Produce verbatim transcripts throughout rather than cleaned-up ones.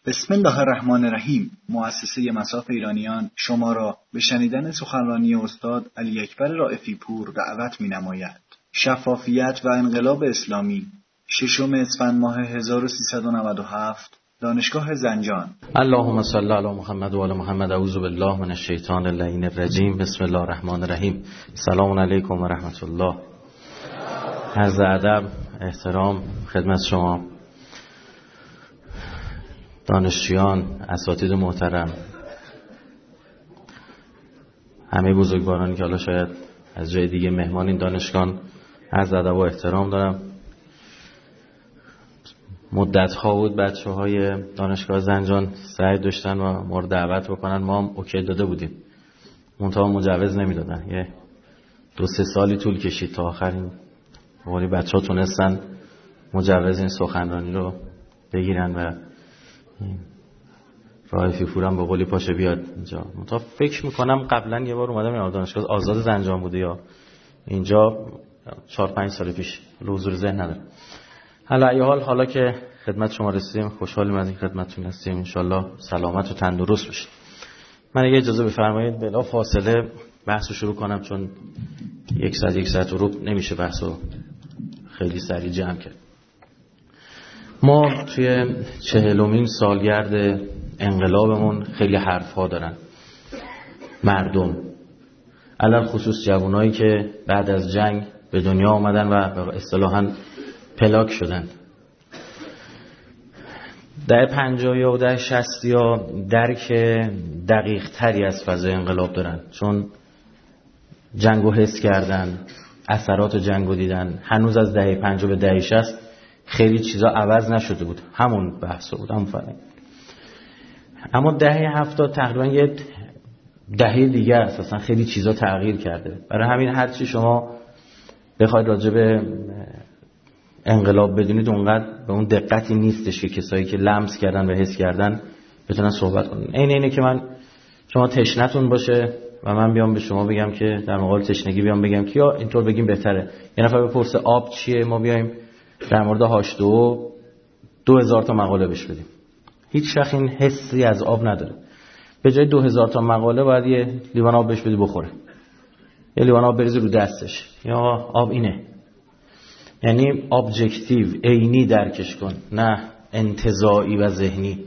بسم الله الرحمن الرحیم. مؤسسه مصاف ایرانیان شما را به شنیدن سخنرانی استاد علی اکبر رائفی پور دعوت می‌نماید. شفافیت و انقلاب اسلامی، ششم اسفند ماه هزار و سیصد و نود و هفت، دانشگاه زنجان. اللهم صل علی محمد و آل محمد. اعوذ بالله من الشیطان اللعین الرجیم. بسم الله الرحمن الرحیم. سلام علیکم و رحمت الله. عرض ادب، احترام خدمت شما دانشجویان، اساتید محترم، همه بزرگوارانی که حالا شاید از جای دیگه مهمان این دانشگاه، عرض ادب و احترام دارم. مدت ها بود بچه های دانشگاه زنجان سعی داشتن و ما رو دعوت بکنن، ما هم اوکی داده بودیم، منتها مجوز نمیدادن. یه دو سه سالی طول کشید تا آخرین ولی بچه ها تونستن مجوز این سخنرانی رو بگیرن و رائفی پورم به قولی پاشه بیاد اینجا. منتها فکر میکنم قبلا یه بار اومدم این دانشگاه آزاد زنجان بوده یا اینجا چهار پنج سال پیش، حضور ذهن ندارم. حالا ای حال حالا که خدمت شما رسیدیم، خوشحالیم از این خدمتتون هستیم. انشالله سلامت و تندرست باشید. من اگه اجازه بفرمایید بلا فاصله بحث رو شروع کنم، چون یک ساعت یک ساعت رو نمیشه بحث رو خیلی سریع جمع کرد. ما توی چهلمین سالگرد انقلابمون خیلی حرف‌ها دارن مردم، علل خصوص جوانایی که بعد از جنگ به دنیا آمدن و اصطلاحاً پلاک شدن. دهه پنجاه و دهه شصت یا درک دقیق تری از فضای انقلاب دارن، چون جنگو حس کردن، اثرات جنگو دیدن. هنوز از دهه پنجاه به دهه شصت خیلی چیزا عوض نشده بود، همون بحثا بود، همون فرق. اما دهه هفتاد تقریبا یه دهه دیگه است، اصلا خیلی چیزا تغییر کرده. برای همین هر چی شما بخواید راجع به انقلاب بدونید اونقدر به اون دقتی نیستش که کسایی که لمس کردن و حس کردن بتونن صحبت کنن. این اینه که من شما تشنتون باشه و من بیام به شما بگم که در مقابل تشنگی بیام بگم که یا اینطور بگیم بهتره. یه نفر بپرسه آب چیه، ما بیایم در مورد هاش دو او دو هزار تا مقاله بهش بدیم. هیچ وقت این حسی از آب نداره. به جای دو هزار تا مقاله باید یه لیوان آب بهش بدی بخوره. یه لیوان آب بریزی رو دستش. یا آب اینه. یعنی ابجکتیو، عینی درکش کن، نه انتزاعی و ذهنی.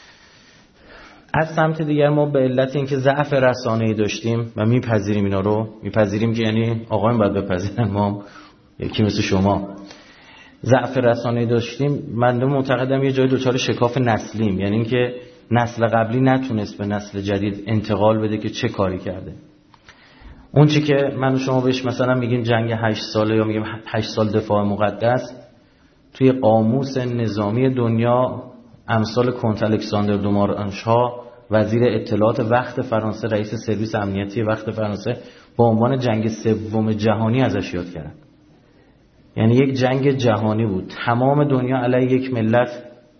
از سمت دیگر ما به علت اینکه ضعف رسانه‌ای داشتیم و میپذیریم اینا رو، میپذیریم که یعنی آقایون باید بپذیرن، ما یکی مثل شما ضعف رسانه‌ای داشتیم. من معتقدم یه جای دوچار شکاف نسلیم، یعنی اینکه نسل قبلی نتونست به نسل جدید انتقال بده که چه کاری کرده. اون چی که من و شما بهش مثلا میگیم جنگ هشت ساله یا میگیم هشت سال دفاع مقدس، توی قاموس نظامی دنیا امثال کنت الکساندر دومارانشا، وزیر اطلاعات وقت فرانسه، رئیس سرویس امنیتی وقت فرانسه، با عنوان جنگ سوم جهانی ازش یاد کردن. یعنی یک جنگ جهانی بود، تمام دنیا علیه یک ملت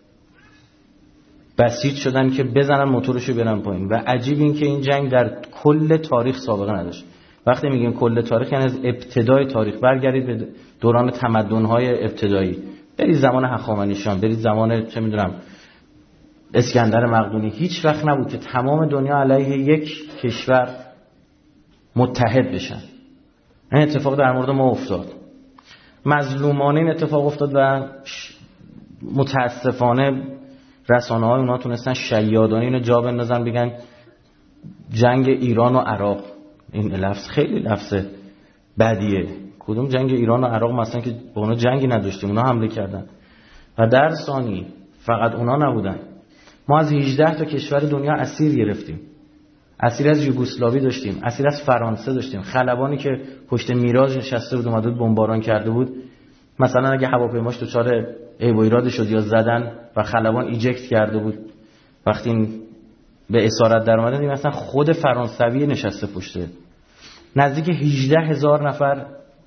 بسیج شدن که بزنن موتورشو برن پایین. و عجیب این که این جنگ در کل تاریخ سابقه نداشت. وقتی میگیم کل تاریخ یعنی از ابتدای تاریخ. برگردید به دوران تمدن‌های ابتدایی، برید زمان هخامنشیان، برید زمان چه میدونم اسکندر مقدونی، هیچ وقت نبود که تمام دنیا علیه یک کشور متحد بشن. این اتفاق در مورد ما افتاد. مظلومانه این اتفاق افتاد و متاسفانه رسانه‌های اونا تونستن شیادانه اینو جا بندازن، بگن جنگ ایران و عراق. این لفظ خیلی لفظ بدیه. کدوم جنگ ایران و عراق؟ مثلا که با اونا جنگی نداشتیم، اونا حمله کردن. و در ثانی فقط اونا نبودن، ما از هجده تا کشور دنیا اسیر گرفتیم. اسیر از یوگسلاوی داشتیم، اسیر از فرانسه داشتیم. خلبانی که پشت میراژ نشسته بود اومده بود بمباران کرده بود، مثلا اگه هواپیماش دچار عیب و ایراد شد یا زدن و خلبان ایجکت کرده بود، وقتی این به اسارت در اومدن، این مثلا خود فرانسوی نشسته پشته. نزدیک هجده هزار نفر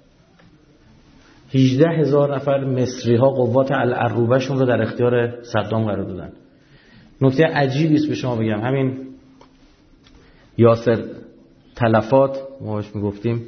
هجده هزار نفر مصری ها قوات العروبه شون رو در اختیار صدام قرار دادن. نکته عجیبی است به شما بگم، همین یاسر تلفات ما بهش میگفتیم،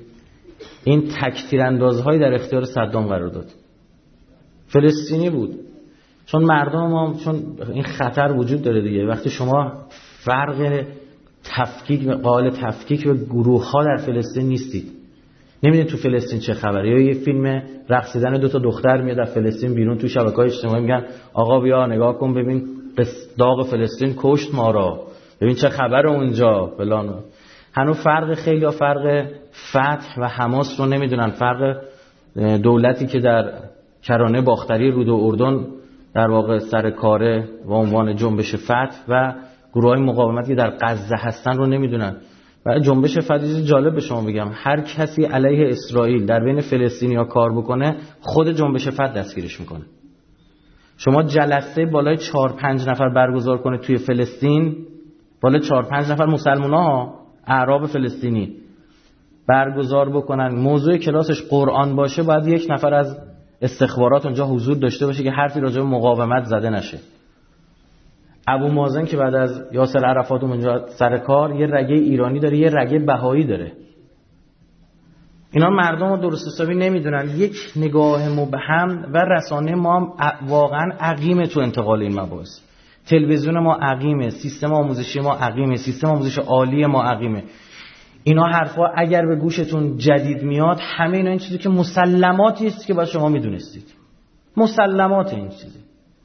این تک تیراندازهای در اختیار صدام قرار داد. فلسطینی بود، چون مردم ما، چون این خطر وجود داره دیگه، وقتی شما فرق تفکیک و قائل تفکیک و گروه ها در فلسطین نیستید، نمیدونید تو فلسطین چه خبره. یا یه فیلم رقصیدن دو تا دختر میاد از فلسطین بیرون تو شبکه‌های اجتماعی، میگن آقا بیا نگاه کن ببین داغ فلسطین کشت ما را، ببین چه خبره اونجا فلان. هنوز فرق خیلی فرق فتح و حماس رو نمیدونن، فرق دولتی که در کرانه باختری رود و اردن در واقع سر کاره و عنوان جنبش فتح و گروه‌های مقاومتی که در غزه هستن رو نمیدونن. و جنبش فتح جالب به شما بگم، هر کسی علیه اسرائیل در بین فلسطینی‌ها کار بکنه خود جنبش فتح دستگیرش میکنه. شما جلسه بالای چهار پنج نفر برگزار کنه توی فلسطین، بالای چهار پنج نفر مسلمان‌ها اعراب فلسطینی برگزار بکنن، موضوع کلاسش قرآن باشه، باید یک نفر از استخبارات اونجا حضور داشته باشه که حرفی راجع به مقاومت زده نشه. ابو مازن که بعد از یاسر عرفات اونجا سر کار، یه رگه ایرانی داره، یه رگه بهایی داره. اینا مردم رو درست حسابی نمیدونن. یک نگاه مبهم و رسانه ما واقعا عقیمه تو انتقال این مباحث. تلویزیون ما عقیمه، سیستم آموزشی ما عقیمه، سیستم آموزش عالی ما عقیمه. اینا حرفا اگر به گوشتون جدید میاد، همه اینا این چیزی که مسلماتی است که باید شما میدونستید. مسلمات این چیزی.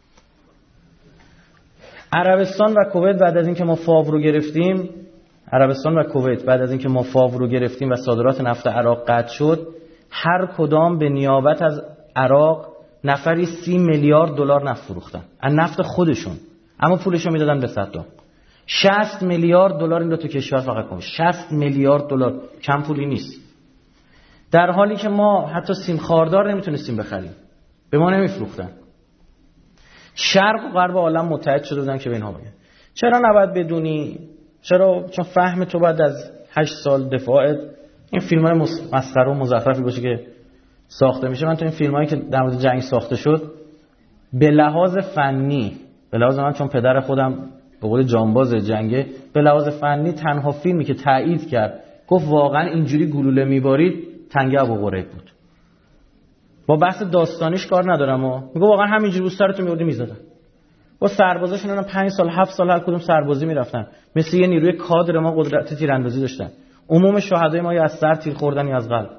عربستان و کویت بعد از اینکه ما فاو رو گرفتیم، عربستان و کویت بعد از اینکه ما فاو رو گرفتیم و صادرات نفت عراق قطع شد، هر کدام به نیابت از عراق نفری سی میلیارد دلار نفت فروختن، از نفت خودشون، اما پولشو میدادن به صدام. شصت میلیارد دلار این دو تا کشور فقط کن، شصت میلیارد دلار کم پولی نیست. در حالی که ما حتی سیم خاردار نمیتونستیم بخریم، به ما نمیفروختن. شرق و غرب عالم متحد شده بودن که به اینها بگن چرا نباید بدونی، چرا؟ چون فهم تو بعد از هشت سال دفاعت این فیلم‌های مسخره و مزخرفی باشه که ساخته میشه. من تو این فیلمایی که در مورد جنگ ساخته شد، به لحاظ فنی، به لحاظ من چون پدر خودم به قول جانباز جنگه، به لحاظ فنی تنها فیلمی که تایید کرد گفت واقعا اینجوری گلوله میبارید تنگه ابوقریب بود. با بحث داستانیش کار ندارم و میگه واقعا همینجوری رو سرتون میوردی میزدن. با سربازاشون الان پنج سال هفت سال هر کدوم سربازی میرفتن، مثل یه نیروی کادر ما قدرت تیراندازی داشتن. عموم شهدای ما یا از سر تیر خوردن یا از قلب،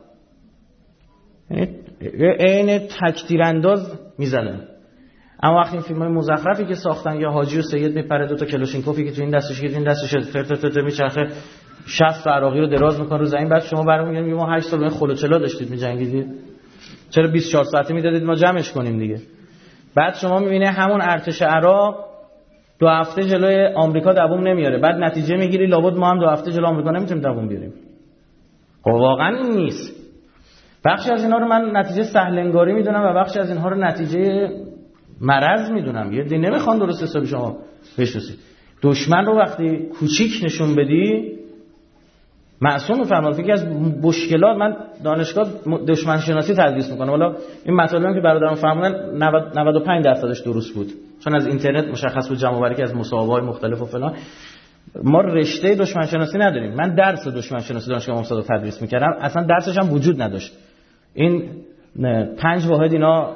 یعنی عین تک تیرانداز میزدن. اما وقتی این فیلم‌های مزخرفی که ساختن، یا حاجی و سید میپره دو تا کلاشینکوفی که تو این دستش که تو این دستش فرت میچرخه شصت عراقی رو دراز میکنه رو زمین، بعد شما برمیگردید ما هشت سال به خلوچلا داشتید میجنگیدید، چرا بیست و چهار ساعته میدادید ما جمعش کنیم دیگه. بعد شما میبینه همون ارتش عراق دو هفته جلوی آمریکا دووم نمیاره، بعد نتیجه میگیری لابد ما هم دو هفته جلوی آمریکا نمیتونیم دووم بیاریم. خب واقعا این نیست. بخشی از اینا رو من نتیجه سهل انگاری میدونم و بخشی از اینها رو نتیجه مرض میدونم. یه دی نمیخوان درست حسابی شما بشناسید. دشمن رو وقتی کوچیک نشون بدی، معصوم میفرماد که از مشکلات، من دانشگاه دشمن شناسی تدریس میکنم، حالا این مطالبی که برادرم فرمودن نود و پنج درصدش درست بود، چون از اینترنت مشخص بود، جمع آوری که از مصاحبه‌های مختلف و فلان. ما رشته دشمن شناسی نداریم. من درس دشمن شناسی دانشگاه امام صادق تدریس میکردم، اصلا درسش هم وجود نداشت. این پنج واحد اینا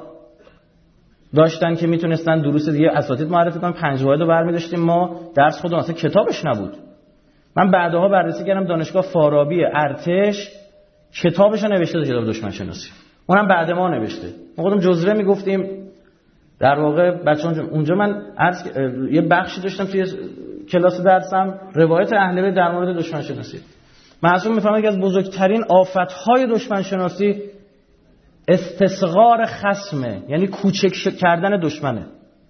داشتن که میتونستن دروس دیگه اساتید معرفی کنن، پنج واحد رو برمی‌داشتیم ما، درس خودمون اصلا کتابش نبود. من بعدها بررسی کردم دانشگاه فارابی ارتش کتابش رو نوشته، کتاب دشمن شناسی، اونم بعد ما نوشته. ما خودمون جزوه میگفتیم در واقع بچه‌ها اونجا. من عرض یه بخشی داشتم توی کلاس درسم روایت اهل بیت در مورد دشمن شناسی. معصوم میفهمه که از بزرگترین آفت‌های دشمن شناسی استصغار خصمه، یعنی کوچک کردن دشمنه.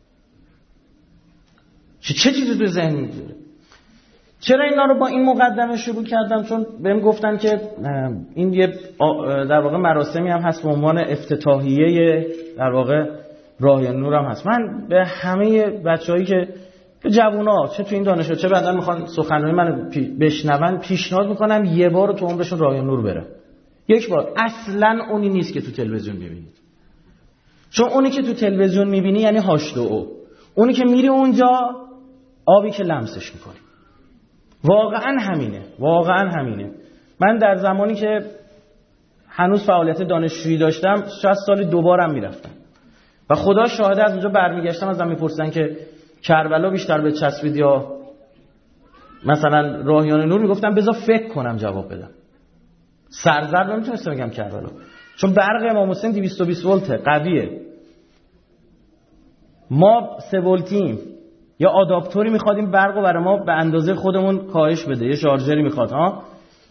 چه چه چیزی تو ذهن میگیره؟ چرا اینا رو با این مقدمه شروع کردم؟ چون بهم گفتن که این یه در واقع مراسمی هم هست به عنوان افتتاحیه در واقع راه نور هم هست. من به همه بچه‌هایی که به جوونا چه تو این دانشگاه چه بعداً میخوان سخنرانی منو بشنون پیشنهاد میکنم یه بار تو عمرشون راه نور بره. یک بار. اصلاً اونی نیست که تو تلویزیون میبینید. چون اونی که تو تلویزیون میبینی یعنی هاش دو او. اونی که میری اونجا آبی که لمسش میکنی. واقعا همینه. واقعا همینه. من در زمانی که هنوز فعالیت دانشجویی داشتم شصت سال دوبارم میرفتم. و خدا شاهده از اونجا برمیگشتم ازم میپرسن که کربلا بیشتر به چسبید یا مثلا راهیان نور، میگفتم بذار فکر کنم جواب بدم. سرزرد نمیتونستم بگم کربلا، چون برق امام حسین دویست و بیست ولته، قویه. ما سه ولتیم، یا آداپتوری میخواد این برقو برای ما به اندازه خودمون کاهش بده، یه شارژری میخواد ها.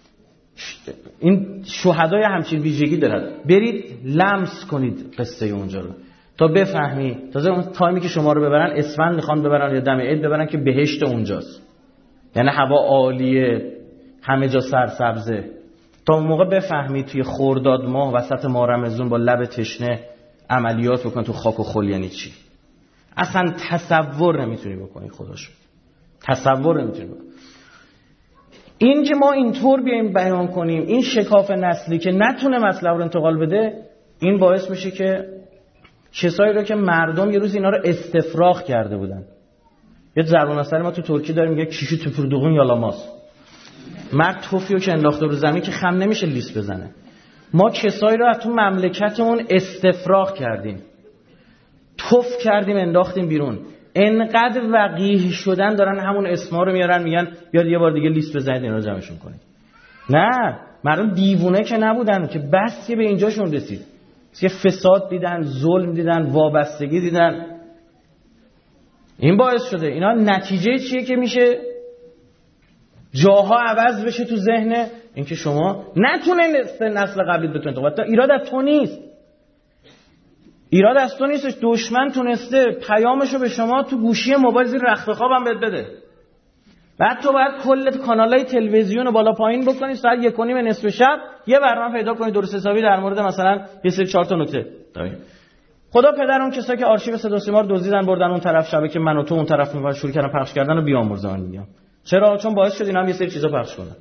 این شهدای همچین ویژگی دارد. برید لمس کنید قصه اونجا رو تا بفهمی. تازه اون تایمی که شما رو ببرن اسفند میخوان ببرن یا دم عید ببرن که بهشت اونجاست، یعنی هوا عالیه، همه جا سرسبزه. تا اون موقع بفهمی توی خرداد ماه وسط ماه رمضان با لب تشنه عملیات بکن تو خاک و خل یعنی چی. اصلا تصور نمیتونی بکنی خداشو، تصور نمیتونی بکنی. این که ما اینطور بیایم بیان کنیم، این شکاف نسلی که نتونه مطلب رو انتقال بده، این باعث میشه که کسایی رو که مردم یه روز اینا رو استفراغ کرده بودن. یه ضرب المثل ما تو ترکی داریم میگه کیشی توپردوغون یالاماس، مرد توفیو که انداخته رو زمین که خم نمیشه لیس بزنه. ما کسایی رو از تو مملکتمون استفراغ کردیم، توف کردیم، انداختیم بیرون. انقدر وقیح شدن دارن همون اسما رو میارن میگن بیاد یه بار دیگه لیست بزنید اینا رو جمعشون کنید. نه، مردم دیوونه که نبودن که بس که به اینجاشون رسید. که فساد دیدن، ظلم دیدن، وابستگی دیدن. این باعث شده اینا نتیجه چیه که میشه جاها عوض بشه تو ذهن اینکه شما نتونه نسل قبلی بتونه تو. حتی ایراد از تو نیست، ایراد از تو نیستش. دشمن تونسته پیامشو به شما تو گوشی موبایل زیر رخت خوابم بهت بده. بعد تو باید کل کانالای تلویزیون رو بالا پایین بکنی، ساعت یک و نیم نصف شب یه برنامه پیدا کنی درست حسابی در مورد مثلا یه سری چهار تا نکته. خدا پدر اون کسایی که آرشیو صدا و سیما رو دزدیدن بردن اون طرف، شبکه من و تو اون طرف میواد شروع کردن پخش کردن و بیامرزن. میگم چرا؟ چون باعث شد اینا هم یه سری چیزا پخش کنن.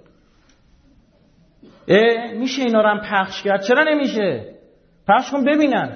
اه میشه اینا رو هم پخش کرد؟ چرا نمیشه؟ پخش کن ببینن.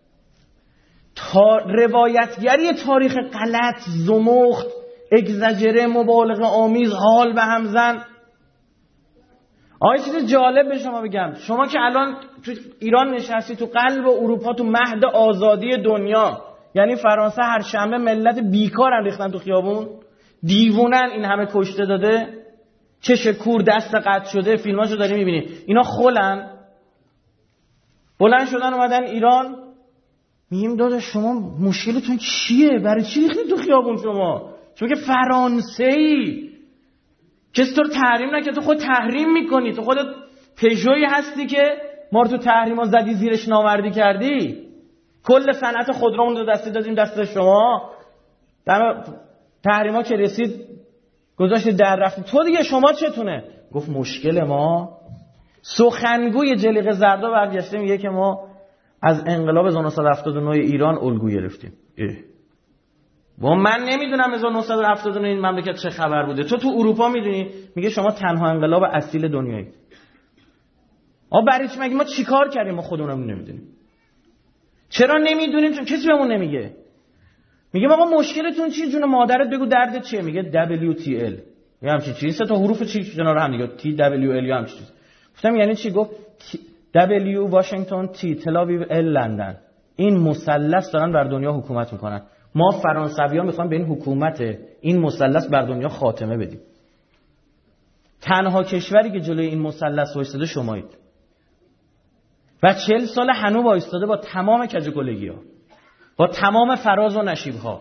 تا روایتگری تاریخ غلط، زمخت، اگزاجره، مبالغه آمیز، حال به هم زن. آیا چیز جالب به شما بگم، شما که الان تو ایران نشستی، تو قلب اروپا، تو مهد آزادی دنیا، یعنی فرانسه هر شنبه ملت بیکارن ریختن تو خیابون، دیوونن، این همه کشته داده، چش کور، دست قطع شده، فیلماشو داری میبینی. اینا خلن، بلند شدن اومدن ایران. میگیم داداش شما مشکلتون چیه؟ برای چی ریختید تو خیابون شما؟ چون که فرانسه‌ای، کسی تو رو تحریم نکرد، تو خود تحریم میکنی. تو خودت پژویی هستی که ما رو تو تحریما زدی، زیرش نامردی کردی. کل صنعت خودرومون رو دستی دادیم دست شما. در تحریما که رسید گذاشتی در رفت. تو دیگه شما چتونه؟ گفت مشکل ما، سخنگوی جلیقه زردا برگشته میگه که ما از انقلاب هزار و نهصد و هفتاد و نه ایران الگو گرفتیم. با من نمیدونم هزار و نهصد و هفتاد و نه این مملکت چه خبر بوده. تو تو اروپا میدونی، میگه شما تنها انقلاب اصیل دنیایی. آ برای چی؟ مگه ما چیکار کردیم؟ ما خودمون نمیدونیم. چرا نمیدونیم؟ چون کسی بهمون نمیگه. میگه آقا مشکلتون چیه؟ جون مادرت بگو دردت چیه؟ میگه دبلیو تی ال. یه همچین چیزی، سه تا حروف چی کنار هم دیگه، تی دبلیو ال یا همچین چیز. گفتم یعنی چی؟ گفت دبلیو واشنگتن، تی تل آویو، ال لندن. این مثلث دارن بر دنیا حکومت میکنن. ما فرانسوی‌ها میخوان به این حکومت این مثلث بر دنیا خاتمه بدیم. تنها کشوری که جلوی این مثلث وایساده شمایید. و چهل سال هنوز وایساده با تمام کج‌وکلگی‌ها، با تمام فراز و نشیب‌ها.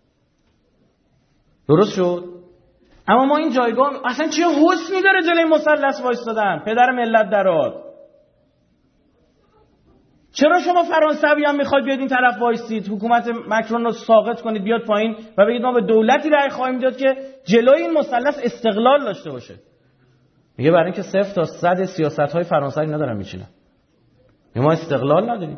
درست شد؟ اما ما این جایگاه اصلا چه حسنی داره جلوی این مثلث وایسادن؟ پدر ملت درات. چرا شما فرانسوی هم میخواید بیاد این طرف وایسید، حکومت مکرون رو ساقط کنید بیاد پایین و بگید ما به دولتی رأی خواهیم داد که جلوی این مثلث استقلال داشته باشه؟ میگه برای اینکه صفر تا صد سیاست‌های فرانسوی ندارن میچینن. ما استقلال نداریم.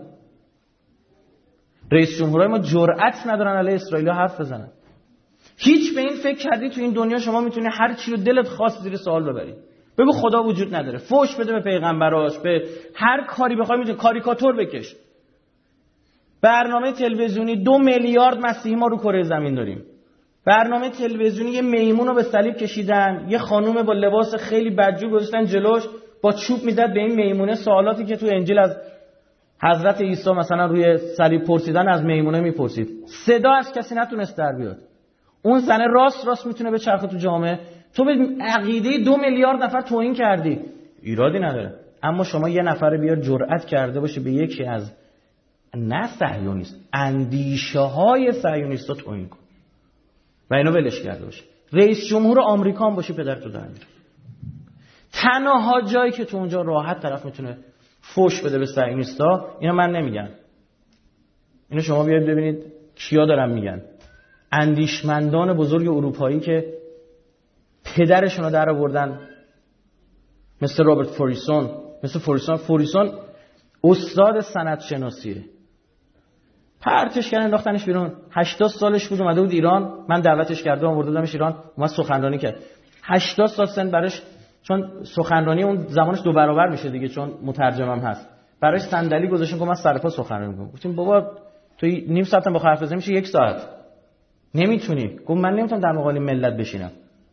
رئیس جمهورای ما جرأت ندارن علیه اسرائیل حرف بزنن. هیچ به این فکر کردی تو این دنیا شما میتونی هر چی رو دلت خواست زیر سوال ببری؟ بگو خدا وجود نداره، فوش بده به پیغمبراش، به هر کاری بخوای میتونی، کاریکاتور بکش. برنامه تلویزیونی دو میلیارد مسیحی ما رو کره زمین داریم. برنامه تلویزیونی یه میمون رو به صلیب کشیدن، یه خانوم با لباس خیلی بدجور گذاشتن جلوش، با چوب میزد به این میمونه سوالاتی که تو انجیل از حضرت عیسی مثلا روی صلیب پرسیدن از میمونه میپرسید، صدا از کسی نتونست در بیاد. اون زنه راست راست میتونه به چرخه تو جامعه، تو به عقیده دو میلیارد نفر توهین کردی، ایرادی نداره. اما شما یه نفر بیار جرأت کرده باشه به یکی از نه صهیونیست، اندیشه های صهیونیستا توهین کن و اینو ولش کرده باشه. رئیس جمهور آمریکا هم باشه پدر تو در میره. تنها جایی که تو اونجا راحت طرف میتونه فوش بده به صهیونیستا، اینو من نمیگم، اینو شما بیاید ببینید کیا دارن میگن. اندیشمندان بزرگ اروپایی که پدرشون رو در آوردن، مثل رابرت فوریسون. مثل فوریسون فوریسون استاد سند شناسیه، پرتش کردن انداختنش بیرون. هشتاد سالش بود اومده بود ایران، من دعوتش کردم آوردمش ایران، اومد سخنرانی کرد. هشتاد سال سن براش، چون سخنرانی اون زمانش دو برابر میشه دیگه چون مترجمم هست، براش صندلی گذاشتن که من سرپا سخنرانی کنم. گفتم بابا تو نیم ساعت با حرف بزنی میشه یک ساعت، نمیتونی. گفت من نمیتونم در مقابل ملت بشینم،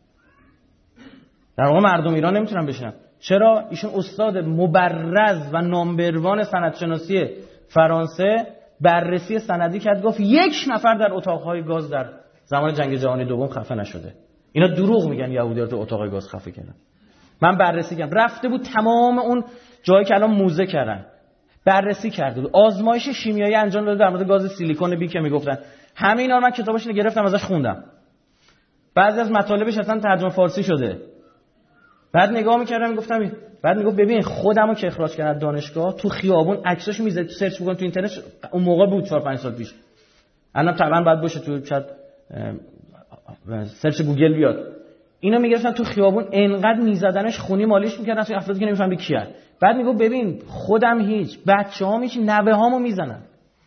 در مقابل مردم ایران نمیتونم بشینم. چرا؟ ایشون استاد مبرز و نامبروان سندشناسی فرانسه بررسی سندی کرد، گفت یک نفر در اتاقهای گاز در زمان جنگ جهانی دوم خفه نشده. اینا دروغ میگن، یهودی‌ها تو اتاق گاز خفه کردن. من بررسی کردم، رفته بود تمام اون جایی که الان موزه کردن بررسی کرده بود، آزمایش شیمیایی انجام داده در مورد گاز سیلیکون بی که میگفتن. همه اینا رو من کتابش رو گرفتم ازش خوندم، بعضی از مطالبش اصلا ترجمه فارسی شده. بعد نگاه میکردم میگفتم، بعد میگفت ببین خودمو که اخراج کردن دانشگاه تو خیابون عکساشو میذارم سرچ بکن تو اینترنت، اون موقع بود چهار پنج سال پیش، الان طبعا بعد باشه تو چت سرچ گوگل بیاد. اینو میگرفتن تو خیابون انقدر میزدنش خونی مالیش میکردن تو افرادی که نمیفهمن کیه. بعد میگفت ببین خودم هیچ، بچه‌هام هیچ، نوه‌هامو میزنن،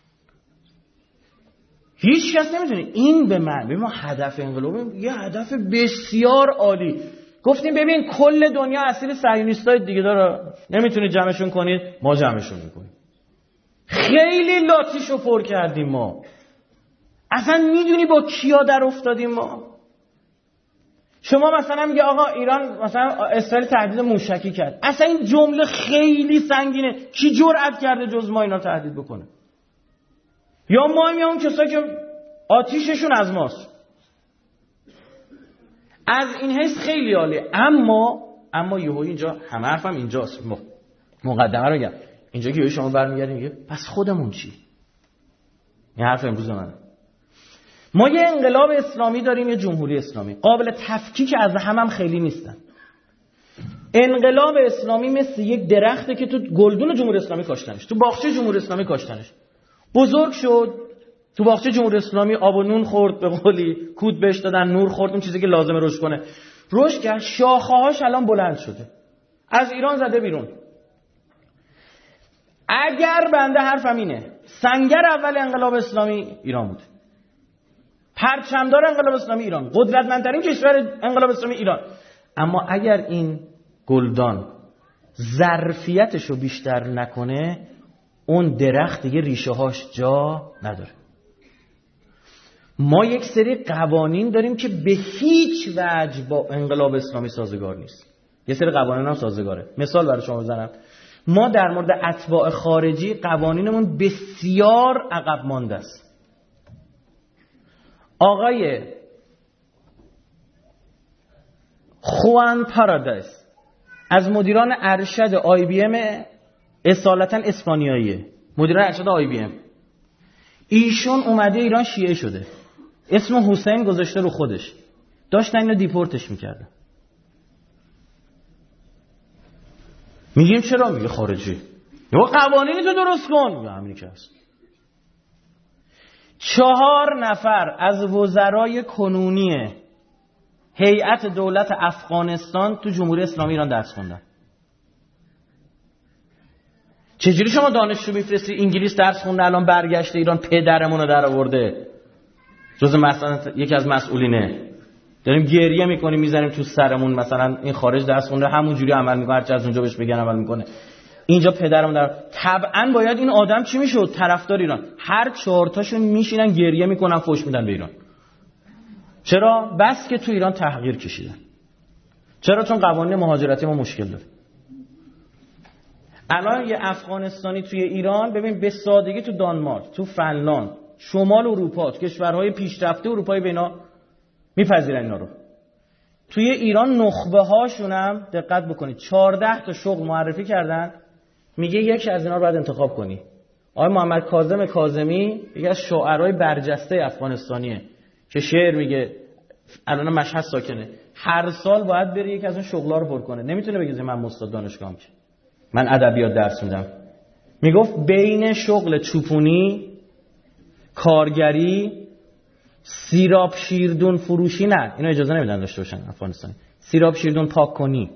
هیچ کس نمیتونه. این به من، ببین ما هدف انقلاب یه هدف بسیار عالی. گفتیم ببین کل دنیا اسیر صهیونیستای دیگه داره، نمیتونید جمعشون کنید، ما جمعشون میکنیم. خیلی لاتیشو پر کردیم ما، اصلا میدونی با کیا در افتادیم ما. شما مثلا میگه آقا ایران مثلا اسرائیل تهدید موشکی کرد، اصلا این جمله خیلی سنگینه، کی جرأت کرده جز ما اینا تهدید بکنه؟ یا ما هم یا اون کسایی که آتیششون از ماست. از این حیث خیلی عالیه. اما اما یهو اینجا همه حرفم اینجاست، مقدمه رو میگم، اینجا که شما برمیگردید میگه پس خودمون چی؟ این حرف امروز منه. ما یه انقلاب اسلامی داریم، یه جمهوری اسلامی، قابل تفکیک از هم هم خیلی نیستن. انقلاب اسلامی مثل یک درخته که تو گلدون جمهوری اسلامی کاشتنش، تو باغچه جمهوری اسلامی کاشتنش، بزرگ شد، تو باغچه جمهوری اسلامی آب و نون خورد، به قولی کود بهش دادن، نور خورد، اون چیزی که لازمه رشد کنه رشد کرد، شاخه‌هاش الان بلند شده، از ایران زده بیرون. اگر بنده حرفم اینه سنگر اول انقلاب اسلامی ایران بود، پرچمدار انقلاب اسلامی ایران، قدرتمندترین کشور انقلاب اسلامی ایران، اما اگر این گلدان ظرفیتش رو بیشتر نکنه اون درخت دیگه ریشه هاش جا نداره. ما یک سری قوانین داریم که به هیچ وجه با انقلاب اسلامی سازگار نیست. یه سری قوانین هم سازگاره. مثال برای شما بزنم، ما در مورد اتباع خارجی قوانینمون بسیار عقب مانده است. آقای خوان پارادایس از مدیران ارشد آی بی ام اصالتا اسپانیاییه، مدیر ارشد آی بی ام، ایشون اومده ایران شیعه شده، اسم حسین گذاشته رو خودش، داشتن اینو دیپورتش میکردن. میگیم چرا؟ میگه خارجی. یا قوانینی تو درست کن. یا همینی که هست. چهار نفر از وزرای کنونی هیئت دولت افغانستان تو جمهوری اسلامی ایران درس خوندن. چجوری شما دانشجو میفرستی انگلیس درس خونده الان برگشته ایران پدرمون رو در آورده؟ جز مثلا یکی از مسئولینه. داریم گریه میکنیم میزنیم تو سرمون، مثلا این خارج درس خونده همونجوری عمل میکنه، هرچی از اونجا بهش بگن عمل میکنه. اینجا پدرمون در طبعا باید این آدم چی میشد؟ طرفدار ایران. هر چهار تاشون میشینن گریه میکنن، فوش میدن به ایران. چرا؟ بس که تو ایران تحقیر کشیدن. چرا؟ چون قوانین مهاجرتی ما مشکل داره. الان یه افغانستانی توی ایران، ببین به سادگی تو دانمارک، تو فنلاند، شمال اروپا، تو کشورهای پیشرفته اروپای بینا میپذیرن اینا رو. توی ایران نخبه هاشون هم دقت بکنید چهارده تا شغل معرفی کردن، میگه یکی از اینا رو باید انتخاب کنی. آقای محمد کاظم کاظمی یکی از شاعرای برجسته افغانستانیه که شعر میگه، الان مشهد ساکنه، هر سال باید بره یکی از اون شغلا رو پر کنه. نمیتونه بگه من استاد دانشگاهم که من ادبیات درس میدم. میگفت بین شغل چوپونی، کارگری، سیراب شیردون فروشی، نه اینو اجازه نمیدن داشته باشن افغانستان، سیراب شیردون پاک کنی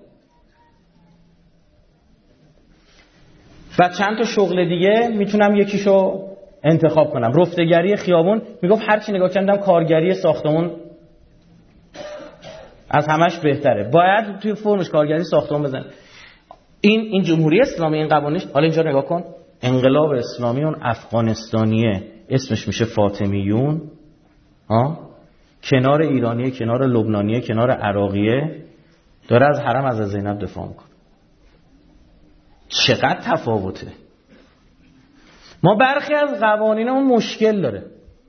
و چند تا شغل دیگه میتونم یکیشو انتخاب کنم. رفتگری خیابون، میگفت هر چی نگاه کردم کارگری ساختمون از همش بهتره، باید توی فرمش کارگری ساختمون بزن. این این جمهوری اسلامی، این قوانینش. حالا اینجا نگاه کن، انقلاب اسلامی اون افغانستانیه اسمش میشه فاطمیون، ها، کنار ایرانیه، کنار لبنانیه، کنار عراقیه، داره از حرم از زینب دفاع میکنه. چقدر تفاوته. ما برخی از قوانینمون مشکل داره،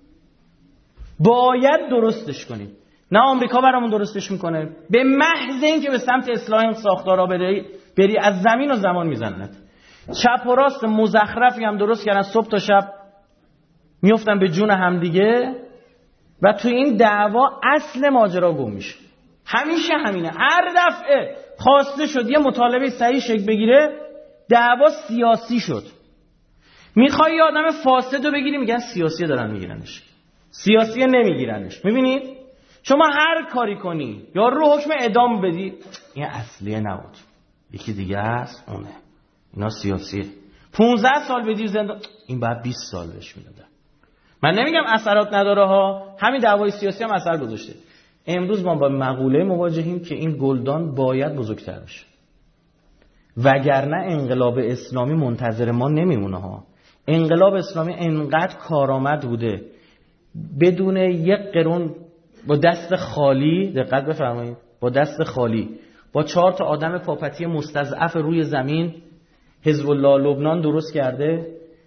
باید درستش کنیم. نه آمریکا برامون درستش میکنه، به محض اینکه به سمت اصلاح این ساختارا بری بری از زمین و زمان میزنند. چپ و راست مزخرفی هم درست کردن، صبح تا شب میافتن به جون همدیگه و تو این دعوا اصل ماجرا گم میشه. همیشه همینه، هر دفعه خواسته شد یه مطالبه صحیح شکل بگیره دعوا سیاسی شد. میخوای یه آدم فاسد رو بگیری، میگن سیاسی دارن میگیرنش، سیاسی نمیگیرنش. میبینید شما هر کاری کنی یا رو حکم اعدام بدی، این اصلیه نبود، یکی دیگه است اونه، اینا سیاسیه. پونزده سال بدی زندان، این بعد بیست سال بهش میدادن. من نمیگم اثرات نداره ها، همین دعوای سیاسی هم اثر گذاشته. امروز ما با مقوله مواجهیم که این گلدان باید بزرگتر بشه، وگرنه انقلاب اسلامی منتظر ما نمیمونه ها. انقلاب اسلامی انقدر کارآمد بوده، بدون یک قرون، با دست خالی، دقت بفرمایید، با دست خالی، با چهار تا آدم پاپتی مستضعف روی زمین حزب الله لبنان درست کرده.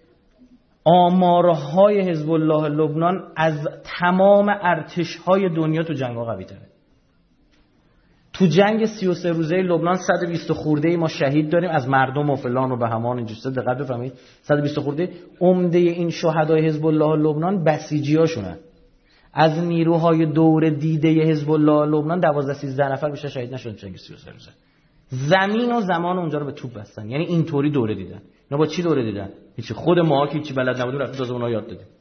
آمارهای حزب الله لبنان از تمام ارتش‌های دنیا تو جنگ‌ها قوی‌تره. تو جنگ سی و سه روزه لبنان صد و بیست خورده ما شهید داریم از مردم و فلان و بهمان اینجوری. دقت بفرمایید، صد و بیست خورده. عمده این شهدای حزب الله لبنان بسیجی‌هاشونن. از نیروهای دور دیده حزب الله لبنان دوازده سیزده نفر بیشتر شهید نشدن جنگ سی و سه روزه. زمین و زمان اونجا رو به توپ بستن، یعنی اینطوری دوره دیدن. اینا با چی دوره دیدن؟ هیچ. خود ما که هیچ بلد نبودیم رفتیم تازه اونها یاد دادیم.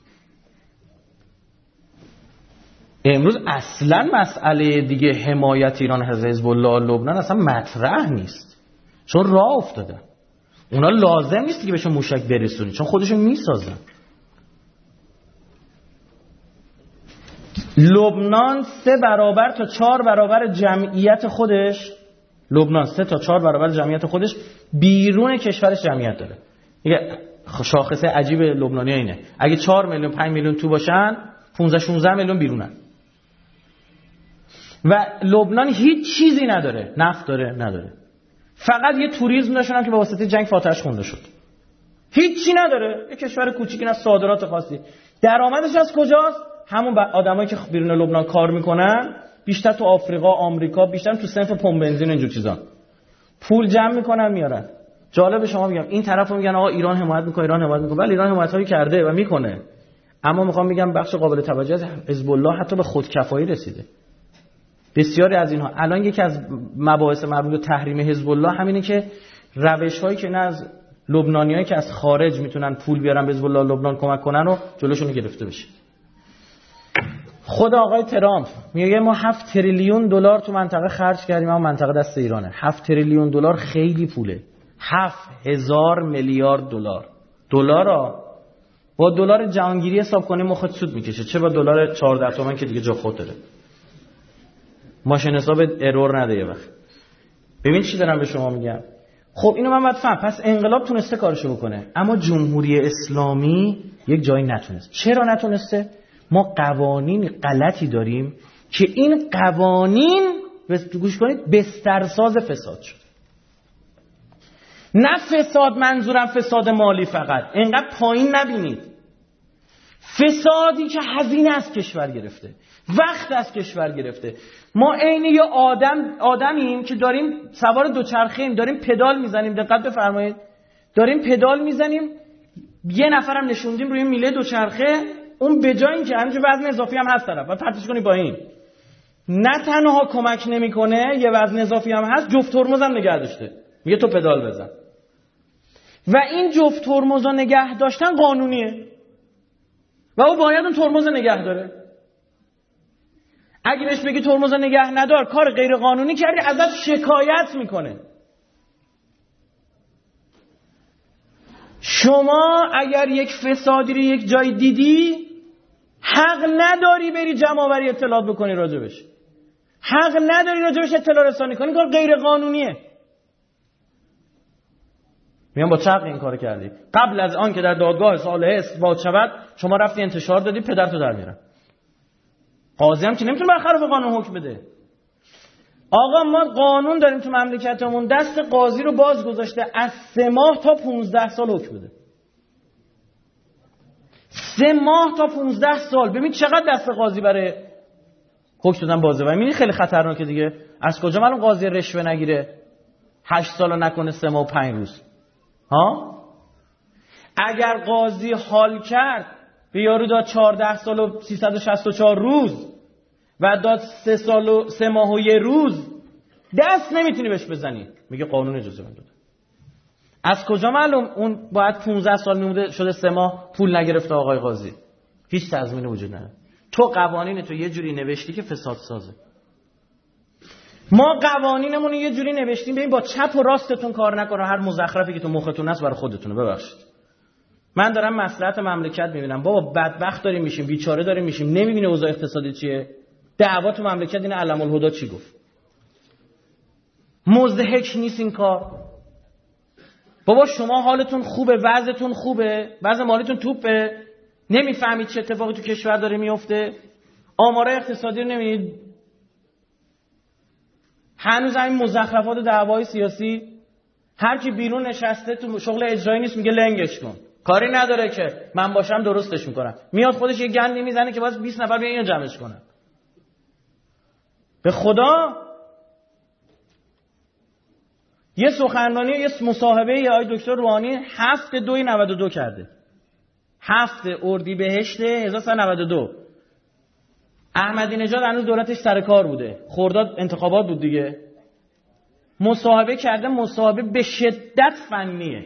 امروز اصلا مسئله دیگه حمایت ایران از حزب الله لبنان اصلا مطرح نیست، چون راه افتاده. اونا لازم نیست که بهشون موشک برسونی، چون خودشون میسازن. لبنان سه برابر تا چهار برابر جمعیت خودش، لبنان سه تا چهار برابر جمعیت خودش بیرون کشورش جمعیت داره. میگه شاخصه عجیب لبنانی‌ها اینه، اگه چهار میلیون پنج میلیون تو باشن پانزده شانزده میلیون بیرونن. و لبنان هیچ چیزی نداره، نفت داره نداره، فقط یه توریسم داشتن که به واسطه جنگ فاتحش خونده شد. هیچی نداره، یه کشور کوچیکی از صادرات خاصی. درآمدش از کجاست؟ همون آدمایی که بیرون لبنان کار میکنن، بیشتر تو آفریقا، آمریکا، بیشتر تو صنف پمپ بنزین اینجور چیزا پول جمع میکنن میارن. جالب شما میگم این طرفو میگن آقا ایران حمایت میکنه، ایران حمایت میکنه. ولی ایران حمایتایی کرده و میکنه، اما میخوام بگم بخش قابل توجه از حزب الله حتی به خودکفایی رسیده. بسیاری از اینها الان یکی از مباحث مربوط به تحریم حزب الله همینه که روش‌هایی که نه از لبنانیایی که از خارج میتونن پول بیارن به حزب الله لبنان کمک کنن رو جلوشون گرفته بشه. خود آقای ترامپ میگه ما هفت تریلیون دلار تو منطقه خرج کردیم، اما منطقه دست ایرانه. هفت تریلیون دلار خیلی پوله. هفت هزار میلیارد دلار. دلارا با دلار جهانگیری حساب کنیم مخت سود میکشه، چه با دلار چهارده تومن که دیگه جا خود داره. ماشین حساب ارور نده یه وقت. ببین چی دارم به شما میگم. خب اینو من باید فهم. پس انقلاب تونسته کارشو بکنه، اما جمهوری اسلامی یک جایی نتونست. چرا نتونسته؟ ما قوانین غلطی داریم که این قوانین گوش کنید بسترساز فساد شد. نه فساد منظورم فساد مالی فقط، اینقدر پایین نبینید. فسادی که هزینه از کشور گرفته، وقت از کشور گرفته. ما عین یه آدم آدمیم که داریم سوار دوچرخه‌ایم، داریم پدال میزنیم، دقت بفرمایید، داریم پدال میزنیم، یه نفرم نشوندیم روی میله دوچرخه، اون به جای اینکه همینجور وزن اضافی هم هست طرف و پرتش کنی با این، نه تنها کمک نمیکنه، یه وزن اضافی هم هست، جفت ترمز هم نگه داشته، میگه تو پدال بزن. و این جفت ترمز رو نگه داشتن قانونیه و او باید اون ترمز نگه داره. اگه بهش بگی ترمز نگه ندار، کار غیر قانونی کردی، ازش شکایت میکنه. شما اگر یک فسادی رو یک جای دیدی، حق نداری بری جمع‌آوری اطلاعات بکنی راجبش، حق نداری راجبش اطلاع رسانی کنی، کار غیر قانونیه. میگم با چه حق این کارو کردی؟ قبل از آن که در دادگاه صالحه اثبات شود شما رفتی انتشار دادی، پدرتو در میارن. قاضی هم که نمیتونه برخلاف قانون حکم بده. آقا ما قانون داریم تو مملکتمون، دست قاضی رو باز گذاشته از سه ماه تا پونزده سال حکم بده. سه ماه تا پونزده سال. ببین چقدر دست قاضی برای حکم دادن بازه. و میبینی خیلی خطرناکه دیگه. از کجا معلوم قاضی رشوه نگیره هشت سال نکنه سه ماه و پنج روز؟ ها؟ اگر قاضی حال کرد به یارو داد چهارده سال و سیصد و شصت و چهار روز و داد سه سال و سه ماه و یه روز، دست نمیتونی بهش بزنی، میگه قانون اجازه من داده. از کجا معلوم اون باید پانزده سال میموده شده سه ماه پول نگرفته آقای قاضی؟ هیچ تضمینی وجود نداره. تو قوانین تو یه جوری نوشتی که فساد سازه. ما قوانینمون یه جوری نوشتیم ببین با چپ و راستتون کار نکنه، هر مزخرفی که تو مختون هست برای خودتونه. ببخشید من دارم مصلحت مملکت میبینم. بابا بدبخت داریم میشیم، بیچاره داریم میشیم، نمیبینه اوضاع اقتصادی چیه. دعوا تو مملکت این علم الهدا چی گفت؟ مضحک نیست این کار؟ بابا شما حالتون خوبه، وضعتون خوبه، وضع مالیتون توپه، نمیفهمید چه اتفاقی تو کشور داره میفته، آمارای اقتصادی رو نمیدید، هنوز همین مزخرفات و دعوای سیاسی، هر کی بیرون نشسته تو شغل اجرایی نیست میگه لنگش کن، کاری نداره که من باشم درستش میکنم، میاد خودش یه گندی میزنه که باز بیست نفر بیان اینو جمعش کنن. به خدا یه سخنرانی، یه مصاحبه یه آقای دکتر روحانی هفت دوی نود و دو کرده، هفت اردیبهشت هزار و سیصد و نود و دو. احمدی نژاد هنوز دولتش سر کار بوده، خرداد انتخابات بود دیگه. مصاحبه کرده، مصاحبه به شدت فنیه،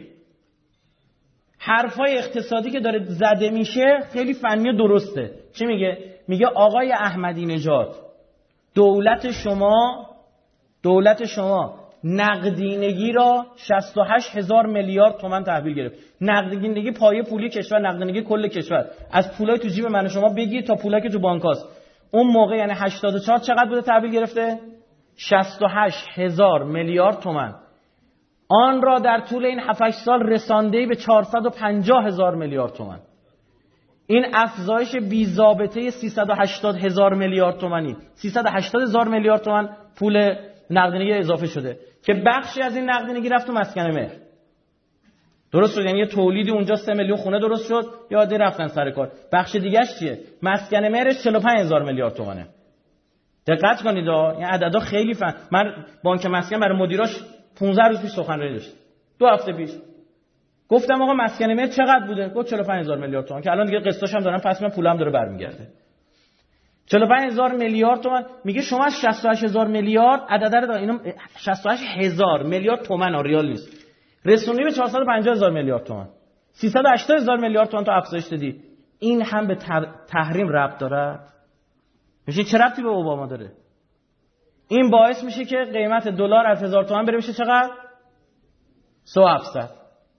حرفای اقتصادی که داره زده میشه خیلی فنی و درسته. چی میگه؟ میگه آقای احمدی نژاد دولت شما دولت شما نقدینگی را شصت و هشت هزار میلیارد تومان تحویل گرفت. نقدینگی پایه پولی کشور، نقدینگی کل کشور. از پولای تو جیب من و شما بگیر تا پولایی که تو بانکاست. اون موقع یعنی هشتاد و چهار چقدر بوده تحویل گرفته؟ شصت و هشت هزار میلیارد تومان. آن را در طول این هفت هشت سال رسانده‌ای به چهارصد و پنجاه هزار میلیارد تومان. این افزایش بی ضابطه سیصد و هشتاد هزار میلیارد تومانی، سیصد و هشتاد هزار میلیارد تومان پول نقدینگی اضافه شده که بخشی از این نقدینگی رفت تو مسکن مهر. درست شد؟ یعنی یه تولیدی اونجا سه میلیون خونه درست شد، یا عادی رفتن سر کار. بخش دیگه‌اش چیه؟ مسکن مهرش چهل و پنج هزار میلیارد تومانه. دقت کنید ها، این عددا خیلی فن. من بانک مسکن برای مدیراش پانزده روز پیش سخنرانی داشت، دو هفته پیش. گفتم آقا مسکن مهر چقدر بوده؟ گفت چهل و پنج هزار میلیارد تومان که الان دیگه قسطاش هم دارن پس من پولم داره برمیگرده. چهل و پنج هزار میلیارد تومان. میگه شما از شصت و هشت هزار میلیارد عدد رو اینا شصت و هشت هزار میلیارد تومان ریال نیست، رسونی به چهارصد و پنجاه هزار میلیارد تومان، سیصد و هشتاد هزار میلیارد تومان تو افزایش دادی. این هم به تحریم ربط داره؟ میشه چه ربطی به اوباما داره؟ این باعث میشه که قیمت دلار از هزار تومان بره بشه چقدر؟ سه هزار و هفتصد.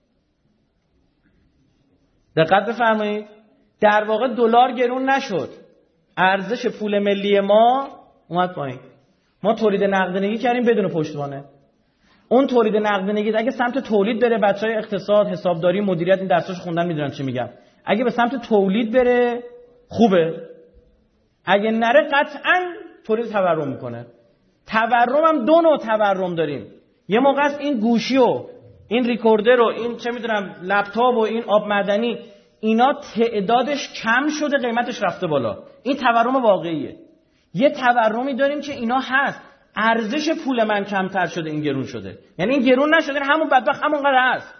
دقت بفرمایید، در واقع دلار گرون نشد، ارزش پول ملی ما اومد پایین. ما تولید نقدینگی کردیم بدون پشتوانه. اون تولید نقدینگی اگه سمت تولید بره، بچهای اقتصاد، حسابداری، مدیریت این درساشو خوندن میدونن چی میگم، اگه به سمت تولید بره خوبه، اگه نره قطعاً تولید تورم میکنه. تورم هم دو نوع تورم داریم. یه موقع است این گوشی و این ریکوردر و این چه میدونم لپتاپ و این آب معدنی، اینا تعدادش کم شده، قیمتش رفته بالا. این تورم واقعیه. یه تورمی داریم که اینا هست، ارزش پول من کمتر شده، این گرون شده. یعنی این گرون نشده، همون بدبخت همونقدر هست.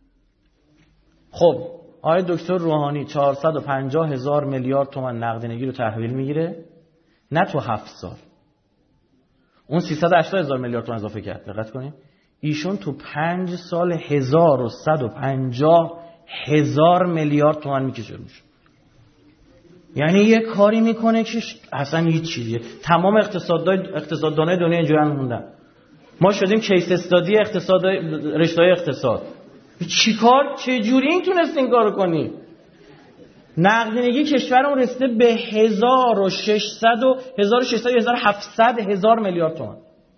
خب آقای دکتر روحانی چهارصد و پنجاه هزار میلیارد تومان نقدینگی رو تحویل میگیره، نه تو هفت سال، اون سیصد و هشتاد هزار میلیارد تومان اضافه کرد. دقت کنید ایشون تو پنج سال هزار و صد و پنجاه هزار میلیارد تومان میکشه روش. یعنی یه کاری میکنه که اصلا هیچ چیزیه. تمام اقتصاددان اقتصاددانای دنیا اینجوری موندن. ما شدیم کیس استادی اقتصاد، رشته‌های اقتصاد. چیکار چه جوری این تونست این کارو کنی؟ نقدینگی کشورمون رسیده به هزار و ششصد و هزار و ششصد هزار و هفتصد هزار میلیارد تومان.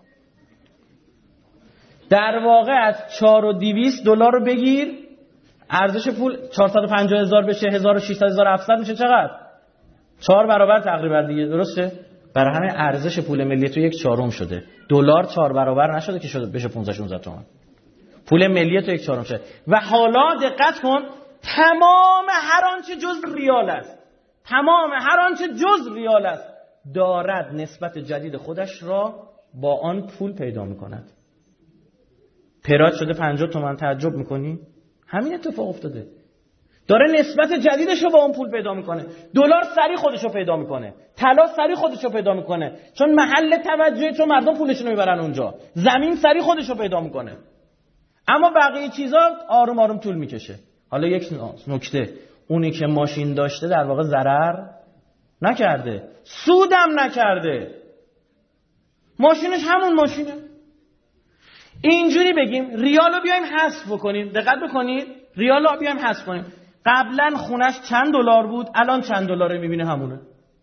در واقع از چهار و دویست دلار رو بگیر، ارزش پول چهارصد و پنجاه هزار بشه، هزار و ششصد هزار و هفتصد میشه چقدر؟ چهار برابر تقریبا دیگه، درسته؟ برای همین ارزش پول ملی تو یک چهارم شده. دلار چهار برابر نشده که شده بشه پانزده شانزده تومان. پول ملی تو یک چهارم شده. و حالا دقت کن، تمام هر آنچه جز ریال است، تمام هر آنچه جز ریال است دارد نسبت جدید خودش را با آن پول پیدا می‌کند. پراید شده پنجاه تومان، تعجب می‌کنی؟ همین اتفاق افتاده. داره نسبت جدیدش رو با اون پول پیدا میکنه. دلار سری خودش رو پیدا میکنه، طلا سری خودش رو پیدا میکنه، چون محل توجه، چون مردم پولشون رو میبرن اونجا. زمین سری خودش رو پیدا میکنه. اما بقیه چیزا آروم آروم طول میکشه. حالا یک نکته، اونی که ماشین داشته در واقع ضرر نکرده، سودم نکرده، ماشینش همون ماشینه. اینجوری بگیم ریالو بیایم حذف بکنیم. دقت بکنید، ریالو بیایم حذف کنیم. قبلا خونش چند دلار بود، الان چند دلاره میبینه همونه.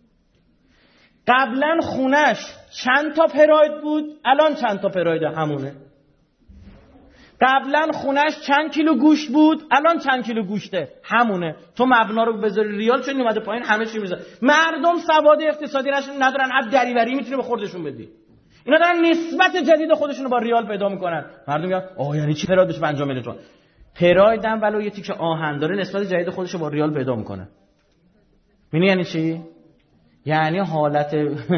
قبلا خونش چند تا پراید بود، الان چند تا پراید همونه. قبلا خونش چند کیلو گوشت بود، الان چند کیلو گوشته همونه. تو مبنا رو بذاری ریال، چون اومده پایین همه چی میذاره. مردم سواد اقتصادی ندارن، هر دریوری میتونه به خودشون بدی. اینا دارن نسبت جدید خودشون رو با ریال پیدا میکنن. مردم میگن آه یعنی چی پراید بشه پنجاه میلیون تومان؟ پراید هم ولو یه تیکه آهن داره نسبت جدید خودش رو با ریال پیدا میکنه. می‌بینی یعنی چی؟ یعنی حالت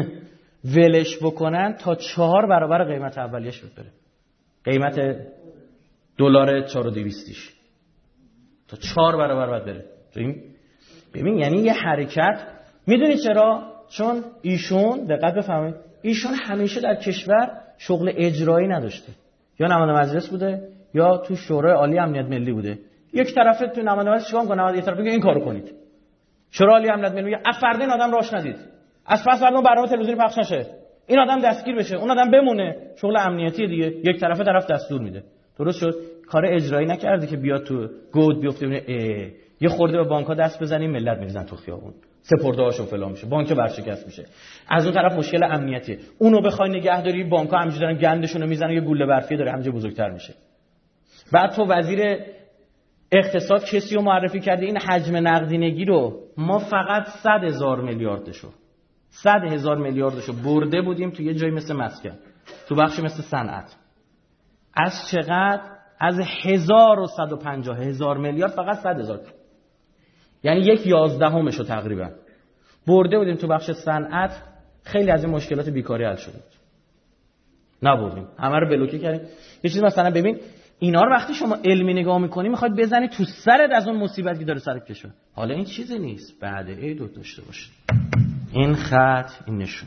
ولش بکنن تا چهار برابر قیمت اولیش بره. قیمت دلار چهار و دویستیش تا چهار برابر باید بره. ببین یعنی یه حرکت. میدونی چرا؟ چون ایشون، دقت بفهمید، ایشون همیشه در کشور شغل اجرایی نداشته. یا نماینده مجلس بوده یا تو شورای عالی امنیت ملی بوده. یک طرفه تو نماینده مجلس چیکار می‌کنه؟ یک طرف میگه این کارو کنید. شورای عالی امنیت ملی میگه افراد این آدم راش ندید. از پس فردا برنامه تلویزیونی پخش نشه. این آدم دستگیر بشه، اون آدم بمونه. شغل امنیتی دیگه. یک طرفه طرف دستور میده. درست شد؟ کار اجرایی نکرده که بیاد تو گود بیفته ببینه یه خورده به بانک‌ها دست بزنیم ملت میریزن تو خیابون. سپرده‌هاشون فلان میشه، بانک ورشکست میشه. از اون طرف مشکل امنیتی، اونو بخوای نگهداری، بانک‌ها همینجوری دارن گندشون رو میزنن، یه گوله برفی داره همینجوری بزرگتر میشه. بعد تو وزیر اقتصاد کسی رو معرفی کرده این حجم نقدینگی رو ما فقط صد هزار میلیاردشو صد هزار میلیاردشو برده بودیم تو یه جایی مثل مسکن، تو بخشی مثل صنعت. از چقدر؟ از هزار و صد و پنجاه هزار میلیارد فقط صد هزار، یعنی یک یازدهمشو تقریبا برده بودیم تو بخش صنعت. خیلی از این مشکلات بیکاری حل شد. نبردیم، همه رو بلوکه کردیم. یه چیز مثلا ببین، اینا رو وقتی شما علمی نگاه می‌کنی می‌خواد بزنی تو سرت از اون مصیبتی داره سرت کشور. حالا این چیزی نیست، بعد ای دو داشته باشه. این خط، این نشون،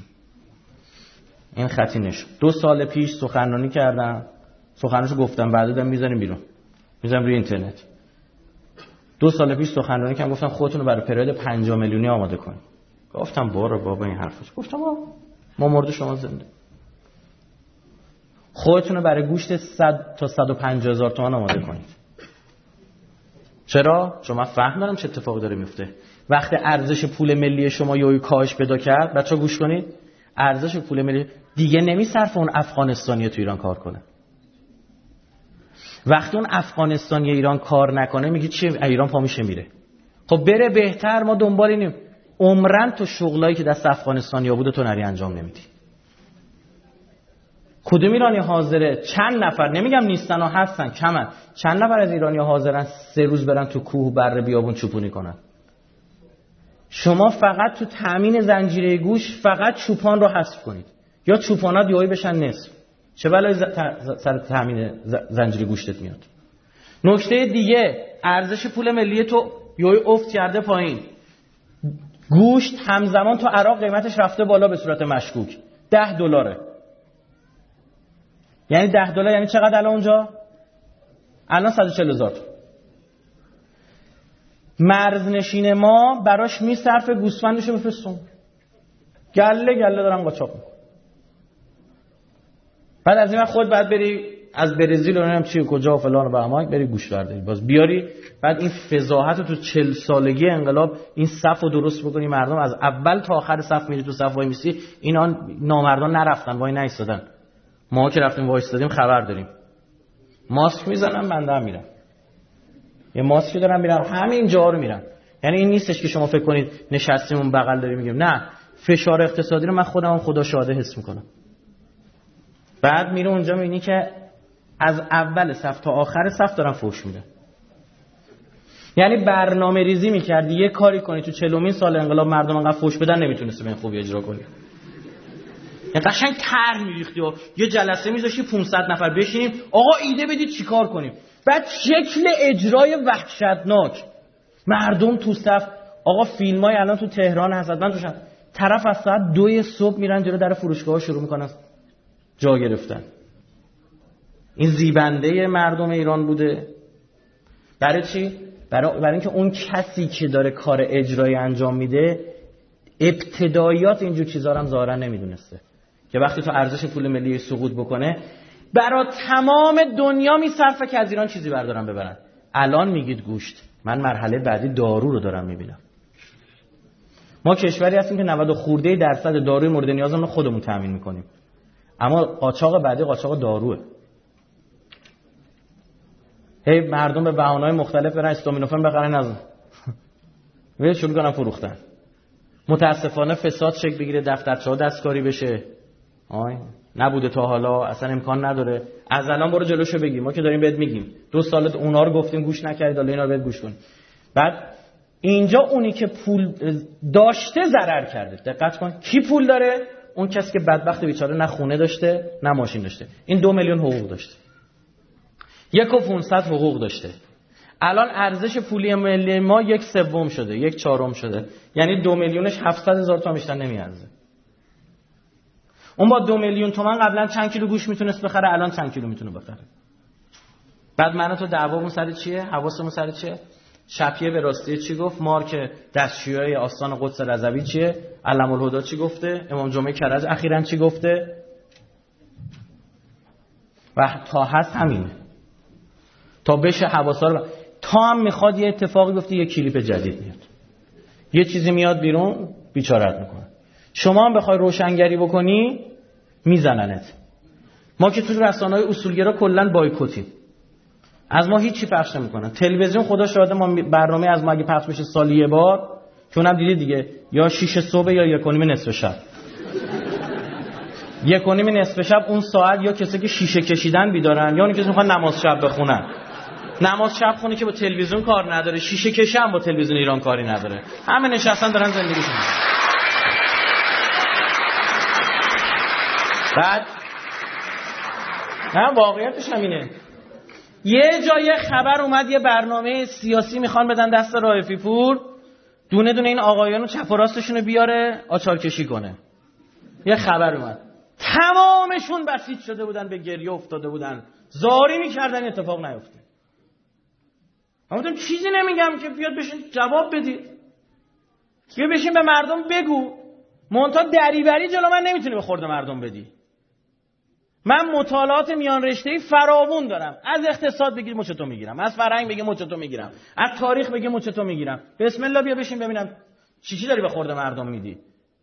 این خطی نشون. دو سال پیش سخنرانی کردم، سخنرانیشو گفتم، بعدا دادم میذاریم بیرون، میذارم روی اینترنت. دو سال پیش سخنرانی کردم، گفتم خودتون رو برای پریود پنجاه میلیونی آماده کنید. گفتم بارو بابا این حرفش. گفتم ما مرد شما زنده. خودتون رو برای گوشت صد تا صد و پنجاه هزار تومان آماده کنید. چرا؟ چون من فهم دارم چه اتفاقی داره میفته. وقتی ارزش پول ملی شما یهو کاهش پیدا کرد، بچه‌ها گوش کنید، ارزش پول ملی دیگه نمیصرفه اون افغانستانی تو ایران کار کنه. وقتی اون افغانستانی ایران کار نکنه میگه چی؟ ایران پا میشه میره. خب بره بهتر، ما دنبال اینیم. عمرن تو شغلایی که دست افغانستانیا بوده تو نری انجام نمیدی. کدوم ایرانی حاضره چند نفر، نمیگم نیستن و هستن، کمن، چند نفر از ایرانی حاضرن سه روز برن تو کوه بره بیابون چوپونی کنن؟ شما فقط تو تامین زنجیره گوشت فقط چوپان رو حذف کنید یا چوپانات یهویی بشن نصف، چه بلایی سر تامین زنجیره گوشتت میاد؟ نکته دیگه، ارزش پول ملی تو یهویی افت کرده پایین. گوشت همزمان تو عراق قیمتش رفته بالا به صورت مشکوک، ده دلاره. یعنی ده دلار یعنی چقدر الان اونجا؟ الان صد و چهل هزار. مرزنشین ما براش میصرفه گوسفندشو بفرستون، گله گله دارن قاچاق میکنن. بعد از این خود بعد بری از برزیل و نمیدونم چی کجا و فلان و بهمان بری گوشت برداری باز بیاری، بعد این فضاحت رو تو چهل سالگی انقلاب این صف رو درست بکنی، مردم از اول تا آخر صف میری تو صف وای میسی، اینا نامردان نرفتن وای نایستادن، ما که رفتیم وایستادیم خبر داریم. ماسک میزنن بنده هم میرم، یه ماسکی دارم میرم همین جا رو میرم. یعنی این نیستش که شما فکر کنید نشستیم اون بغل داریم میگیم، نه، فشار اقتصادی رو من خودم هم خدا شاهده حس میکنم. بعد میره اونجا میبینی که از اول صف تا آخر صف دارن فحش میدن. یعنی برنامه ریزی میکردی یه کاری کنی تو چهلمین سال انقلاب مردم انقدر فحش بدن نمیتونستی به این خوبی اجرا کنی. یعنی قشنگ طرح میریختی و یه جلسه میذاشتی پانصد نفر بشینیم آقا ایده بدید چیکار کنیم، بعد شکل اجرای وحشتناک، مردم تو صف. آقا فیلمای الان تو تهران هست، من توشم، طرف از ساعت دوی صبح میرن جلو در فروشگاه‌ها شروع میکنن جا گرفتن. این زیبنده مردم ایران بوده. برای چی؟ برای برای اینکه اون کسی که داره کار اجرایی انجام میده ابتداییات اینجور چیزا رو هم ظاهرا نمیدونسته که وقتی تو ارزش پول ملی سقوط بکنه برای تمام دنیا میصرفه که از ایران چیزی بردارن ببرن. الان میگید گوشت، من مرحله بعدی دارو رو دارم میبینم. ما کشوری هستیم که نود خورده درصد داروی مورد نیازمون رو خودمون تامین میکنیم، اما قاچاق بعدی قاچاق داروه. هی مردم به بهانه‌های مختلف برن استامینوفن بخرن، از ولی شروع کنن فروختن. متاسفانه فساد شکل بگیره، دفترچه‌ها دستکاری بشه. آی نبوده تا حالا، اصلا امکان نداره. از الان برو جلوشو بگیر، ما که داریم بهت میگیم دو سالت اونا رو گفتیم گوش نکردید، حالا اینا رو بهت گوش کن. بعد اینجا اونی که پول داشته ضرر کرده. دقت کن کی پول داره؟ اون کسی که بدبخت بیچاره نه خونه داشته نه ماشین داشته. این دو میلیون حقوق داشته، یک و پانصد حقوق داشته. الان ارزش پولی ملی ما یک سوم شده، یک چهارم شده، یعنی دو میلیونش هفتصد هزار تومان بیشتر نمیارزه. اون با دو میلیون تومان قبلا چند کیلو گوشت میتونست بخره، الان چند کیلو میتونه بخره. بعد من تو دعوامون سر چیه؟ حواسمون سر چیه؟ شفیع به راستی چی گفت؟ مارک دستشویی آستان قدس رضوی چیه؟ علم الهدی چی گفته؟ امام جمعه کرج اخیراً چی گفته؟ و تا هست همینه، تا بشه حواسا رو. تا هم میخواد یه اتفاقی گفته، یه کلیپ جدید میاد، یه چیزی میاد بیرون بیچارت میکنه. شما هم بخوای روشنگری بکنی میزننت. ما که تو رسانه‌های اصولگرا کلا بایکوتیم، از ما هیچی پخش نمیکنن. تلویزیون خدا شاهده ما برنامه از ما اگه پخش بشه سالی یه بار، که اونم دیدی دیگه، یا شیش صبح یا یک و نیم نصف شب. یک و نیم نصف شب اون ساعت یا کسی که شیشه کشیدن بیدارن، یا اون کسی میخوان نماز شب بخونن. نماز شب خونه که با تلویزیون کار نداره، شیشه کشه هم با تلویزیون ایران کاری نداره، همه نشستن دارن زندگیشون. بعد نه واقعیتش همینه. یه جای خبر اومد یه برنامه سیاسی میخوان بدن دست رائفی پور، دونه دونه این آقایانو چپ و راستشون رو بیاره آچار کشی کنه. یه خبر اومد تمامشون بسیج شده بودن، به گریه افتاده بودن، زاری میکردن، اتفاق نیفته. من گفتم چیزی نمیگم که بیاد بشین جواب بدید، بیا بشین به مردم بگو. منتها دریوری جلو من نمیتونی به خورد مردم بدی. من مطالعات میان رشته‌ای فراوون دارم، از اقتصاد بگیر مچتو میگیرم، از فرهنگ بگیر مچتو میگیرم، از تاریخ بگیر مچتو میگیرم. بسم الله بیا بشین ببینم چی چی داری به خورد مردم میدی.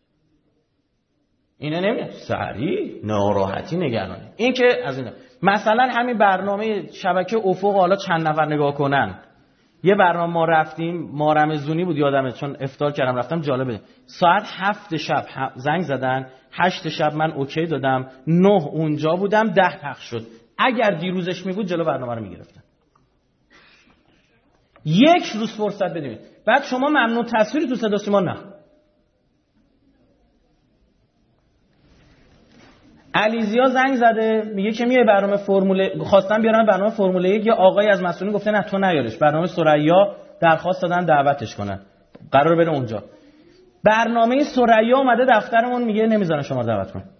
اینه نمیاد سری ناراحتی نگرانی. این که از این مثلا همین برنامه شبکه افق حالا چند نفر نگاه کنن، یه برنامه ما رفتیم، مارمزونی بود یادمه، چون افطار کردم رفتم. جالبه ساعت هفت شب زنگ زدن، هشت شب من اوکی دادم، نه اونجا بودم، ده پخش شد. اگر دیروزش می بود جلو برنامه رو میگرفتن. یک روز فرصت بدید. بعد شما ممنون تصویری تو صدا سیما نه. علیزیا زنگ زده میگه که میای برنامه فرمول، خواستم بیارم برنامه فرمول یک، یا آقای از مسئولین گفته نه تو نیارش، برنامه ثریا درخواست دادن دعوتش کنن، قرار بره اونجا. برنامه ثریا اومده دفترمون میگه نمیذارن شما دعوت کنن.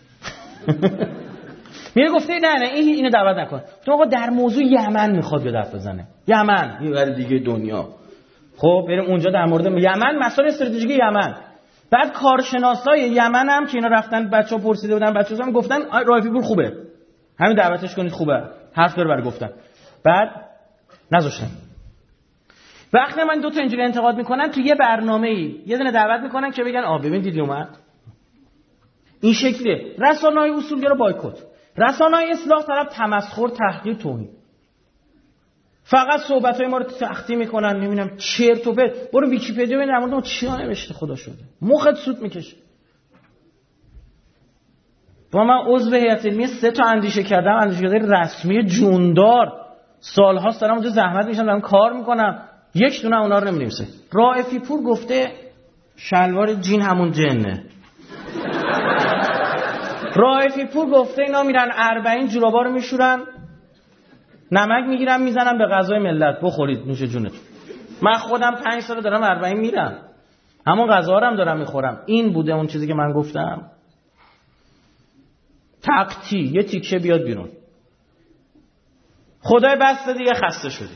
میگه گفته نه نه این اینو دعوت نکن. تو آقا در موضوع یمن میخواد یه حرف بزنه. یمن یه ور دیگه دنیا. خب بریم اونجا در مورد یمن، مسائل استراتژیک یمن. بعد کارشناسای یمن هم که اینا رفتن بچه‌ها پرسیده بودن، بچه‌ها هم گفتن رایفی پور خوبه، همین دعوتش کنید خوبه، حرف داره برای گفتن. بعد نذاشتن. وقتی من دو تا اینجوری انتقاد میکنن تو یه برنامه‌ای یه دونه دعوت میکنن که بگن آ ببین دیدی اومد. این شکلیه. رسانه‌های اصولگرا بایکوت، رسانه‌های اصلاح طلب تمسخر، تحقیر، توهین. فقط صحبت‌های ما رو تخطی میکنن، نمیدونم چرت و پرت. برو ویکی‌پدیا ببین در مورد ما چی نوشته، خدا شده مخت سوت میکشه. با من عضو هیئت علمی سه تا اندیشه کردم، اندیشه‌کده رسمی جوندار، سال‌هاست دارم اونجا زحمت میشم دارم کار میکنم، یک دونه اونا رو نمی‌نویسه. رائفی پور گفته شلوار جین همون جنه. رائفی پور گفته اینا میرن اربعین جورابا رو میشورن، نمک میگیرم میزنم به غذای ملت، بخورید نوش جونتون. من خودم پنج سال دارم اربعین میرم، همون غذا رو هم دارم میخورم. این بوده اون چیزی که من گفتم. تقطی یه تیکه بیاد بیرون. خدای بسته دیگه خسته شدی.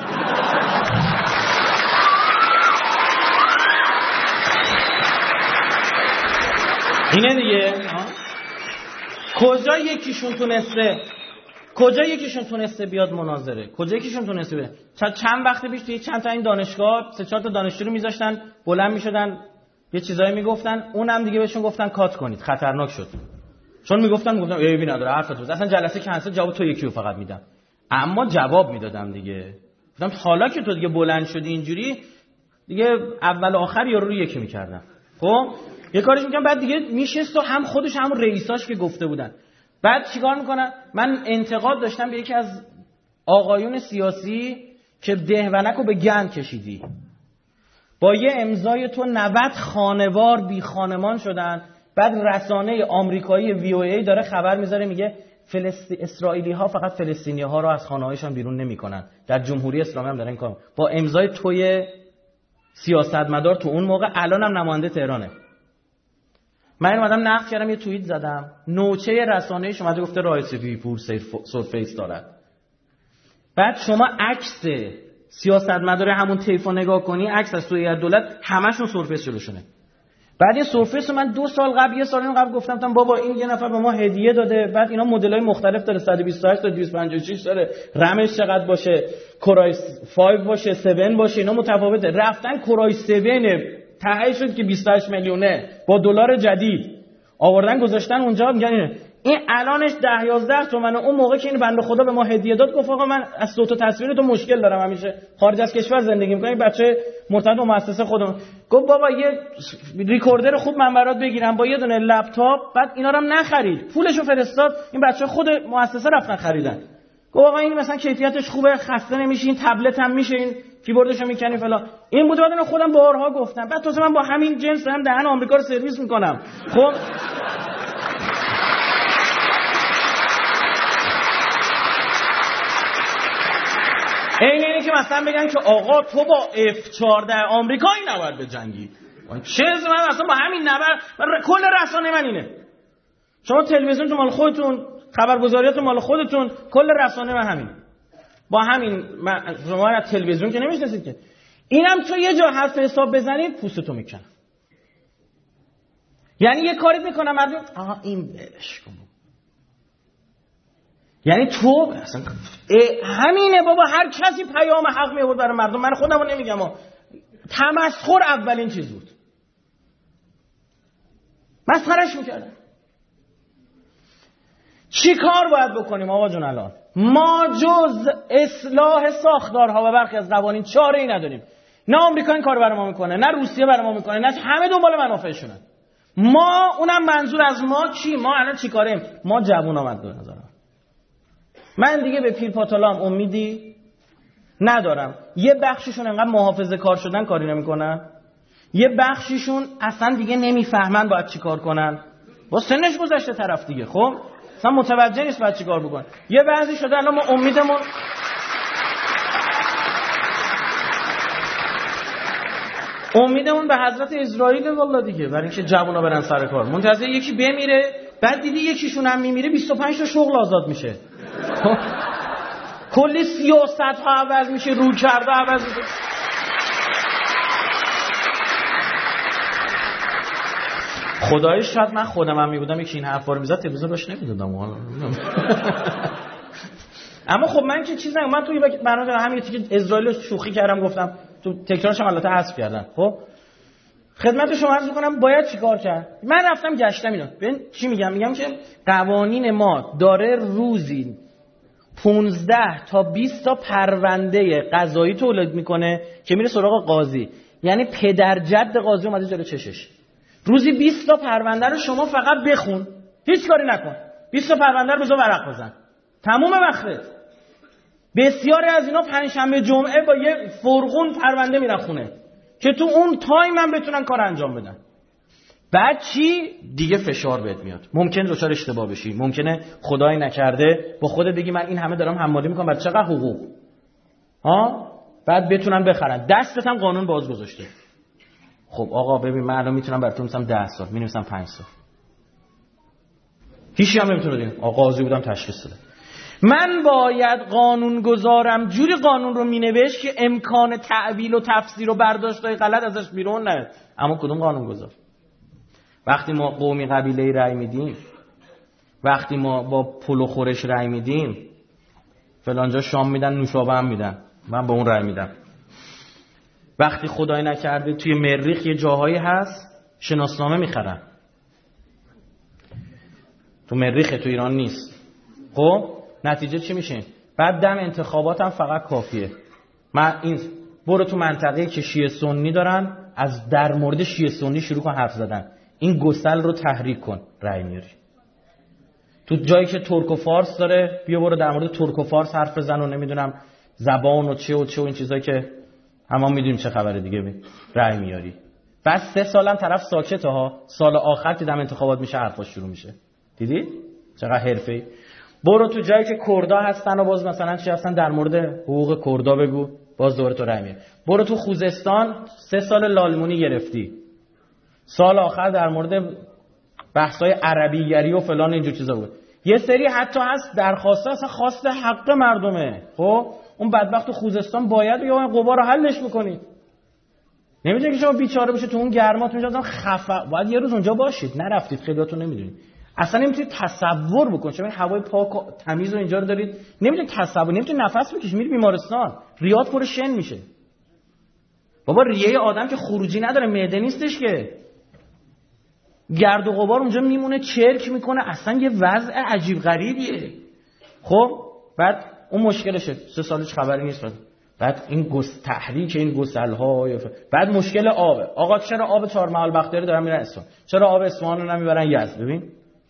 اینه دیگه. کجا یکیشون تونسته کجا یکیشون تونسته بیاد مناظره؟ کجا یکیشون تونسته بیاد؟ چند وقت پیش توی چند تا این دانشگاه سه چهار تا دانشجو رو میذاشتن بلند میشدن یه چیزایی میگفتن، اونم دیگه بهشون گفتن کات کنید، خطرناک شد. چون میگفتن میگفتن عیبی نداره حرفتون، اصلا جلسه کنسل، جواب تو یکی رو فقط میدم. اما جواب میدادم دیگه. گفتم حالا که تو دیگه بلند شدی اینجوری دیگه اول و آخر یارو رو یکی میکردم. خب یه کاریش میکنم، بعد دیگه میشست و هم خودش هم رئیساش که گفته بودن. بعد چیکار میکنن؟ من انتقاد داشتم به یکی از آقایون سیاسی که دهونکو به گند کشیدی. با یه امضای تو نود خانوار بی خانمان شدن. بعد رسانه آمریکایی وی او ای داره خبر میذاره میگه فلسطین اسرائیلی ها فقط فلسطینی ها رو از خانه‌هایشان بیرون نمیکنن. در جمهوری اسلامی هم داره این کار با امضای توی سیاستمدار تو اون موقع، الانم نماینده تهرانه. من اومدم نقد کردم، یه توییت زدم، نوچه رسانه‌ای شما گفته رائفی پور سرفیس دارد. بعد شما عکس سیاستمدار همون طیفو نگاه کنی، عکس از توی دولت همشون سرفیس جلوشونه. بعد یه سرفیس رو من دو سال قبل یه سال قبل گفتم تام بابا این یه نفر به ما هدیه داده، بعد اینا مدل‌های مختلف داره، صد و بیست و هشت تا دویست و پنجاه و شش داره، رمش چقدر باشه، کورای پنج باشه، هفت باشه، اینا متفاوته. رفتن کورای هفت تهیه شد که بیست و هشت میلیونه با دلار جدید آوردن گذاشتن اونجا. میگن اینه این الانش ده یازده تومنه. اون موقع که این بنده خدا به ما هدیه داد گفت آقا من از صوت و تصویر تو مشکل دارم، همیشه خارج از کشور زندگی می‌کنم، بچه مرتبط با مؤسسه خودم. گفت بابا یه ریکوردر خوب من برات بگیرم با یه دونه لپتاپ، بعد اینا رو هم نخرید، پولشو فرستاد، این بچه خود مؤسسه رفتن خریدن. گفت آقا این مثلا کیفیتش خوبه، خسته نمیشین، تبلت هم میشه، این کیبوردشو میکنی فلان. این بود. بعد من خودم بارها گفتم، بعد تو من با همین جنس هم دهن آمریکا رو سرویس میکنم. خب این اینه که مثلا بگن که آقا تو با اف چهارده آمریکایی نباید بجنگی. چه من مثلا با همین نبر کل رسانه من اینه. شما تلویزیون تو مال خودتون، خبرگزاریات مال خودتون، کل رسانه من همین. با همین من شما از تلویزیون که نمیشناسید که. اینم تو یه جا حرف حساب بزنی پوستتو میکنه. یعنی یه کاری میکنم مردم آها این بلش کن. یعنی تو اصلا همینه بابا، هر کسی پیام حق میورد برای مردم. من خودمو نمیگم ها. تمسخر اولین چیز بود. مسخرهش میکردن. چی کار باید بکنیم آقا جون الان؟ ما جز اصلاح ساختارها و برخی از قوانین چاره ای نداریم. نه آمریکا این کارو برای ما میکنه، نه روسیه برای ما میکنه، نه همه دنبال منافعشونن. ما اونم منظور از ما چی؟ ما الان چی کاریم؟ ما جوون آمد به نظرم. من دیگه به پیر پاتالام امیدی ندارم. یه بخششون انقدر محافظه کار شدن کاری نمیکنن، یه بخششون اصلا دیگه نمیفهمن باید چی کار کنن. با سنش گذشته طرف دیگه، خب اصلا متوجه نیست باید چی کار بکنن. یه بعضی شده الان ما امیدمون امیدمون به حضرت اسرائیل والله دیگه، برای اینکه جوونا برن سر کار. منتظر یکی بمیره، بعد دیدی یکیشون هم میمیره بیست و پنج تا شغل آزاد میشه. کلی سیاست ها عوض میشه، رو کرده عوض میشه. خدایش شاید من خودم هم میبودم یکی این حرفا رو میزد تلویزیون روش نمیدادم. اما خب من که چیز نگم، من توی برنامه همین که اسرائیل شوخی کردم گفتم، تو تکرارش هم البته حذف کردم. خب خدمت شما عرض می‌کنم باید چیکار کرد. من رفتم گشتم اینا. ببین چی میگم؟ میگم که قوانین ما داره روزی پانزده تا بیست تا پرونده قضایی تولید میکنه که میره سراغ قاضی. یعنی پدر جد قاضی اومده جلوی چشش. روزی بیست تا پرونده رو شما فقط بخون، هیچ کاری نکن. بیست تا پرونده رو بذار ورق بزن. تموم وقتت. بسیاری از اینا پنجشنبه جمعه با یه فرغون پرونده میرن خونه که تو اون تایم هم بتونن کار انجام بدن. بعد چی؟ دیگه فشار بهت میاد. ممکن دچار اشتباه بشی، ممکنه خدای نکرده با خودت بگی من این همه دارم حمالی میکنم برای چقدر حقوق، ها؟ بعد بتونن بخرن. دستت هم قانون باز گذاشته. خب آقا ببین من الان میتونم براتون مثلا ده سال، مینویسم پنج سال. هیچی هم نمیتونه بگه. آقا قاضی بودم تشخیص داده. من باید قانون گذارم جوری قانون رو مینوشت که امکان تعویل و تفسیر و برداشت‌های غلط ازش بیرون نیاد. اما کدوم قانون گذار؟ وقتی ما قومی قبیله‌ای رأی میدیم، وقتی ما با پلو خورش رأی میدیم، فلانجا شام میدن نوشابه هم میدن، من به اون رأی میدم. وقتی خدای نکرده توی مریخ یه جاهایی هست شناسنامه میخرن، تو مریخ تو ایران نیست. خب نتیجه چی میشه؟ بعد دم انتخابات هم فقط کافیه من این برو تو منطقه‌ای که شیعه سنی دارن از در مورد شیعه سنی شروع کن حرف زدن، این گسل رو تحریک کن، رأی میاری. تو جایی که ترک و فارس داره بیا برو در مورد ترک و فارس حرف بزن و نمیدونم زبان و چه و چه و این چیزایی که همه میدونیم چه خبره دیگه، می رأی میاری. بعد سه سالم طرف ساکته ها، سال آخر که دم انتخابات میشه حرفاش شروع میشه. دیدی چقدر حرفه‌ای؟ برو تو جایی که کردا هستن و باز مثلا چی هستن در مورد حقوق کردا بگو، باز دوره تو رأی میاری. برو تو خوزستان سه سال لالمونی گرفتی، سال آخر در مورد بحث‌های عربیگری و فلان اینجور چیزا بود. یه سری حتی هست درخواسته اصلا خواست حق مردمه. خب اون بدبخت خوزستان باید یا این قبار رو حلش بکنید. نمی‌دونی که شما بیچاره بشه تو اون گرمات می‌ذارن خفا، باید یه روز اونجا باشید. نرفتید خیلیاتون نمی‌دونید. اصلا نمی‌تونید تصور بکنید. شما هوای پاک و تمیز و اینجا رو دارید، نمی‌تونید تصور، نمی‌تونید نفس بکشید، میری بیمارستان. ریات پر شن میشه. بابا ریه آدم که خروجی نداره، معده نیستش که. گرد و غبار اونجا میمونه چرک میکنه، اصلا یه وضع عجیب غریبیه. خب بعد اون مشکلشه، سه سالش خبری نیست. بعد این گس تحریک این گسل‌ها، بعد مشکل آبه. آقا چرا آب چهارمحال بختیاری دارن میرن اصفهان؟ چرا آب اصفهان رو نمیبرن یزد؟ ببین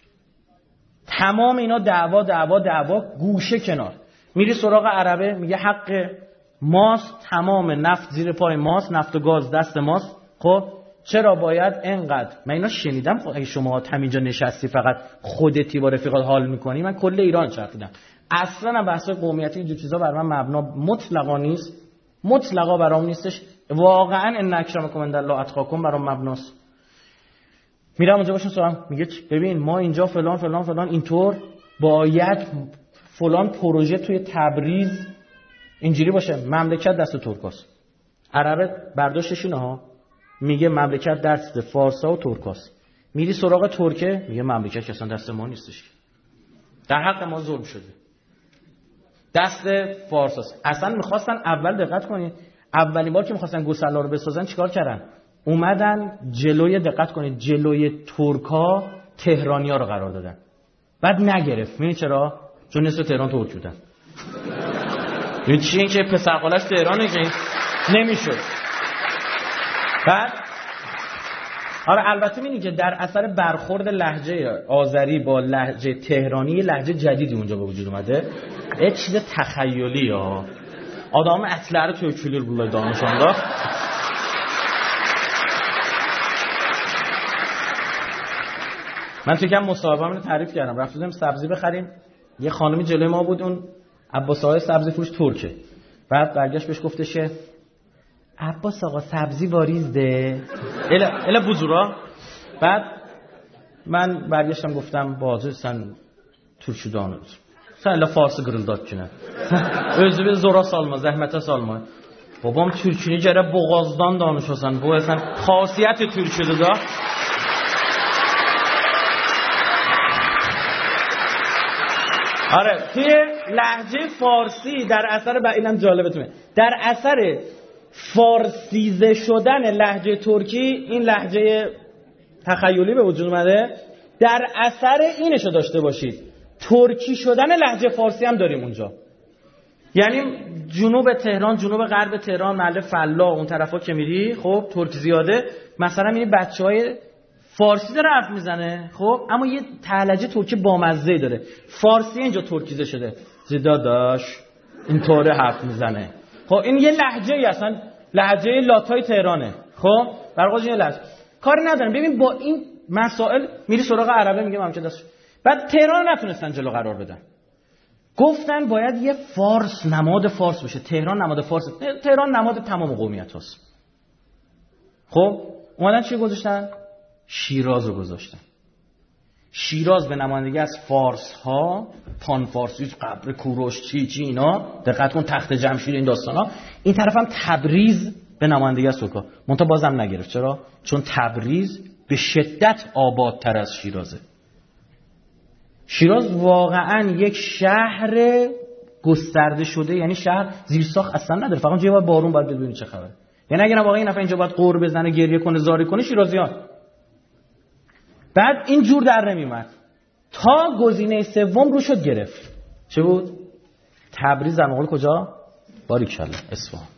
تمام اینا دعوا دعوا دعوا گوشه کنار. میری سراغ عربه میگه حق ماست، تمام نفت زیر پای ماست، نفت و گاز دست ماست. خب چرا باید انقدر؟ من اینا شنیدم. خب اگه شما همینجا نشستی فقط خودتی با رفیقات حال میکنی، من کل ایران چرخیدم. اصلا بحث قومیتی اینجور چیزا بر من مبنا مطلقا نیست، مطلقا برام نیستش. واقعا ان اکرمکم عندالله اتقاکم برام مبناست. میرم اونجا باشم سلام میگه ببین ما اینجا فلان فلان فلان اینطور باید فلان پروژه توی تبریز اینجوری باشه. مملکت دست ترکاست. عربه برداشتش اینه ها، میگه مملکت دست فارسا و ترکاست. میری سراغ ترکه میگه مملکت که اصلا دست ما نیستش، در حق ما ظلم شده، دست فارساست. اصلا میخواستن اول دقت کنید، اولین بار که میخواستن گسلا رو بسازن چیکار کردن؟ اومدن جلوی دقت کنید جلوی ترکا تهرانیا رو قرار دادن. بعد نگرفت. می‌دونی چرا؟ چون نصف تهران ترک بودن. این چی این که پسرخالش تهرانه که نمیشد. بعد آره البته می‌بینی که در اثر برخورد لهجه آذری با لهجه تهرانی لهجه جدیدی اونجا به وجود اومده. یه چیز تخیلی ها. آدم ətləri tökülür burada danışanda. من تو کم مصاحبه‌ام رو تعریف کردم. رفتیم سبزی بخریم. یه خانمی جلوی ما بود، اون عباس آقای سبزی فروش ترکه. بعد برگشت بهش گفتش که عباس آقا سبزی واریزده. اله اله بوزورا. بعد من برگشتم گفتم bazı sen Türkçüdanız. Sen elə farsı qırıldat ki nə. Özünü zora salma, zəhmətə salma. Babam türkünü gərək boğazdan danışasan. Bu əsən xasiyyəti türküdür da. آره توی لهجه فارسی در اثر و اینم جالبتونه، در اثر فارسیزه شدن لهجه ترکی این لهجه تخیلی به وجود اومده. در اثر اینشو داشته باشید، ترکی شدن لهجه فارسی هم داریم اونجا. یعنی جنوب تهران، جنوب غرب تهران، محله فلا اون طرفا که میری خب ترک زیاده، مثلا این بچهای فارسی داره حرف میزنه خب، اما یه لهجه ترکی بامزه داره. فارسی اینجا ترکیزه شده، زداداش اینطوره حرف میزنه. خب این یه لهجه ای اصلا لهجه لاتای تهرانه. خب برای خودش یه لهجه کاری ندارم. ببین با این مسائل میری سراغ عربه، میگه من چه دست. بعد تهران نتونستن جلو قرار بدن، گفتن باید یه فارس نماد فارس بشه. تهران نماد فارس، تهران نماد تمام قومیت هست. خب اومدن چی گذاشتن؟ شیراز رو گذاشتن. شیراز به نمایندگی از فارس ها، پان فارسی، قبر کوروش، چی چی اینا، دقت کن، تخت جمشید، این داستان ها. این طرف هم تبریز به نمایندگی از سوکا، منتها بازم نگرفت. چرا؟ چون تبریز به شدت آبادتر از شیرازه. شیراز واقعا یک شهر گسترده شده، یعنی شهر زیرساخت اصلا نداره، فقط جای بارون باید ببینید چه خبره. یعنی اگه واقعا این نفر اینجا باید قور بزنه، گریه کنه، زاری کنه، شیرازیان. بعد این جور در نمیومد تا گزینه سوم رو شد گرفت. چه بود؟ تبریز در مقابل کجا؟ باریکلا اصفهان.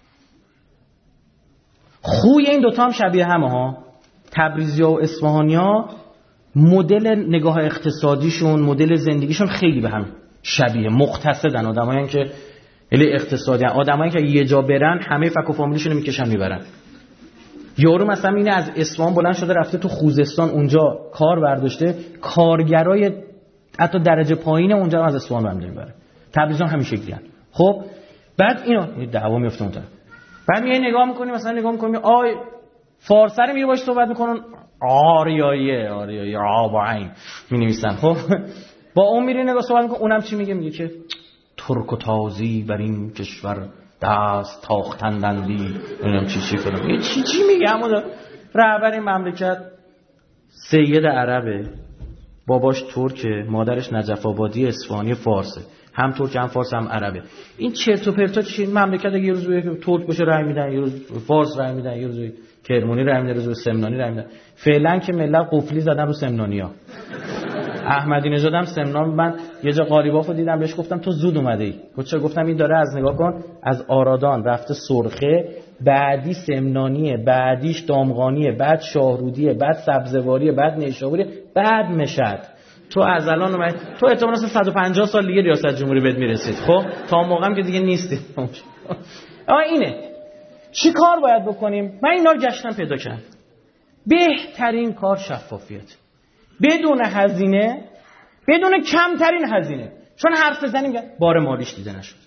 خوی این دوتا هم شبیه همه ها. تبریزیا و اصفهانیا مدل نگاه اقتصادیشون، مدل زندگیشون خیلی به هم شبیه، مقتصدن. آدمایی که خیلی اقتصادی، آدمایی که یه جا برن همه فک و فامیلیشون رو میکشن میبرن. یارو مثلا اینه از اصفهان بلند شده رفته تو خوزستان، اونجا کار برداشته، کارگرای حتی درجه پایین اونجا هم از اصفهان برمی‌داره میبره. تبریزان همین شکلیه. خب بعد اینو دعوا میفته اونجا. بعد میای نگاه میکنی، مثلا نگاه میکنی آی فارسی رو میری باش صحبت میکنن، آریاییه آریایی آباین مینویسن. خب با اون میری نگاه صحبت میکنی، اونم چی میگه؟ میگه که ترک و تازی بر این کشور دست تاختندندی، نمیدونم چی چی فلان. یه چی چی میگه؟ اما رهبر این مملکت سید عربه، باباش ترکه، مادرش نجف آبادی اصفهانی فارسه، هم ترک هم فارس هم عربه. این چرت و پرتا چی؟ مملکت اگه یه روز به ترک باشه رای میدن، یه روز فارس رای میدن، یه روز کرمانی رای میدن، یه روز سمنانی رای میدن. فعلا که ملت قفلی زدن رو سمنانیا. احمدی نژاد هم سمنان. من یه جا قاریبافو دیدم، بهش گفتم تو زود اومدی. گفتم گفتم این داره از نگاه کن، از آرادان رفته سرخه، بعدی سمنانیه، بعدیش دامغانیه، بعد شاهرودیه، بعد سبزواریه، بعد نیشابوریه، بعد مشهد. تو از الان اومد، تو احتمالاً صد و پنجاه سال دیگه ریاست جمهوری بهت میرسید. خب تا موقعم که دیگه نیستی. اما اینه چی کار باید بکنیم؟ من اینا رو گشتم پیدا کردم. بهترین کار شفافیت، بدون هزینه، بدون کمترین هزینه. چون حرف بزنیم بار مالیش دیده نشد.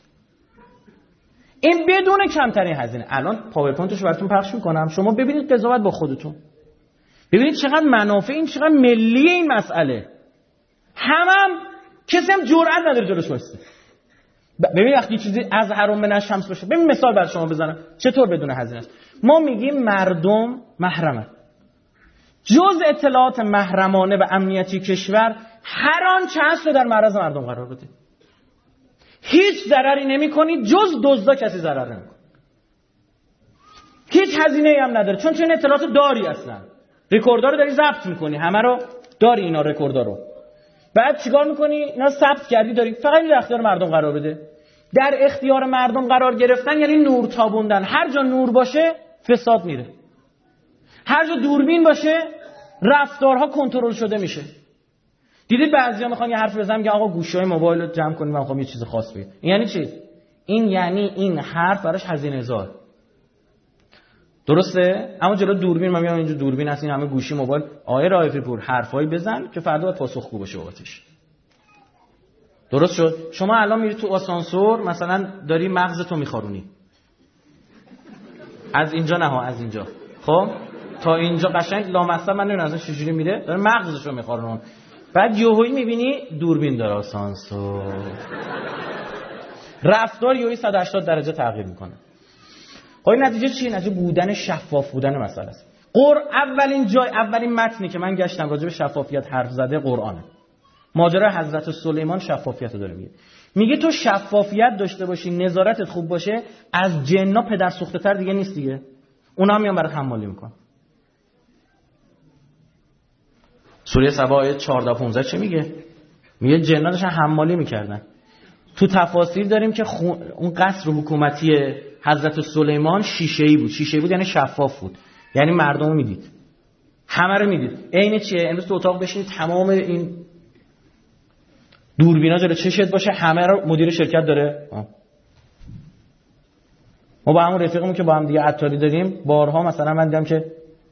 این بدون کمترین هزینه. الان پاورپوینتش براتون پخش میکنم، شما ببینید قضاوت با خودتون، ببینید چقدر منافع این، چقدر ملی این مسئله. همم هم کسی هم جرئت نداره جلوش وایسته. ببین وقتی چیزی از حرام من الشمس باشه، ببین مثال برای شما بزنم چطور بدون هزینه است. ما میگیم مردم محرمن. جز اطلاعات محرمانه و امنیتی کشور هر آنچه هست رو در معرض مردم قرار بده. هیچ ضرری نمی‌کنید، جز دزدا کسی ضرر نمی‌کنه. هیچ هزینه‌ای هم نداره، چون چون اطلاعات داری اصلا. رکوردار رو داری ضبط می‌کنی، همه رو داری، اینا رکوردار رو. بعد چیکار میکنی؟ اینا ثبت کردی داری، فقط این در اختیار مردم قرار بده. در اختیار مردم قرار گرفتن یعنی نور تابوندن. هر جا نور باشه فساد میره، هر جا دوربین باشه رفتارها کنترل شده میشه. دیدید بعضیا میخوان یه حرف بزنن میگن آقا گوشی‌های موبایل رو جمع کنیم، من میخوام یه چیز خاص بگم. این یعنی چی؟ این یعنی این حرف براش هزینه زار. درسته؟ اما جلو دوربین من میگم اینجا دوربین هست، این همه گوشی موبایل. آقای رائفی پور حرفایی بزن که فردا باید پاسخگو باشه بابتش. درست شد؟ شما الان میری تو آسانسور مثلا داری مغزتو میخارونی. از اینجا نه ها، از اینجا. خب تا اینجا قشنگ لامصب من نمیدونم اصلا چجوری میره، داره مغزشو میخارونه. بعد یهویی میبینی دوربین داره آسانسور. رفتار یهویی صد و هشتاد درجه تغییر میکنه. خب این نتیجه چیه؟ نتیجه بودن شفاف بودن مسئله است. قرآن اولین جای اولین متنی که من گشتم راجع به شفافیت حرف زده قرآنه. ماجرای حضرت سلیمان شفافیت رو داره میگه. میگه تو شفافیت داشته باشی، نظارتت خوب باشه، از جن‌ها پدر سوخته تر دیگه نیست دیگه. اونا هم میان برات حمالی میکنن. سوره سبا آیه چهارده پانزده چه میگه؟ میگه جن‌ها داشتن حمالی میکردن. تو تفاسیر داریم که خون... اون قصر حکومتی حضرت سلیمان شیشه‌ای بود. شیشه‌ای بود یعنی شفاف بود. یعنی مردم رو میدید. همه رو میدید. عین چیه؟ امروز تو اتاق بشینید تمام این دوربینا جلوی چشت باشه، همه رو مدیر شرکت داره. آه. ما با همون رفیقمون که با هم دیگه عطاری داریم بارها مثلا من دیدم که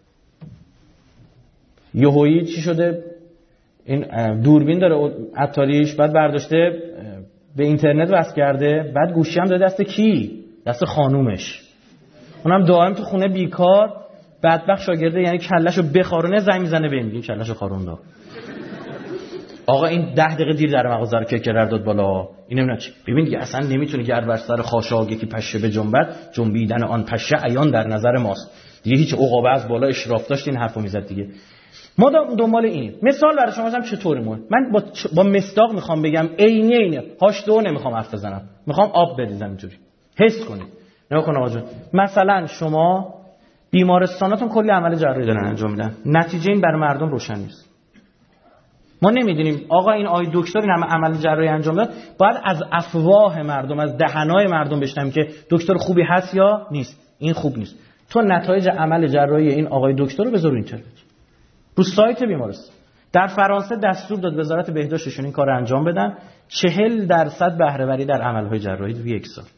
یهویی چی شده، این دوربین داره عطاریش، بعد برداشته به اینترنت وصل کرده، بعد گوشی هم داده دست کی؟ دست خانومش. اونم دائم تو خونه بیکار، بدبخت شاگرده، یعنی کلهشو بخارونه زنگ میزنه به این کلهشو خاروند. آقا این ده دقیقه دیر در مغازه رو که کرر داد بالا. این نمیدونم چی. ببین دیگه اصلا نمیتونه گر بر سر خاشاک یکی پشه به جنبت، جنبیدن آن پشه عیان در نظر ماست. دیگه هیچ عقابه از بالا اشراف داشت این حرفو میزد دیگه. ما دنبال این مثال برای شما بزنم چطوره مون. من با با مصداق میخوام بگم عینی عینه هاش دو نمیخوام حرف بزنم، میخوام آب بریزم اینجوری حس کنید. نگاه کن آقا جون، مثلا شما بیمارستاناتون کلی عمل جراحی دارن انجام میدن، نتیجه این برای مردم روشن نیست. ما نمیدونیم آقا این آی دکتر این همه عمل جراحی انجام داد، باید از افواه مردم، از دهنای مردم بشنویم که دکتر خوبی هست یا نیست. این خوب نیست. تو نتایج عمل جراحی این آقای دکتر رو بذار اینترنت، رو سایت بیمارستان. در فرانسه دستور داد وزارت بهداشتشون این کار انجام بدن، چهل درصد بهره وری در عملهای جراحی تو یک سال.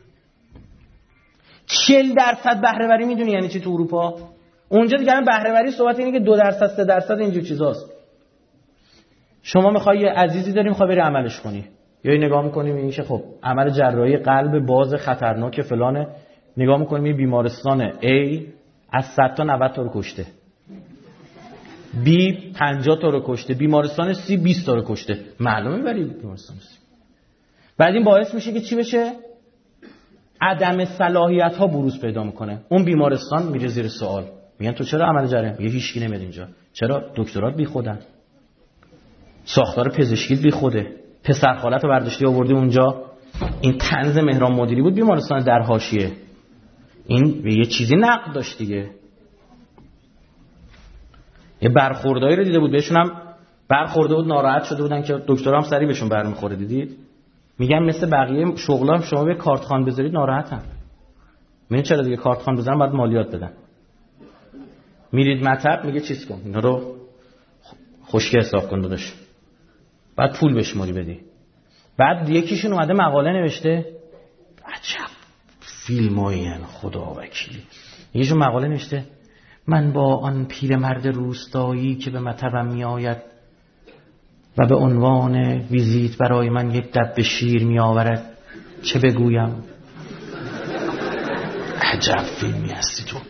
چهل درصد بهره وری میدونی یعنی چی تو اروپا؟ اونجا دیگه بهره وری صحبت اینه که دو درصد سه درصد اینجور چیزاست. شما میخوای یه عزیزی داریم میخوای بری عملش کنی، یا نگاه میکنیم این که خب عمل جراحی قلب باز خطرناک فلانه، نگاه میکنیم این بیمارستان A از صد تا نود تا رو کشته، B پنجاه تا رو کشته، بیمارستان C بیست تا رو کشته، معلومه بری بیمارستان C. بعد این باعث میشه که چی بشه؟ عدم صلاحیت ها بروز پیدا میکنه. اون بیمارستان میره زیر سوال، میگن تو چرا عمل جراحی؟ میگه هیچکی نمیاد اینجا. چرا؟ دکترات بی خودن، ساختار پزشکی بی خوده، پسر خالت رو برداشتی آوردی اونجا. این طنز مهران مدیری بود بیمارستان در حاشیه، این یه چیزی نقد داشت دیگه. یه برخوردایی رو دیده بود بهشون هم برخورده بود، ناراحت شده بودن که دکترها هم سری بهشون برمیخوره. دیدید میگن مثل بقیه شغلا هم شما به کارت خان بذارید ناراحتن. میگن چرا دیگه کارت خان بزنن بعد مالیات بدن. میرید مطب میگه چیز کن اینا رو خشکی حساب کن داداش، بعد پول بشماری بدی. بعد یکیشون اومده مقاله نوشته، عجب فیلمایی ان خدا وکیلی. یکیشون مقاله نوشته من با آن پیرمرد روستایی که به مطبم می آید و به عنوان ویزیت برای من یک دبه شیر می آورد چه بگویم؟ عجب فیلمی هستی تو.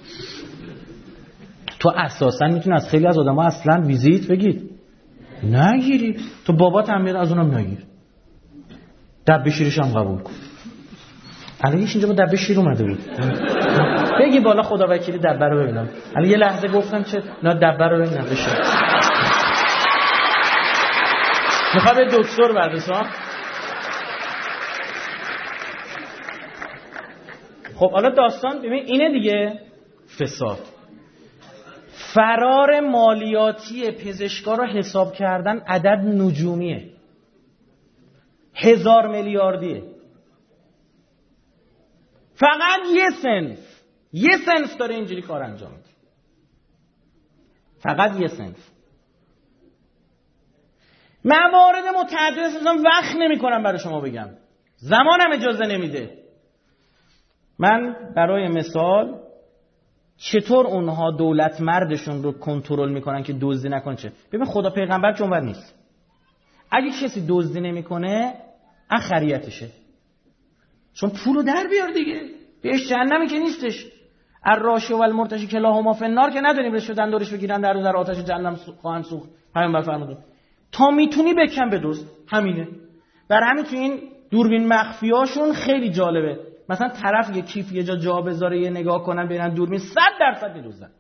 تو اساسا میتونی از خیلی از آدم ها اصلا ویزیت بگید نگیری، تو بابات هم میاد از اونم نگیر، دبه شیرش هم قبول کن. الان اینجا با دبه شیر اومده بود بگی بالا خدا وکیلی دبه رو ببینم. الان یه لحظه گفتم چه نه دبه رو ببینم بشه میخواد به دکتر برداشت. خب حالا داستان ببین اینه دیگه، فساد. فرار مالیاتی پزشکا رو حساب کردن عدد نجومیه، هزار میلیاردیه. فقط یه صنف یه صنف داره اینجوری کار انجام میده، فقط یه صنف. موارد متعدد اصلا وقت نمی کنم برای شما بگم، زمانم اجازه نمیده. من برای مثال چطور اونها دولت مردشون رو کنترل میکنن که دزدی نکنه. چه ببین خدا پیغمبر که اونور نیست، اگه کسی دزدی نمیکنه اخریتشه، چون پولو در بیار دیگه، بهش جهنمی که نیستش. الراشی و المرتشی کلاهما فی النار که نداریم رشوه دن دورش بگیرن در در آتش جهنم خواهند سوخت. پیامبر فرمود تا میتونی بکن بدزد، همینه. برای همین تو این دوربین مخفیاشون خیلی جالبه، مثلا طرف یه کیف یه جا جا بذاره یه نگاه کنن ببینن دوربین صد درصد میدوزن،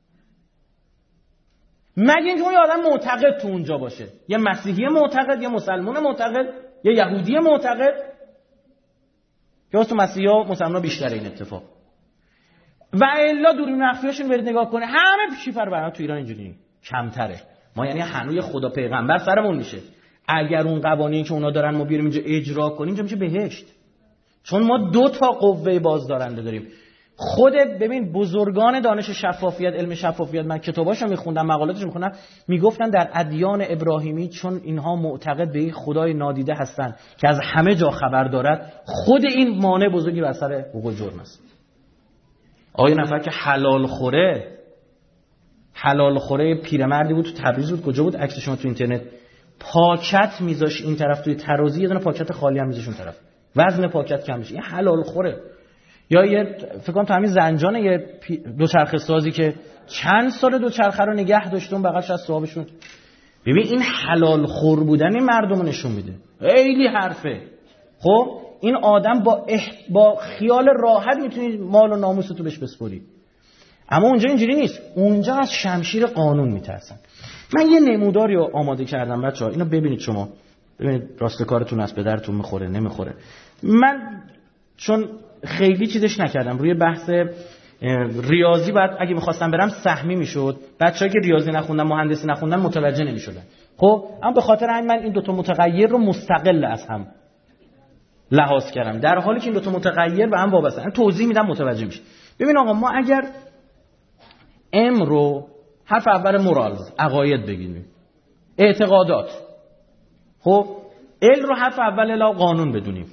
مگه اینکه اون آدم معتقد تو اونجا باشه، یه مسیحی معتقد، یه مسلمان معتقد، یه یهودی معتقد. که واسه مسیحا مسلمانا بیشتر این اتفاق. و الا دوربین مخفیاشون برید نگاه کنه همه کیفر برام تو ایران اینجوری کمتره. ما یعنی هنوز خدا پیغمبر سرمون میشه. اگر اون قوانینی که اونا دارن ما بیاریم اینجا اجرا کنیم اینجا میشه بهشت. چون ما دو تا قوه بازدارنده داریم. خود ببین بزرگان دانش شفافیت، علم شفافیت، من کتاباشو میخوندم، مقالاتشو میخوندم، میگفتن در ادیان ابراهیمی چون اینها معتقد به یک خدای نادیده هستن که از همه جا خبر دارد، خود این مانع بزرگی بر سر حقوق جرم است. آقای نفر که حلال خوره، حلال خوره پیرمردی بود تو تبریز بود، کجا بود عکسش شما تو اینترنت، پاکت میذاش این طرف توی ترازی، یه دونه پاکت خالی هم میذاش اون طرف، وزن پاکت کم بشه. این حلال خوره. یا یه فکر کنم تو همین زنجان یه دوچرخه سازی که چند سال دوچرخه رو نگه داشتون بغلش از صاحبشون. ببین این حلال خور بودن این مردمو نشون میده. خیلی حرفه. خب این آدم با اح... با خیال راحت میتونی مال و ناموس تو بهش بسپری. اما اونجا اینجوری نیست. اونجا از شمشیر قانون میترسن. من یه نموداری رو آماده کردم بچه‌ها، اینو ببینید شما. ببینید راست کارتون است به درتون میخوره نمیخوره. من چون خیلی چیزش نکردم روی بحث ریاضی، بعد اگه می‌خواستم برم سهمی میشد، بچه‌ها که ریاضی نخوندن مهندسی نخوندن متوجه نمی‌شدن. خب اما به خاطر همین من این دو تا متغیر رو مستقل از هم لحاظ کردم، در حالی که این دو تا متغیر به هم وابسته ان. توضیح میدم متوجه میشید. ببین آقا ما اگر ام رو حرف اول مورالز عقاید بگیریم، اعتقادات، خب ال رو حرف اول الا قانون بدونیم،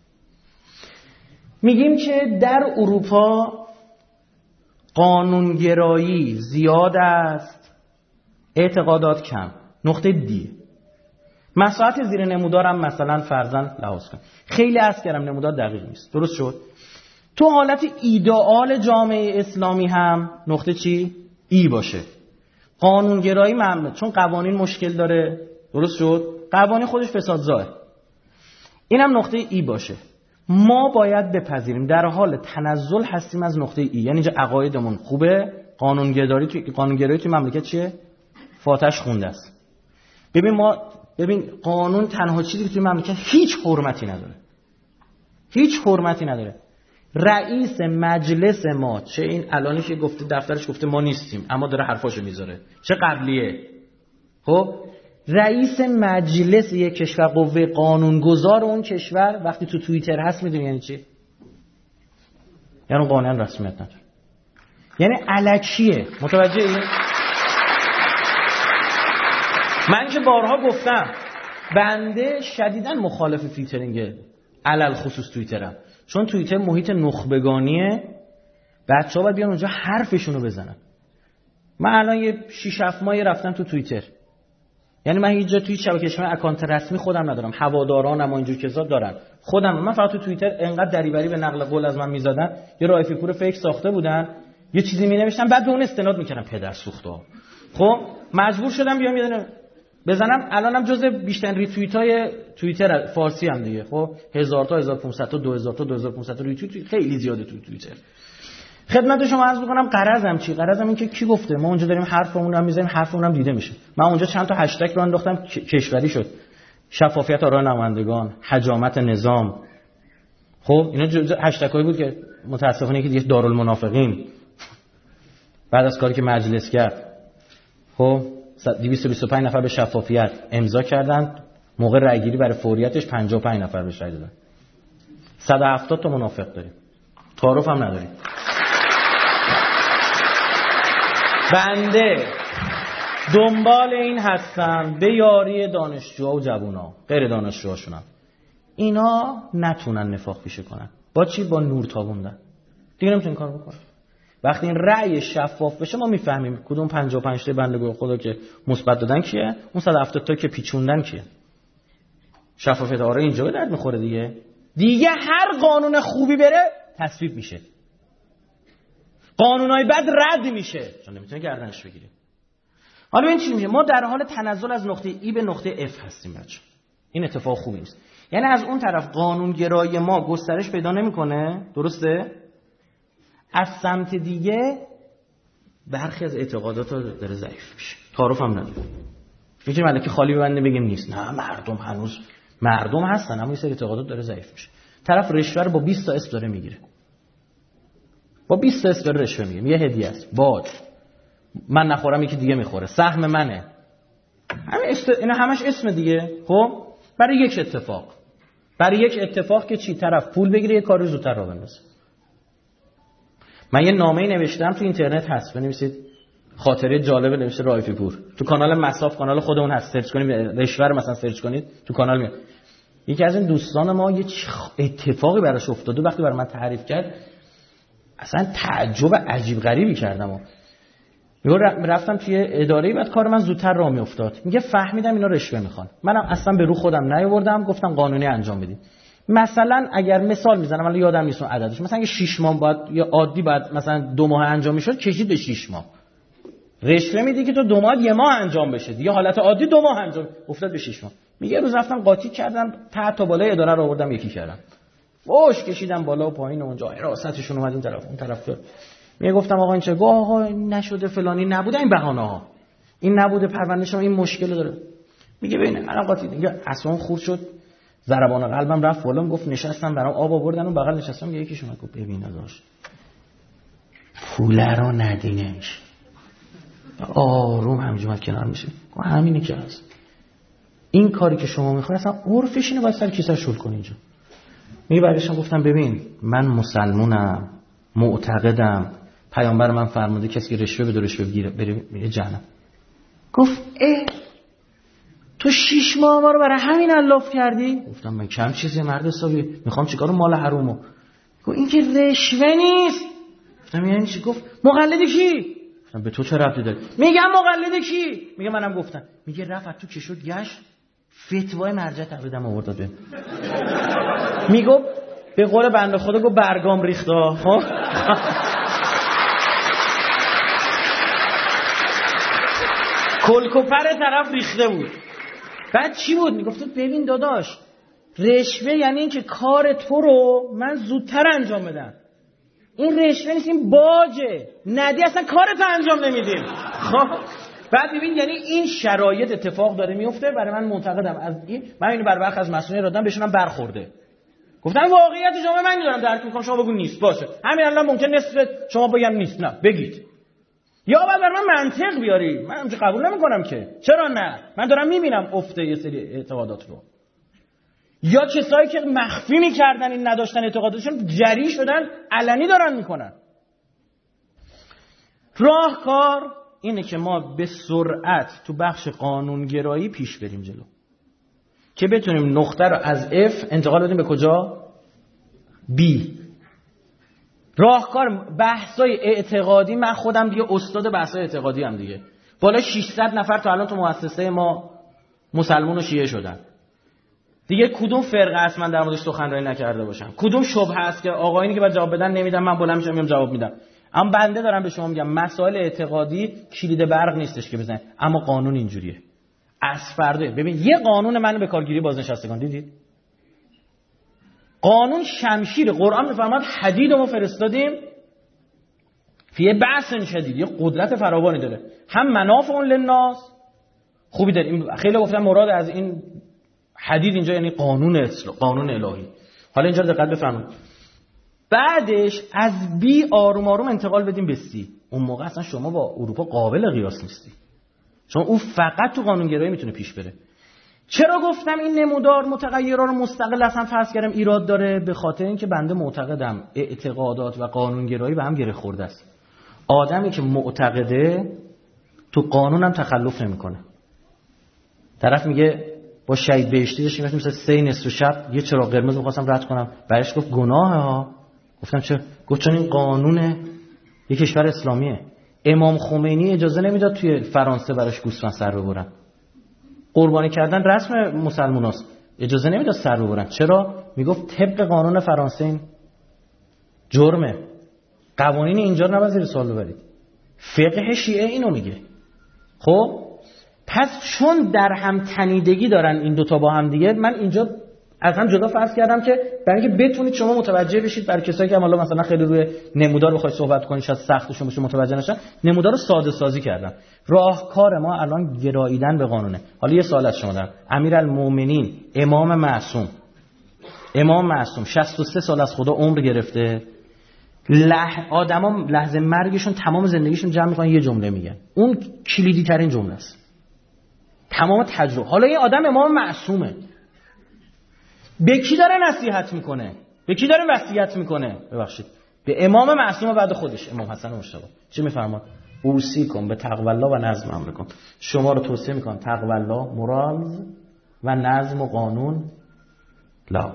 میگیم که در اروپا قانونگرایی زیاد است، اعتقادات کم. نقطه دی مساحت زیر نمودارم مثلا فرضاً لحاظ کن. خیلی عرض کردم نمودار دقیق نیست، درست شد. تو حالت ایدئال جامعه اسلامی هم نقطه چی؟ ای باشه. قانونگرایی ممنوع چون قوانین مشکل داره، درست شد. قوانین خودش فسادزاست. اینم نقطه ای باشه. ما باید بپذیریم در حال تنزل هستیم از نقطه ای، یعنی اینجا عقایدمون خوبه، قانونگرایی توی قانونگرایی توی مملکت چیه؟ فاتش خونده است. ببین ما ببین قانون تنها چیزی که توی مملکت هیچ حرمتی نداره، هیچ حرمتی نداره. رئیس مجلس ما چه این الانی که گفته دفترش گفته ما نیستیم اما داره حرفاشو میذاره، چه قبلیه، خب رئیس مجلس یک کشور، قوه قانونگذار اون کشور وقتی تو توییتر هست میدونی یعنی چی؟ یعنی اون قانون رسمیت نداره، یعنی الکیه. متوجه این؟ من که بارها گفتم بنده شدیداً مخالف فیلترینگ علل خصوص توییترم، چون توییتر محیط نخبگانیه، بچه‌ها باید بیان اونجا حرفشونو بزنن. من الان یه شش هفت ماه رفتم تو توییتر، یعنی من هیچ جا توی شبکه اجتماعی اکانت رسمی خودم ندارم، هوادارانم و اینجور چیزا دارن خودم. من فقط تو توییتر انقدر دریوری به نقل قول از من میزدن، یه رایفی پور فیک ساخته بودن، یه چیزی مینوشتم بعد به اون استناد میکردم، پدر سوختا. خب مجبور شدم بیام یه دونه بزنم. الانم جزء بیشترین ریتوییت‌های توییتر فارسی هم دیگه. خب هزار تا هزار و پانصد تا دو هزار تا دو هزار و پانصد تا ریتوییت خیلی زیاده تو توییتر. خدمت شما عرض می‌کنم غرضم چی؟ غرضم این که کی گفته ما اونجا داریم حرفمون رو می‌زنیم، حرفمون هم دیده میشه. من اونجا چند تا هشتگ رو انداختم کشوری شد، شفافیت آرای نمایندگان، حجامت نظام. خب اینا جزء هشتگ‌هایی بود که متأسفانه که دیگه دارالمنافقین بعد از کاری که مجلس کرد خب دویست و بیست و پنج نفر به شفافیت امضا کردن، موقع رأی گیری برای فوریتش پنجاه و پنج نفر بهش رأی دادن. صد و هفتاد تا منافق داریم، تعارف هم نداریم. بنده دنبال این هستم به یاری دانشجوها و جوونا، غیر دانشجوهاشونم، اینا نتونن نفاق پیشه کنن. با چی؟ با نور تابوندن. دیگه نمیتونن کار بکنن. وقتی این رأی شفاف بشه ما میفهمیم کدوم پنجاه و پنج تا بنده خدا که مثبت دادن کیه، اون صد و هفتاد تا که پیچوندن کیه. شفافیت آره اینجا به درد میخوره دیگه. دیگه هر قانون خوبی بره تصویب میشه، قانونای بد رد میشه، چون نمیتونه گردنش بگیره. حالا این چی میشه؟ ما در حال تنزل از نقطه ای به نقطه F هستیم بچه. این اتفاق خوبی نیست. یعنی از اون طرف قانونگرایی ما گسترش پیدا نمیکنه، درسته؟ از سمت دیگه برخی از اعتقادات داره ضعیف میشه. تعارف هم نداره. میتونیم الکی خالی ببنده بگیم نیست. نه، مردم هنوز مردم هستن، اما این سری اعتقادات داره ضعیف میشه. طرف رشوه رو با بیست تا اسم داره میگیره. با بیست تا اسم داره رشوه میگیره. یه هدیه است. باج. من نخورم یکی دیگه میخوره. سهم منه. همین است... اینا همش اسم دیگه. خب برای یک اتفاق. برای یک اتفاق که چی؟ طرف پول بگیره یه کاری زودتر راه بندازه. من یه نامه‌ای نوشتم تو اینترنت هست، بنویسید خاطره جالب نوشته رائفی پور. تو کانال مساف، کانال خودمون هست، سرچ کنید رشوه مثلا سرچ کنید تو کانال میاد. یکی از این دوستان ما یه اتفاقی براش افتاده، وقتی برای من تعریف کرد اصلا تعجب عجیب غریبی کردم. و میگه رفتم توی اداره، بعد کار من زودتر راه میافتاد. میگه فهمیدم اینا رشوه میخوان. منم اصلا به رو خودم نیاوردم، گفتم قانونی انجام بدید. مثلا اگر مثال میزنم الان یادم نیست عددش، مثلا اگه شش ماه بعد یا عادی بعد مثلا دو ماه انجام میشد، کشید به شش ماه. رشوه میدی که تو دو ماه یه ماه انجام بشه، دیگه حالت عادی دو ماه انجام افتاد به شش ماه. میگه روز رفتم قاطی کردم، تا تا بالای اداره رو آوردم یکی کردم. فوش کشیدم بالا و پایین، اونجا حراستشون اومد این طرف اون طرف. میگه گفتم آقا این چه؟ گفت آقا نشده فلانی نبوده، این بهانه‌ها، این نبوده پرونده شما، این مشکل داره. میگه ببین الان قاطی دیگه اصلا خورد شد، ضربان قلبم رفت بالا. گفت نشستم برام آب آوردن، اون بغل نشستم. یکیش اومد گفت ببین داداش پول رو ندینش. آروم همجوری کنار میشه. گفت همینی که هست. این کاری که شما میخواید اصلا عرفش اینه، باید سر کیسه شل کنی اینجا. میگه بعدش گفتم ببین من مسلمونم، معتقدم پیامبر من فرموده کسی که رشوه بده رشوه بگیره بره جهنم. گفت اه تو شش ماه ما رو برای همین الاف کردی؟ گفتم من کم چیزی مرد حسابی، میخوام چیکارو مال حرومو. گفت این که رشوه نیست. گفتم یعنی چی؟ گفت مقلد کی؟ گفتم به تو چه ربطی داره؟ میگم مقلد کی؟ میگه منم گفتم. میگه رفت تو کشود گشت فتوای مرجع تقریدم آورد داد. میگه به قول بنده خدا گفت برگام ریختا. ها کلکوپر طرف ریخته بود. بعد چی بود؟ میگفت ببین داداش رشوه یعنی این که کار تو رو من زودتر انجام بدم. این رشوه نیست، این باجه. ندی اصلا کارتو انجام نمیدیم. خب بعد ببین یعنی این شرایط اتفاق داره میفته. برای من معتقدم از این من اینو بر وقت از مسئولین دادم بهشونم برخورده. گفتم واقعیت شما من میدونم درک میکنم، شما بگو نیست باشه. همین الان ممکن نصف شما بگم نیست، نه بگید. یا بعد بر من منطق بیاری. من همچه قبول نمیکنم که. چرا نه؟ من دارم میبینم افته یه سری اعتقادات رو. یا کسایی که مخفی میکردن این نداشتن اعتقاداتشون جری شدن علنی دارن میکنن. راهکار اینه که ما به سرعت تو بخش قانونگرایی پیش بریم جلو که بتونیم نقطه رو از F انتقال بدیم به کجا؟ B. راهکار بحثای اعتقادی، من خودم دیگه استاد بحثای اعتقادی هم دیگه. بالا ششصد نفر تا الان تو مؤسسه ما مسلمان و شیعه شدن. دیگه کدوم فرقه است من در موردش سخنرانی نکرده باشم؟ کدوم شبهه است که آقایونی که باید جواب بدن نمیدن، من بلند میشم میام جواب میدم؟ اما بنده دارم به شما میگم مسائل اعتقادی کلید برق نیستش که بزنید، اما قانون اینجوریه. از فردا ببین یه قانون منو به کارگیری بازنشستگان دیدید؟ قانون شمشیر قرآن میفرماد حدید رو ما فرستادیم فیه بحث شدید، یه قدرت فراوانی داره، هم منافع اون للناس خوبی داره. خیلی گفتم مراد از این حدید اینجا یعنی قانون اسلام، قانون الهی. حالا اینجا دقت بفرمایید. بعدش از بی آروم آروم انتقال بدیم به سی. اون موقع اصلا شما با اروپا قابل قیاس نیستی. چون او فقط تو قانونگرایی میتونه پیش بره. چرا گفتم این نمودار متغیرها رو مستقل از هم فرض کردم ایراد داره؟ به خاطر اینکه بنده معتقدم اعتقادات و قانونگرایی به هم گره خورده است. آدمی که معتقده تو قانون هم تخلف نمیکنه. طرف میگه با شهید بهشتی داشتیم مثل سه نصف شب یه چراغ قرمز می‌خواستم رد کنم، برایش گفت گناهه ها. گفتم چه؟ گفت چون این قانون یک کشور اسلامیه. امام خمینی اجازه نمیداد توی فرانسه براش گوسفند سر ببرن. قربانی کردن رسم مسلماناست، اجازه نمیداد سر ببرن. چرا؟ میگفت طبق قانون فرانسه این جرمه. قوانین اینجا رو نباید زیر سوال ببرید. فقه شیعه اینو میگه. خب پس چون در هم تنیدگی دارن این دوتا با هم دیگه، من اینجا از هم جدا فرض کردم که برای اینکه بتونید شما متوجه بشید، برای کسایی که حالا مثلا خیلی روی نمودار بخواید صحبت کنید شاید سختشون بشه متوجه نشن، نمودار رو ساده سازی کردم. راهکار ما الان گراییدن به قانونه. حالا یه سوال از شما دارم. امیرالمومنین امام معصوم امام معصوم شصت و سه سال از خدا عمر گرفته، لح... آدما لحظه مرگشون تمام زندگیشون جمع میکنن یه جمله میگن، اون کلیدی ترین جمله است. تمام تجربه. حالا این آدم امام معصومه، به کی داره نصیحت میکنه؟ به کی داره وصیت میکنه؟ ببخشید به امام معصوم بعد خودش، امام حسن مجتبی. چی میفرماد؟ اوصیکم به تقوی الله و نظم امرکم. شما رو توصیه میکنم تقوی الله، مرامز و نظم و قانون لا.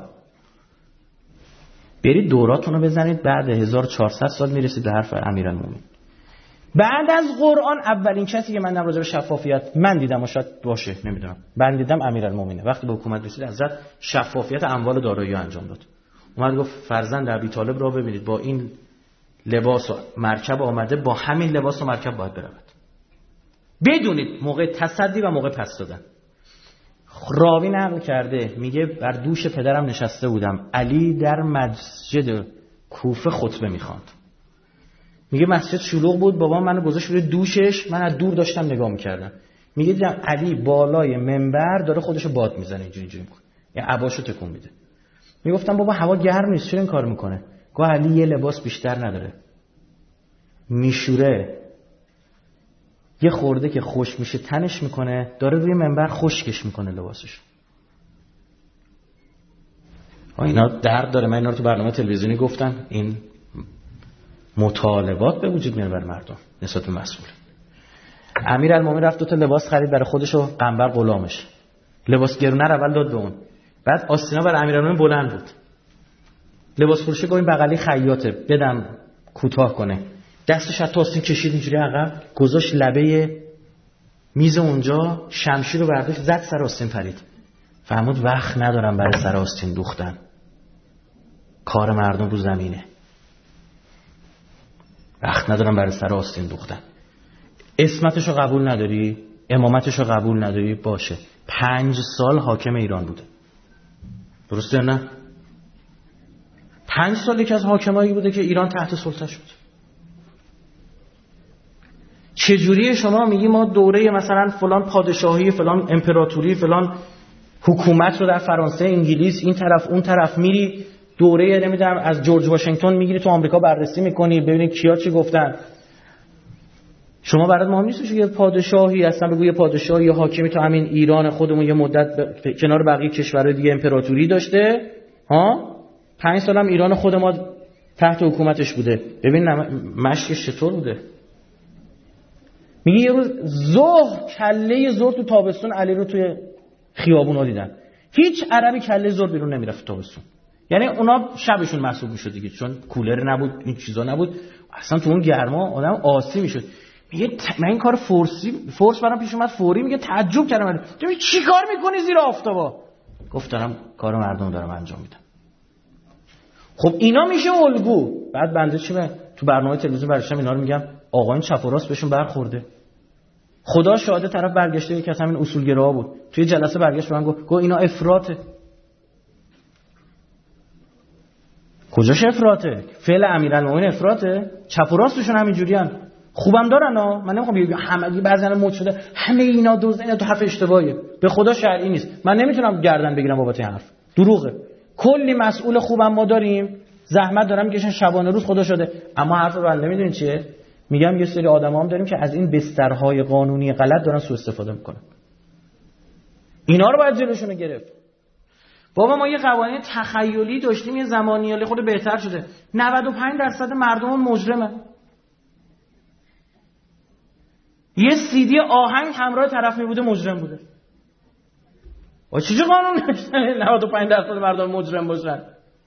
برید دوراتون رو بزنید، بعد هزار و چهارصد سال میرسید به حرف امیرالمومنین. بعد از قرآن اولین کسی که من در راجع به شفافیت من دیدم و شاید باشه نمیدونم، من دیدم امیرالمومنین. وقتی به حکومت رسید حضرت شفافیت اموال دارایی انجام داد. اومد گفت فرزند ابی طالب را ببینید با این لباس و مرکب آمده، با همین لباس و مرکب باید برود. بدونید موقع تصدی و موقع پس دادن. راوی نقل کرده میگه بر دوش پدرم نشسته بودم، علی در مسجد کوفه خطبه میخواند. میگه مسجد شلوغ بود، بابا منو گذاشت روی دوشش، من از دور داشتم نگاه میکردم. میگه دیدم علی بالای منبر داره خودشو باد میزنه، اینجوری اینجوری میکنه، یعنی عباشو تکون میده. میگفتم بابا هوا گرم نیست چرا این کار میکنه؟ گفت علی یه لباس بیشتر نداره، میشوره یه خورده که خوش میشه تنش میکنه، داره روی منبر خشکش میکنه لباسش. اینا درد داره. من اینا رو تو برنامه تلویزیونی گفتم. این مطالبات به وجود میاره بر مردم نسبت به مسئول. امیرالمومنین رفت دو تا لباس خرید برای خودش و قنبر غلامش. لباس گرونه رو اول داد به اون، بعد آستینا برای امیرالمومنین بلند بود. لباس فروشی گفت این بغلی خیاطه بدم کوتاه کنه، دستش از آستین کشید اینجوری عقب، گذاشت لبه میز اونجا، شمشیر رو برداشت زد سر آستین پرید. فهمود وقت ندارم برای سر آستین دوختن، کار مردم رو زمینه، وقت ندارم برای سر آستین دوختن. اسمتشو قبول نداری؟ امامتشو قبول نداری؟ باشه. پنج سال حاکم ایران بوده، درسته نه؟ پنج سال یکی از حاکمایی بوده که ایران تحت سلطه شد. چجوری شما میگی ما دوره مثلا فلان پادشاهی، فلان امپراتوری، فلان حکومت رو در فرانسه، انگلیس، این طرف اون طرف میری دوره نمیدونم از جورج واشنگتن میگیری تو آمریکا بررسی میکنی ببینی کیا چی گفتن. شما برات مهم نیست که پادشاهی اصلا بگو یه پادشاهی یا حاکمی تو همین ایران خودمون یه مدت ب... کنار بقیه کشورهای دیگه امپراتوری داشته ها؟ پنج سال هم ایران خود ما تحت حکومتش بوده. ببین مشکش چطور بوده. میگه یه روز ظهر کله ظهر تو تابستون علی رو توی خیابونا دیدن. هیچ عربی کله ظهر بیرون نمیرفت تابستون، یعنی اونا شبشون محسوب میشد دیگه، چون کولر نبود این چیزا نبود، اصلا تو اون گرما آدم آسی میشد. میگه ت... من این کار فورسی فورس برام پیش اومد فوری، میگه تعجب کردم تو چی کار میکنی زیر آفتابا؟ گفت دارم کار مردم دارم انجام میدم. خب اینا میشه الگو. بعد بنده چی به تو برنامه تلویزیون برشم اینا رو میگم آقایون چپ و راست بهشون برخورده. خدا شاهده طرف برگشته یکی از همین اصولگراها بود، توی جلسه برگشت به من گفت گفت اینا افراطه. کجاش افراطه؟ فعل امیرالمومنین افراطه؟ چپ و راستشون همینجوریان. خوبم دارن ها، من نمیخوام بگم همه بعضن مد شده همه اینا دوز اینا تو حرف اشتباهیه. به خدا شرعی نیست. من نمیتونم گردن بگیرم بابت این حرف. دروغه. کلی مسئول خوبم ما داریم، زحمت دارم میکشن شبانه روز خدا شده، اما حرف بنده میدونین چیه؟ میگم یه سری آدما هم داریم که از این بسترهای قانونی غلط دارن سوء استفاده میکنن. اینا رو باید جلوشونو گرفت. بابا ما یه قوانین تخیلی داشتیم یه زمانی ولی خود بهتر شده. نود و پنج درصد مردم مجرمه. یه سیدی آهنگ همراه طرف میبوده مجرم بوده. و چیزی قانون نوشتن نود و پنج درصد مردم مجرم باشن؟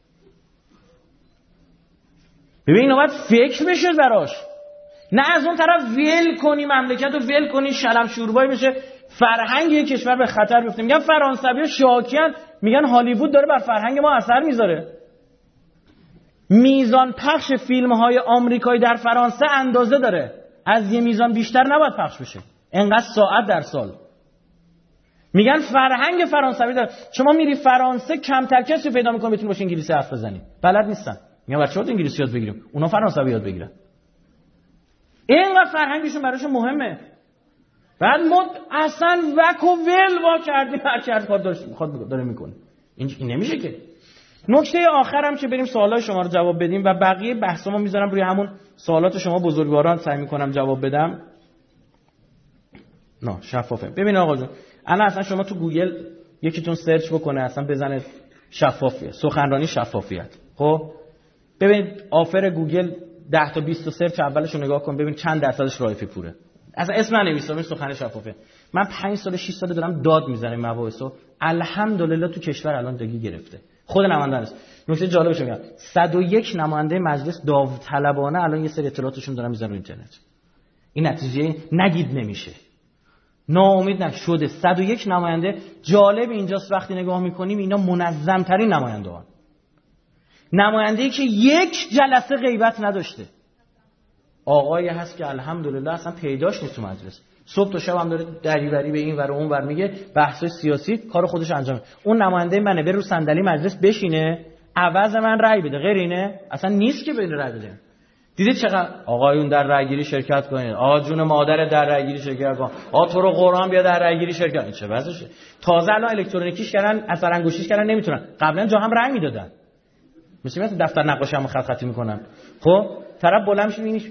ببین اینا باید فکر بشه براش. نه از اون طرف ویل کنی مملکت رو ویل کنی شلم شوربای بشه فرهنگ یک کشور به خطر بیفته. میگن فرانسوی‌ها شاکیان، میگن هالیوود داره بر فرهنگ ما اثر میذاره. میزان پخش فیلم‌های آمریکایی در فرانسه اندازه داره. از یه میزان بیشتر نباید پخش بشه. انقدر ساعت در سال. میگن فرهنگ فرانسوی داره. شما میری فرانسه کمتر کسی پیدا می‌کنی بتونی باش انگلیسی حرف بزنی. بلد نیستن. میگن بچه‌ها انگلیسی یاد بگیریم. اونا فرانسوی یاد بگیرن. اینقدر فرهنگشون براشون مهمه. بعد ما اصلا وک و ول وا کردیم هر کی هر کار داشت میخواد داره میکنه. این نمیشه که. نکته آخرم که بریم سوالای شما رو جواب بدیم و بقیه بحثامو میذارم روی همون سوالات شما بزرگواران سعی میکنم جواب بدم. نه شفافه. ببین آقا جون الان اصلا شما تو گوگل یکیتون سرچ بکنه اصلا بزنه شفافیت سخنرانی شفافیت. خب ببینید آفر گوگل ده تا بیست تا سرچ اولش رو نگاه کن ببین چند درصدش رایفی پوره. اصلا اسم ننویسم این سخن شفافه. من پنج سال شش سال دارم داد میزنم مباحثو الحمدلله تو کشور الان دگی گرفته. خود نماینده است. نکته جالبش میگم صد و یک نماینده مجلس داوطلبانه الان یه سری اطلاعاتشون دارن میذارن رو اینترنت. این نتیجه نگید نمیشه. ناامید نشده. صد و یک نماینده. جالب اینجاست وقتی نگاه میکنیم اینا منظم ترین نماینده هستن. نماینده‌ای که یک جلسه غیبت نداشته. آقایی هست که الحمدلله اصلا پیداش نیست تو مجلس. صبح تا شب هم داره دریوری به این ور و اون ور میگه بحث سیاسی کار خودش انجام میده. اون نماینده منه بره رو صندلی مجلس بشینه عوض من رأی بده غیر اینه اصلا نیست که بین رأی بده. دیدید چقدر آقایون در رأی گیری شرکت کنید. آقا جون مادر در رأی گیری شرکت کن. آقا تو رو قرآن بیا در رأی گیری شرکت. این چه وضعشه؟ تازه الان الکترونیکیش کردن اثر انگشتیش کردن نمیتونن. قبلا جا هم رأی میدادن. مثل مثل دفتر نقاشی هم خط خطی میکنن. خب طرف بلند میشه میبینیش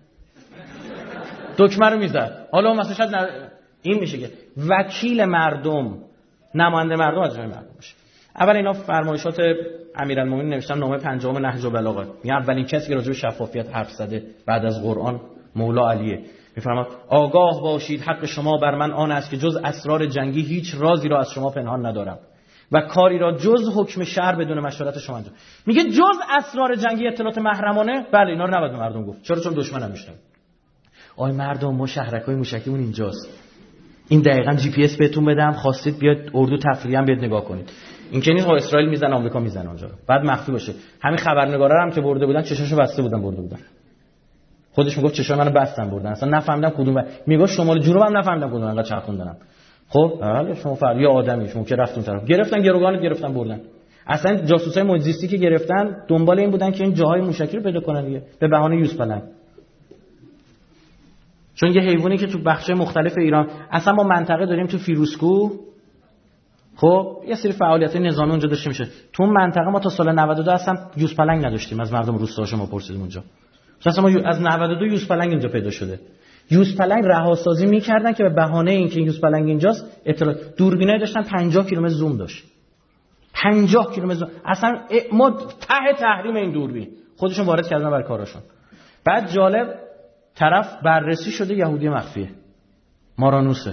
دکمه رو میزد. حالا مثلا شاید ن... این میشه که وکیل مردم نماینده مردم از جای مردم باشه. اول اینا فرمایشات امیرالمومنین نوشتن نامه پنجم نهج البلاغه. میگه اولین کسی که راجع به شفافیت حرف زده بعد از قرآن مولا علیه. میفرماد آگاه باشید حق شما بر من آن است که جز اسرار جنگی هیچ رازی را از شما پنهان ندارم و کاری را جز حکم شرع بدون مشورت شما انجام. میگه جز اسرار جنگی اطلاعات محرمانه بله اینا رو نباید به مردم گفت. چرا؟ چون دشمنم میشن. آی مردم ما شهرکای موشکیمون اینجاست. این دقیقاً جی پی اس بهتون بدم خواستید بیاد اردو تفریحی هم بیاد نگاه کنید. این که نیست ها اسرائیل میزنه آمریکا میزنه اونجا. بعد مخفی باشه. همین خبرنگارا هم که برده بودن چشاشو بسته بودن برده بودن. خودش میگفت چشای منو بستن بردن. اصلا نفهمیدم کدوم. میگفت شمال جنوب هم نفهمیدم کدوم انقدر چرخوندنم. خب بله شما فرض یا آدمی شما که رفتون طرف گرفتن گروگان گرفتن بردن. اصلا جاسوسای محیط که گرفتن دنبال این بودن که این جاهای موشکی رو پیدا کنن دیگه به بهانه یوز پلنگ. چون یه حیوانی که تو بخش‌های مختلف ایران اصلا ما منطقه داریم تو فیروزکوه خب یه سری فعالیت نظامی اونجا داشته میشه. تو اون منطقه ما تا سال نود و دو اصلا یوز پلنگ نداشتیم. از مردم روستاها ما پرسیدیم اونجا. اصلا ما از نود و دو یوز پلنگ اینجا پیدا شده. یوز پلنگ رهاسازی می‌کردن که به بهانه اینکه یوز پلنگ اینجاست اطلاع دوربینای داشتن پنجاه کیلومتر زوم داشت. پنجاه کیلومتر زوم. اصلا ما ته تحریم این دوربین خودشون وارد کردن برای کاراشون. بعد جالب طرف بررسی شده یهودی مخفیه. مارانوسه.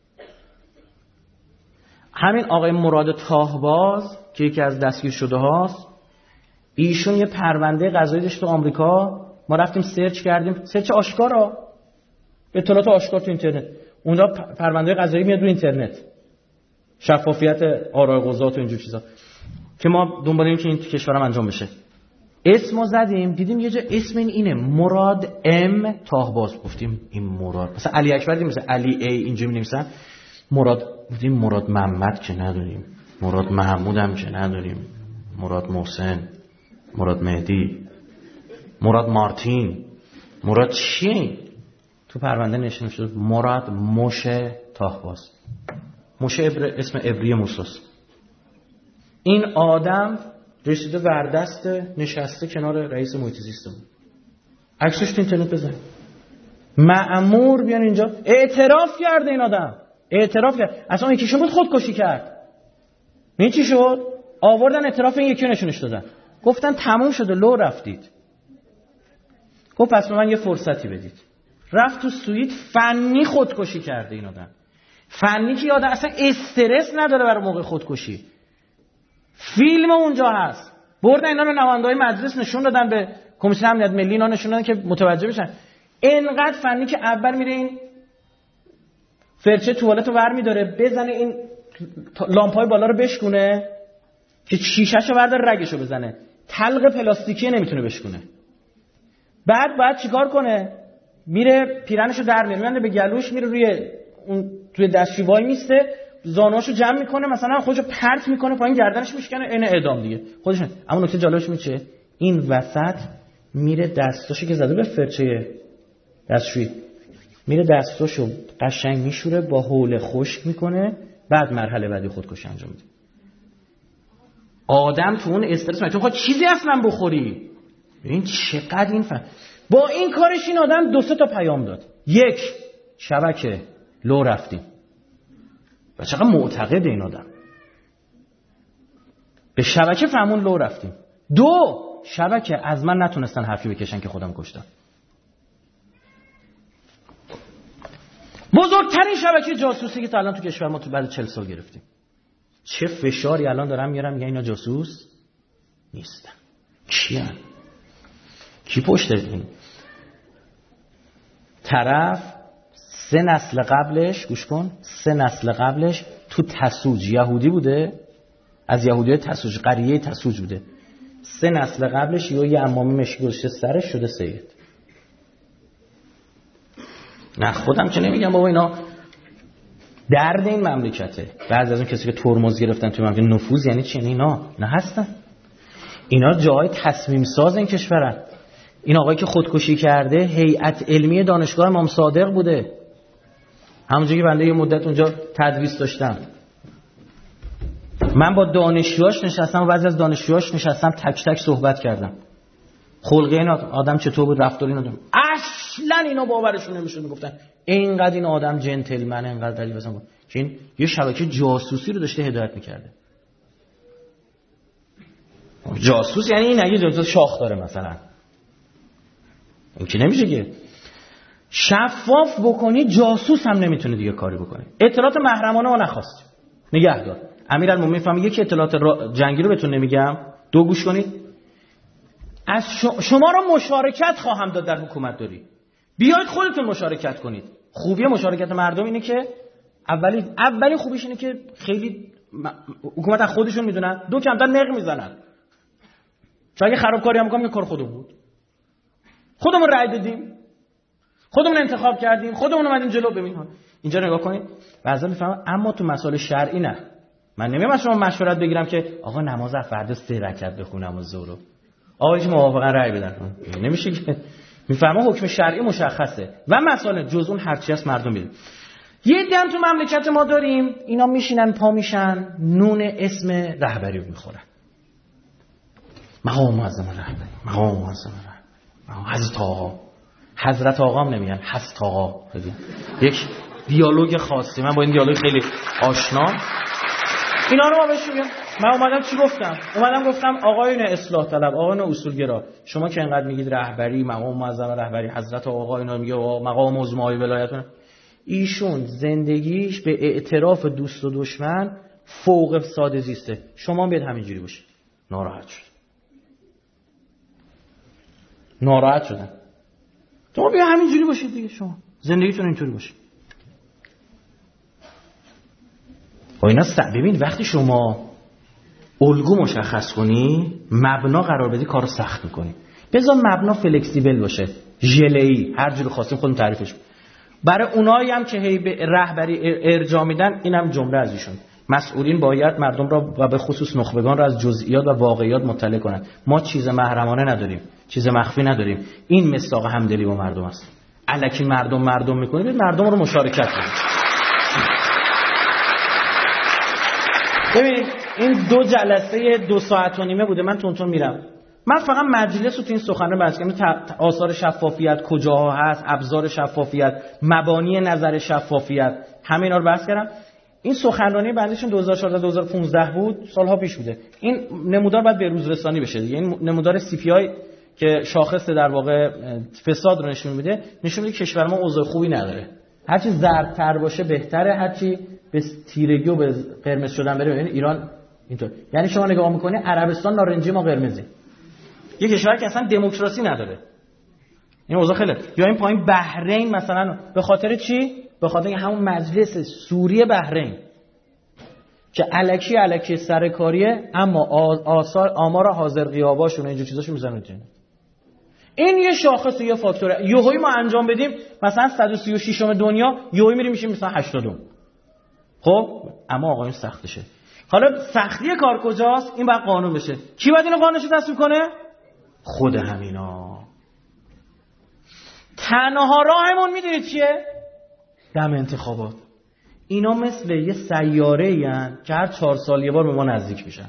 همین آقای مراد تاهباز که یکی از دستگیر شده هاست ایشون یه پرونده قضایی داشت تو آمریکا. ما رفتیم سرچ کردیم سرچ آشکارا اطلاعات آشکار تو اینترنت. اونجا پرونده قضایی میاد رو اینترنت. شفافیت آرای قضات و اینجور چیزا که ما دنبالیم که این تو کشورم انجام بشه. اسمو زدیم دیدیم یه جا اسم این اینه مراد ام تاهباز. گفتیم این مراد مثلا علی اکبر دیدیم مثلا علی ای اینجا می‌نویسن مراد. گفتیم مراد محمد که نداریم مراد محمود هم که نداریم مراد محسن مراد مهدی مراد مارتین مراد چی؟ تو پرونده نشون شد مراد موشه تاهباز. موشه ابر... اسم عبری موساست. این آدم رسیده وردست نشسته کنار رئیس محیط زیست بود. عکسش تو اینترنت بزن. مأمور بیان اینجا. اعتراف کرده این آدم، اعتراف کرد. اصلا یکیشون بود خودکشی کرد. این چی شد؟ آوردن اعتراف این یکی نشونش دادن، گفتن تموم شده، لو رفتید. گفت پس به من یه فرصتی بدید. رفت تو سوئیت فنی خودکشی کرده این آدم. فنی که آدم اصلا استرس نداره برای موقع خودکشی. فیلم اونجا هست. بردن اینا رو نماینده‌های مجلس نشون دادن، به کمیسیون امنیت ملی اینا نشون دادن که متوجه بشن. اینقدر فنی که اول میره این فرچه توالت رو ور میداره، بزنه این لامپای بالا رو بشکونه که شیشه‌شو برداره رگشو بزنه. تلق پلاستیکی نمیتونه بشکونه. بعد بعد چیکار کنه؟ میره پیرنشو در میاره، میره به گلوش، میره روی اون توی دستشوی وای میسته، زانوهاشو جمع میکنه، مثلا خودشو پرت میکنه پایین، گردنش میشکنه، عین اعدام دیگه خودش. اما نکته جالبش میشه این وسط میره دستاشو که زده به فرچه دستشویی، میره دستاشو قشنگ میشوره، با حوله خشک میکنه، بعد مرحله بعدی خودکشی انجام میده. آدم تو اون استرس میاد، تو خود چیزی اصلا بخوری. این چقدر این فهم. با این کارش این آدم دو سه تا پیام داد. یک، شبکه لو رفتیم. و چقدر معتقد این آدم به شبکه فهمون لو رفتیم. دو، شبکه از من نتونستن حرفی بکشن که خودم کشتم. بزرگترین شبکه جاسوسی که تا الان تو کشور ما تو بعد چهل سال گرفتیم. چه فشاری الان دارم میارم میگن اینا جاسوس نیستن. کیان؟ کی پشت این؟ طرف سه نسل قبلش، گوش کن، سه نسل قبلش تو تسوج یهودی بوده، از یهودیای تسوج، قریه تسوج بوده. سه نسل قبلش یه یه امامی مشکی گذاشته سرش شده سید. نه خودم که نمیگم بابا اینا درد این مملکته. بعضی از اون کسی که ترمز گرفتن توی مملکت نفوذ یعنی چی؟ اینا نه هستن. اینا جای تصمیم ساز این کشورن. این آقایی که خودکشی کرده هیئت علمی دانشگاه امام صادق بوده، همونجوری که بنده یه مدت اونجا تدریس داشتم. من با دانشجوهاش نشستم و بعضی از دانشجوهاش نشستم، تک تک صحبت کردم. خلقه این آدم چطور بود، رفتار این آدم اصلا اینا باورشون نمیشد. میگفتن اینقدر این آدم جنتلمن، اینقدر دلیل بزن بود که این یه شبکه جاسوسی رو داشته هدایت میکرده. جاسوس یعنی این اگه جاسوس شاخ داره مثلا، این که نمیشه که شفاف بکنی. جاسوس هم نمیتونه دیگه کاری بکنه. اطلاعات محرمانه ما نخواست نگهدار. امیرالمومنین فهمید یک اطلاعات جنگی رو بهتون نمیگم، دو گوش کنید. از شما رو مشارکت خواهم داد در حکومت داری، بیاید خودتون مشارکت کنید. خوبی مشارکت مردم اینه که اولی اولی خوبیش اینه که خیلی حکومت از خودشون میدونن، دو کمتر نق میزنن. چون اگه خرابکاری هم میکنم که کار خودمون بود، خودمون رأی دادیم، خودمون انتخاب کردیم، خودمون اومدیم جلو. ببین اینجا نگاه کنید، بعضا میفهمم اما تو مسائل شرعی نه. من نمیام از شما مشورت بگیرم که آقا نماز فردا سه رکعت بخونم از ظهر، آقا چه موافقا رأی بدن. نمیشه که. میفهمم حکم شرعی مشخصه و مسائل جز اون هرچی هست مردم میدونن. یه دم تو مملکت ما داریم اینا میشینن پا میشن نون اسم رهبری رو میخورن. مقام معظم رهبری، مقام معظم رهبری، حضرت آقا، حضرت آقا هم نمیگن، حضرت آقا. یک دیالوگ خاصی، من با این دیالوگ خیلی آشنا. اینا رو ما بهش میگم. من اومدم چی گفتم؟ اومدم گفتم آقایون اصلاح طلب، آقایون اصولگرا، شما که انقدر میگید رهبری، مقام معظم رهبری، حضرت آقا، اینا میگه مقام عظمای ولایت، ایشون زندگیش به اعتراف دوست و دشمن فوق ساده زیسته. شما بیاد همینجوری باشید. ناراحت شد. ناراحت شدن. شما بیا همینجوری باشید دیگه، شما زندگیتون اینطوری باشه. و اینا ببین وقتی شما الگو مشخص کنی، مبنا قرار بدی، کارو سخت میکنی. بذار مبنا فلکسیبل باشه، ژله‌ای، هر جوری خواستیم خودمون تعریفش. برای اونایی هم که هی به رهبری ارجاع میدن، اینم جمله از ایشون: مسئولین باید مردم را و به خصوص نخبگان را از جزئیات و واقعیات مطلع کنند. ما چیز محرمانه نداریم، چیز مخفی نداریم. این مصداق همدلی با مردم است. الکی مردم مردم میکنید، مردم رو مشارکت کنید. ببین این دو جلسه دو ساعت و نیمه بوده، من تون تون میرم. من فقط مجلس رو تو این سخنرانی بحث کردم، آثار شفافیت کجاها هست، ابزار شفافیت، مبانی نظر شفافیت، همه اینا رو بحث کردم. این سخنرانی بندشون دو هزار و چهارده دو هزار و پانزده بود، سالها پیش بوده. این نمودار باید به روز رسانی بشه دیگه. این نمودار سی پی آی که شاخص در واقع فساد رو نشون میده، نشون میده کشور ما اوضاع خوبی نداره. هرچی زردتر باشه بهتره، هرچی به تیرگی و به قرمز شدن بره. یعنی ایران اینطور، یعنی شما نگاه میکنی عربستان نارنجی، ما قرمزی. یه کشور که اصلا دموکراسی نداره، این اوضاع خیلی. یا این پایین بحرین مثلا، به خاطر چی؟ به خاطر همون مجلس سوری بحرین که الکی الکی سرکاریه، اما آثار آمار حاضر غیاباشون و اینجور چیزاشو میزنن تو. این یه شاخص و یه فاکتوره. یهویی ما انجام بدیم مثلا صد و سی و شش ام دنیا، یهویی میریم میشیم مثلا هشتادم. خب اما آقایون سختشه. حالا سختی کار کجاست؟ این باید قانون بشه. کی باید اینو قانونش تصویب کنه؟ خود همینا. تنها راهمون میدونید چیه؟ دم انتخابات. اینا مثل یه سیاره این که هر چهار سال یه بار به ما نزدیک میشن.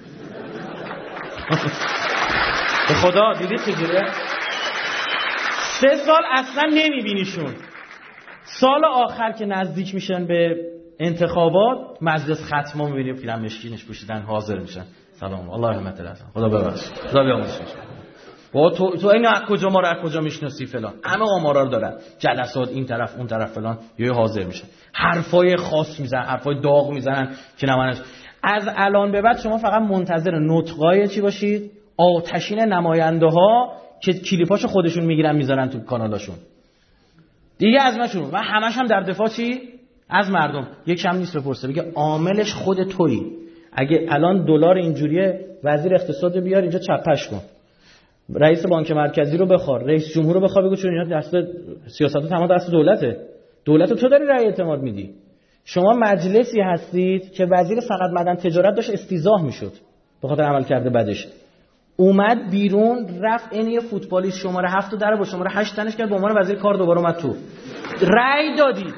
به خدا دیدید چجوریه؟ سه سال اصلا نمیبینیشون. سال آخر که نزدیک میشن به انتخابات، مجلس ختمو میبینیم پیرن مشکینش پوشیدن حاضر میشن. سلام الله رحمت الله، خدا ببخش، خدا بیامرزش. با تو تو این از کجا ما رو از کجا میشناسی فلان، همه آمارا رو دارن، جلسات این طرف اون طرف فلان، یه حاضر میشن، حرفای خاص میزنن، حرفای داغ میزنن که نمانش. از الان به بعد شما فقط منتظر نطقای چی باشید؟ آتشین نماینده ها که کلیپاشو خودشون میگیرن میذارن تو کانالاشون دیگه، از ماشون. و همش هم در دفاع چی؟ از مردم. یک کم نیست بپرسه، بگه عاملش خود تویی. اگه الان دلار اینجوریه، وزیر اقتصاد رو بیار اینجا چپش کن، رئیس بانک مرکزی رو بخوار، رئیس جمهور رو بخوار، بگو چون اینا دست سیاست تمام دست دولته، دولت تو داری رأی اعتماد میدی. شما مجلسی هستید که وزیر فقط معدن تجارت داشت استیضاح میشد به خاطر عمل کرده بدش، اومد بیرون رفت این یه فوتبالیست شماره هفت در با شماره هشت تنش کرد، به عنوان وزیر کار دوباره اومد تو، رأی دادید.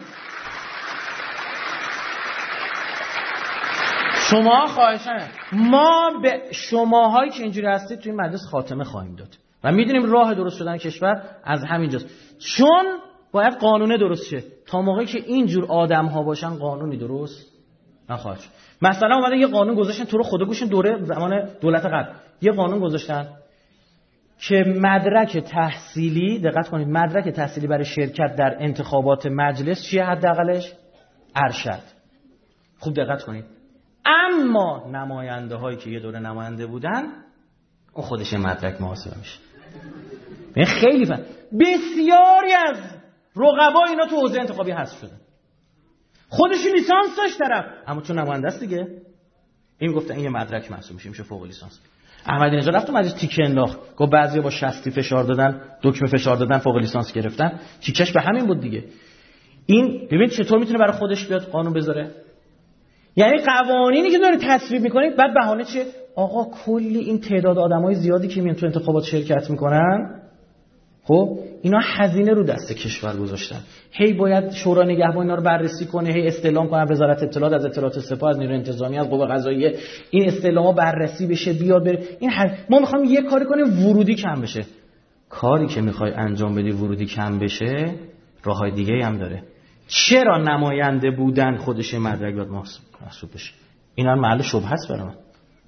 شما خواهشن ما به شماهایی که اینجوری هستید توی این مجلس خاتمه خواهیم داد و میدونیم راه درست شدن کشور از همینجاست، چون باید قانونه درست شه. تا موقعی که اینجور آدم ها باشن قانونی درست نخواهد شد. مثلا اومدن یه قانون گذاشتن، تو رو خدا گوشین، دوره زمان دولت قبل یه قانون گذاشتن که مدرک تحصیلی، دقت کنید، مدرک تحصیلی برای شرکت در انتخابات مجلس چیه؟ حداقلش ارشد. خوب دقت کنید. اما نماینده هایی که یه دوره نماینده بودن، اون خودش مدرک محاسبه میشه. این خیلی فن. بسیاری از رقبا اینا تو حوزه انتخابی حذف شدن، خودشون لیسانس داشت طرف، اما چون نماینده است دیگه این گفتن این یه مدرک محسوب میشه، میشه فوق لیسانس. احمدی نژاد رفت تو مجلس تیکه انداخت، گفت بعضیا با شستی فشار دادن، دکمه فشار دادن، فوق لیسانس گرفتن، تیکش به همین بود دیگه. این ببین چطور میتونه برای خودش بیاد قانون بذاره. یعنی قوانینی که داره تصویب میکنید بعد بهانه چیه؟ آقا کلی این تعداد آدمای زیادی که میان تو انتخابات شرکت میکنن، خب اینا هزینه رو دست کشور گذاشتن، هی باید شورای نگهبان اینا رو بررسی کنه، هی استعلام کنه، وزارت اطلاعات از اطلاعات سپاه، از نیروی انتظامی، از قوه قضاییه، این استعلاما بررسی بشه بیاد بره. این هر... ما میخوایم یه کاری کنیم ورودی کم بشه. کاری که میخوای انجام بدی ورودی کم بشه راههای دیگه هم داره. چرا نماینده بودن خودش مدرک باید محسوب بشه؟ اینا محل شبهه است برای من.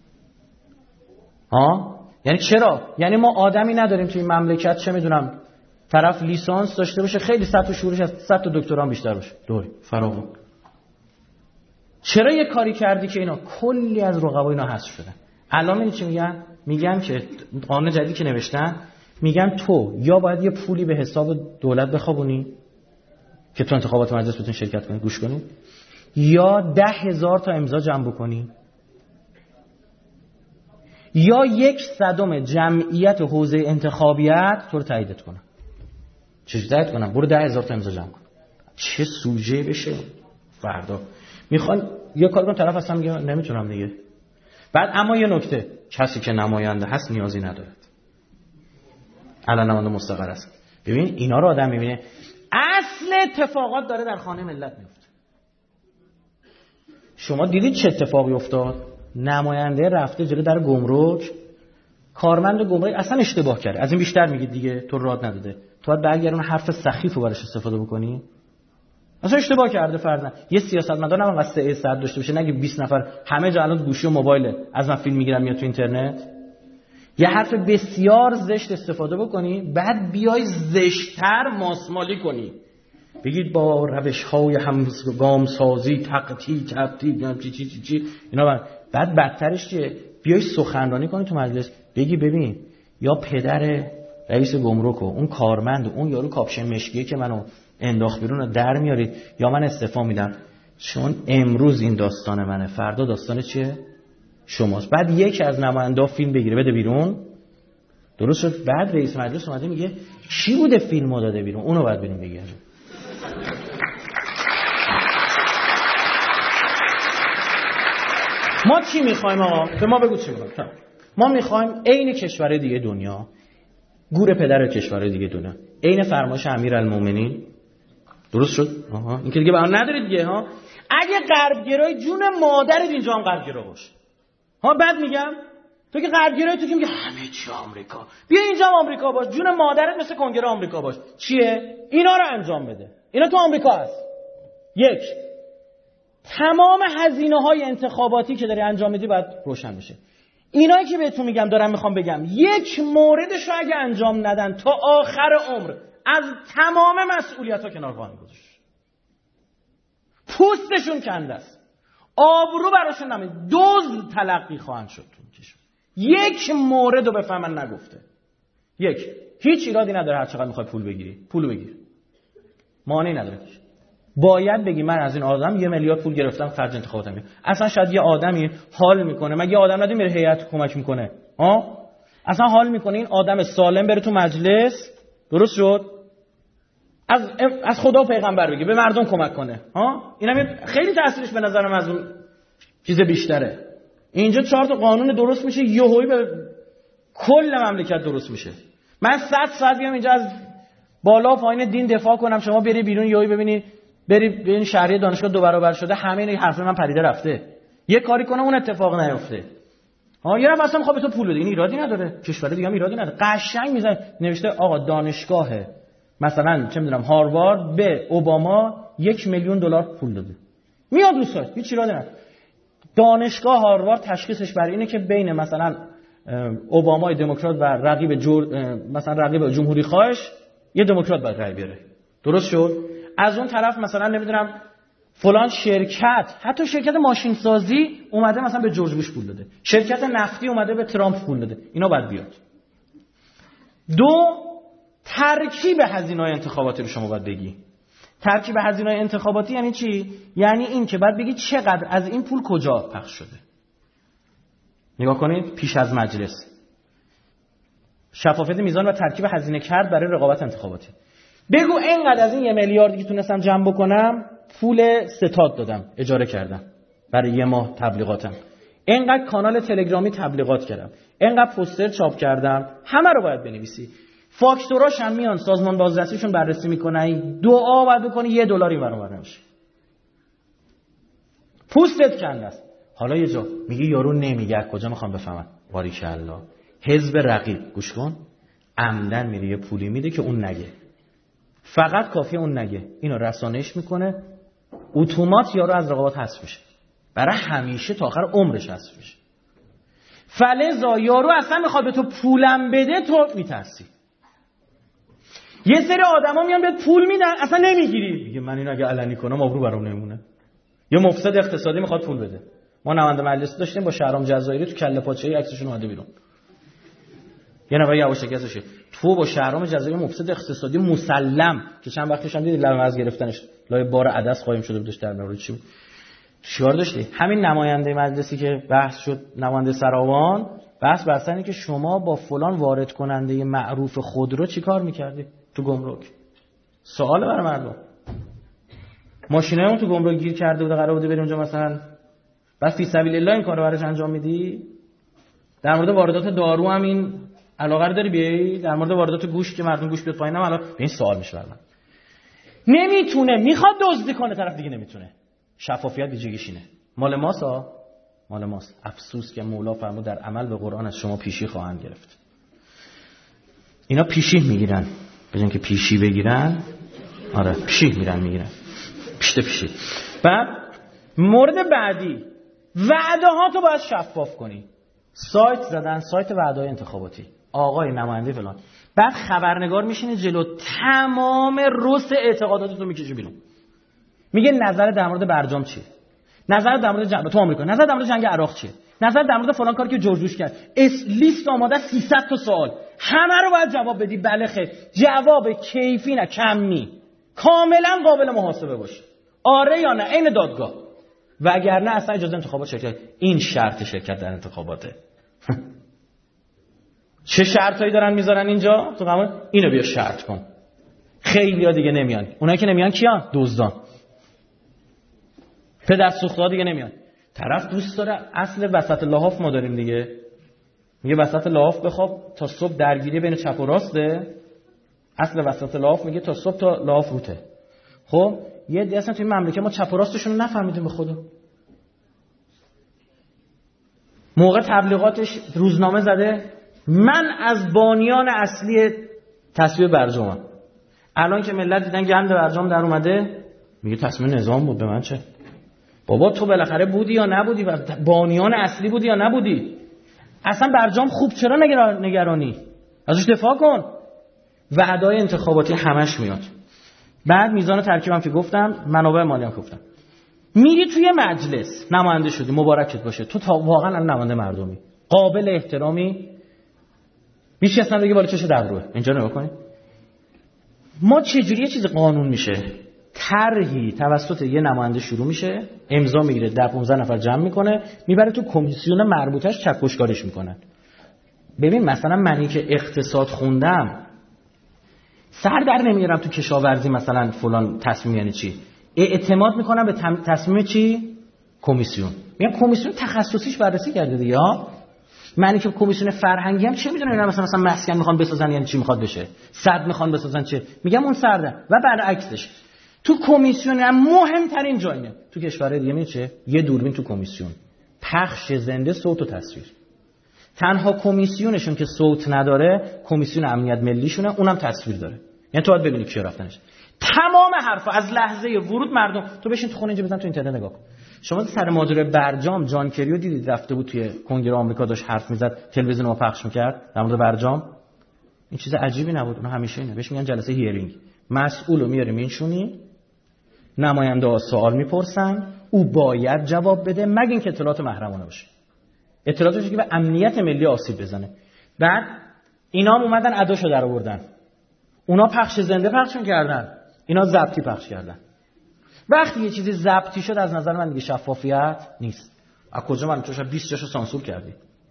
ها؟ یعنی چرا؟ یعنی ما آدمی نداریم توی این مملکت چه میدونم طرف لیسانس داشته باشه، خیلی سطح شعورش از صد تا دکترا بیشتر باشه، دوری فراغون. چرا یه کاری کردی که اینا کلی از رقبا اینا حذف شدن؟ الان این چی میگن؟ میگن که قانون جدیدی که نوشتن میگن تو یا باید یه پولی به حساب دولت بخوابونی که تو انتخابات مجلس بتونی شرکت کنی، گوش کنی، یا ده هزار تا امضا جمع بکنی، یا یک صدم جمعیت حوزه انتخابیت تو رو تایید کنه. چجوری تایید کنم؟ برو ده هزار تا امضا جمع کن. چه سوژه بشه فردا میخوان یه کار کن، طرف اصلا میگه نمیتونم دیگه. بعد اما یه نکته، کسی که نماینده هست نیازی ندارد، الان نماینده مستقر است. ببین اینا رو آدم میبینه، اصل اتفاقات داره در خانه ملت میفته. شما دیدید چه اتفاقی افتاد؟ نماینده رفته جلوی در گمرک، کارمند گمرک اصلا اشتباه کرده، از این بیشتر میگید دیگه، تو راد نداده، تو باید برگردون حرف سخیفو براش استفاده بکنی. اصلا اشتباه کرده فرضاً. یه سیاستمدار نباید واسه صد داشته باشه نگه بیست نفر همه جا الان گوشی و موبایل از من فیلم میگیرن میاد تو اینترنت. یه حرف بسیار زشت استفاده بکنی، بعد بیای زشت‌تر ماسمالی کنی، بگید با روش‌های همگام سازی تقطیع تبدیل چی چی چی چی اینا. بعد بعد بدترش چیه؟ بیای سخنرانی کنی تو مجلس، بگی ببین یا پدر رئیس گمرک و اون کارمند و اون یارو کاپشن مشکیه که منو انداخت بیرون رو در میارید یا من استعفا میدم، چون امروز این داستان منه، فردا داستان چیه؟ شماست. بعد یکی از نماینده فیلم بگیره بده بیرون، درست شد؟ بعد رئیس مجلس اومده میگه کی بوده فیلمو داده بیرون، اونو باید بریم بگیریم. ما چی میخوایم آقا؟ به ما بگو چی میخوایم. ما میخوایم عین کشورهای دیگه دنیا، گور پدر کشورهای دیگه دنیا، عین فرمایش امیرالمومنین. درست شد؟ آها این که دیگه بهانه ندارید دیگه ها. اگه غربگرای جون مادرت اینجا هم غربگرا باشه. ها بعد میگم تو که غربگرای تو که میگه همه چی آمریکا، بیا اینجا هم آمریکا باش، جون مادرت مثل کنگره آمریکا باش. چیه؟ اینا رو انجام بده. اینا تو آمریکا هست. یک، تمام هزینه‌های انتخاباتی که داری انجام میدی باید روشن بشه. اینایی که بهتون میگم دارم میخوام بگم یک موردش رو اگه انجام ندن تا آخر عمر از تمام مسئولیت‌ها کنار خواهند گذاشت. پوستشون کنده است، آبرو براشون نمیاد، دزد تلقی خواهند شد تو کشور. یک مورد رو بفهمن نگفته. یک، هیچ ایرادی نداره هر چقدر میخوای پول بگیری پولو بگیر، مانعی نداره. باید بگی من از این آدم یه میلیارد پول گرفتم خرج انتخاباتم میاد. اصلا شاید یه آدمی حال میکنه، مگه آدم ندی میره هیئت کمک میکنه؟ ها اصلا حال میکنه این آدم سالم بره تو مجلس، درست شد، از از خدا و پیغمبر بگه به مردم کمک کنه. ها اینم خیلی تاثیرش به نظرم از اون چیز بیشتره. اینجا چهار تا قانون درست میشه، یهویی به کل مملکت درست میشه. من صد ساعت بیام اینجا از بالا و پایین دین دفاع کنم، شما بری بیرون یهویی ببینی بری ببین شهریه دانشگاه دو برابر شده، همه این حرف من پریده رفته، یه کاری کنم اون اتفاق نیفته. ها یه نفر اصلا میخواد به تو پول بده، این ایرادی نداره، کشور دیگه هم ایرادی نداره. قشنگ میزنه نوشته آقا دانشگاه مثلا چه میدونم هاروارد به اوباما یک میلیون دلار پول داده، میاد رو سایت، هیچ ایرادی نداره. دانشگاه هاروارد تشخیصش بر اینه که بین مثلا اوبامای دموکرات و رقیب جور مثلا رقیب جمهوری خواهش یه دموکرات باید رای بیاره، درست شد. از اون طرف مثلا نمیدونم فلان شرکت، حتی شرکت ماشین سازی اومده مثلا به جورج بوش پول داده، شرکت نفتی اومده به ترامپ پول داده، اینا باید بیاد. دو، ترکیب هزینه‌های انتخاباتی رو شما باید بگی. ترکیب هزینه‌های انتخاباتی یعنی چی؟ یعنی این که باید بگی چقدر از این پول کجا پخش شده. نگاه کنید پیش از مجلس شفافیت میزان و ترکیب هزینه کرد برای رقابت انتخاباتی. بگو اینقدر از این یه میلیاردی که تونستم جمع بکنم پول ستاد دادم، اجاره کردم برای یه ماه تبلیغاتم، اینقدر کانال تلگرامی تبلیغات کردم، اینقدر پوستر چاپ کردم، همه رو باید بنویسی. فاکتوراش هم میان سازمان بازرسیشون بررسی میکنن، دعا باید بکنی یه دلاری برابر نمیشه. پوستت کنده است. حالا یه جا میگه یارو نمیگه، کجا میخوام بفهمم؟ باریکالله. حزب رقیب گوش کن، عمدن میره یه پولی میده که اون نگه، فقط کافیه اون نگه، اینو رسانش میکنه، اتومات یارو از رقابت حذف میشه، برای همیشه تا آخر عمرش حذف میشه. فلذا یارو اصلا میخواد به تو پولم بده، تو میترسی. یه سری آدما میان بهت پول میدن اصلا نمیگیری، میگه من اینو اگه علنی کنم آبرو برام نمونه. یا مفسد اقتصادی میخواد پول بده. ما نماینده مجلس داشتیم با شهرام جزایری، تو کله پاچه‌ای عکسشون اومده بیرون، یه نفر یواشکی ازشه، تو با شهرام جزایری مفسد اقتصادی مسلم که چند وقتش هم دیدید لبه از گرفتنش لای بار عدس قایم شده بودش در مورد چی شعار داشتی. همین نماینده مجلسی که بحث شد، نماینده سراوان، بحث بر سر که شما با فلان وارد کننده معروف خودرو چیکار می‌کردی تو گمرک. سوال برای مردم، ماشینامون تو گمرک گیر کرده بود، قرار بوده بریم اونجا مثلا، بعد فی سبیل الله این کارو براش انجام میدی. در مورد واردات دارو هم این علاقه رو داری بیایی، در مورد واردات گوشت که مردم گوشت بیاد پایینم الان به این سوال میشه برام. نمیتونه، میخواد دزدی کنه، طرف دیگه نمیتونه. شفافیت ویژگیش اینه. مال ماسا مال ماست. افسوس که مولا فرمود در عمل به قرآن از شما پیشی خواهند گرفت. اینا پیشی میگیرن، بجن که پیشی بگیرن، آره پیشی میرن میگیرن، پیشته پیشی. بعد مورد بعدی، وعده ها تو باید شفاف کنی. سایت زدن، سایت وعده های انتخاباتی، آقای نماینده فلان، بعد خبرنگار میشینه جلو، تمام رس اعتقاداتتو میکشه بیرون، میگه نظر در مورد برجام چیه، نظر در مورد جنگ تو آمریکا، نظر در مورد جنگ عراق چیه، نظر در مورد فلان کاری که جورج بوش کرد. اس لیست آماده سیصد تا سوال، همه رو باید جواب بدی. بله خیر، جواب کیفی نه کمی، کاملا قابل محاسبه باشه، آره یا نه، عین دادگاه. وگرنه اصلا اجازه انتخابات شرکت. این شرط شرکت در انتخاباته. چه شرطایی دارن میذارن اینجا تو قانون؟ اینو بیا شرط کن. خیلی‌ها دیگه نمیان. اونایی که نمیان کیان؟ دزدان. پدر سوخته‌ها دیگه نمیان. طرف دوست داره اصل وسط لحاف ما داریم دیگه. میگه وسط لحاف بخواب تا صبح درگیری بین چپ و راسته. اصل وسط لحاف میگه تا صبح تا لحاف روته. خب یه عده اصلا توی مملکت ما چپ و راستشون رو نفهمیدیم به خدا. موقع تبلیغاتش روزنامه زده من از بانیان اصلی تصویب برجامم. الان که ملت دیدن گند برجام در اومده میگه تصمیم نظام بود، به من چه؟ بابا تو بالاخره بودی یا نبودی؟ و بانیان اصلی بودی یا نبودی؟ اصلا برجام خوب چرا نگرانی؟ ازش دفاع کن. وعده‌های انتخاباتی همش میاد. بعد میزان ترکیبم که گفتم، منابع مالی هم گفتم. میری توی مجلس نماینده شدی، مبارکت باشه، تو تا واقعا نماینده مردمی، قابل احترامی، بیش اصلا دیگه بالا چشه دبروه. اینجا نگاه کنید ما چجوری یه چیز قانون میشه. طرحی توسط یه نماینده شروع میشه، امضا میگیره، ده پانزده نفر جمع میکنه، میبره تو کمیسیون مربوطش چکشکاریش میکنن. ببین مثلا منی که اقتصاد خوندم سر در نمیارم تو کشاورزی مثلا فلان تصمیم یعنی چی، اعتماد میکنم به تصمیم چی؟ کمیسیون. میگم کمیسیون تخصصیش بررسی کرده دیگه. ها معنی که کمیسیون فرهنگی هم چه میدونن اینا مثلا مثلا مسکن میخوان بسازن یعنی چی میخواد بشه، صد میخوان بسازن چه، میگم اون سرده. و برعکسش تو کمیسیون هم مهمترین جایه تو کشورهای دیگه میشه چه؟ یه دوربین تو کمیسیون، پخش زنده صوت و تصویر. تنها کمیسیونشون که صوت نداره کمیسیون امنیت ملیشونه، اونم تصویر داره. یعنی تو باید ببینی کیا رفتنش. تمام حرفا از لحظه ورود مردم، تو بشین تو خونه اینجا بزن تو اینترنت نگاه کن. شما سر ماجرای برجام جان کریو دیدید رفته بود توی کنگره آمریکا داشت حرف میزد، تلویزیون رو پخش میکرد در مورد برجام. این چیز عجیبی نبود. اون همیشه اینه، بهش میگن جلسه هیرینگ. مسئولو میاره مینشونی، نماینده ها سوال میپرسن، او باید جواب بده مگه اینکه اطلاعات محرمانه باشه، اطلاعاتی که به امنیت ملی آسیب بزنه. بعد اینا هم اومدن اداشو در آوردن، اونا پخش زنده پخش می‌کردن، اینا ضبطی پخش کردن. وقتی یه چیزی ضبطی شد از نظر من دیگه شفافیت نیست. از کجا من توش بیست جاشو سانسور کردی؟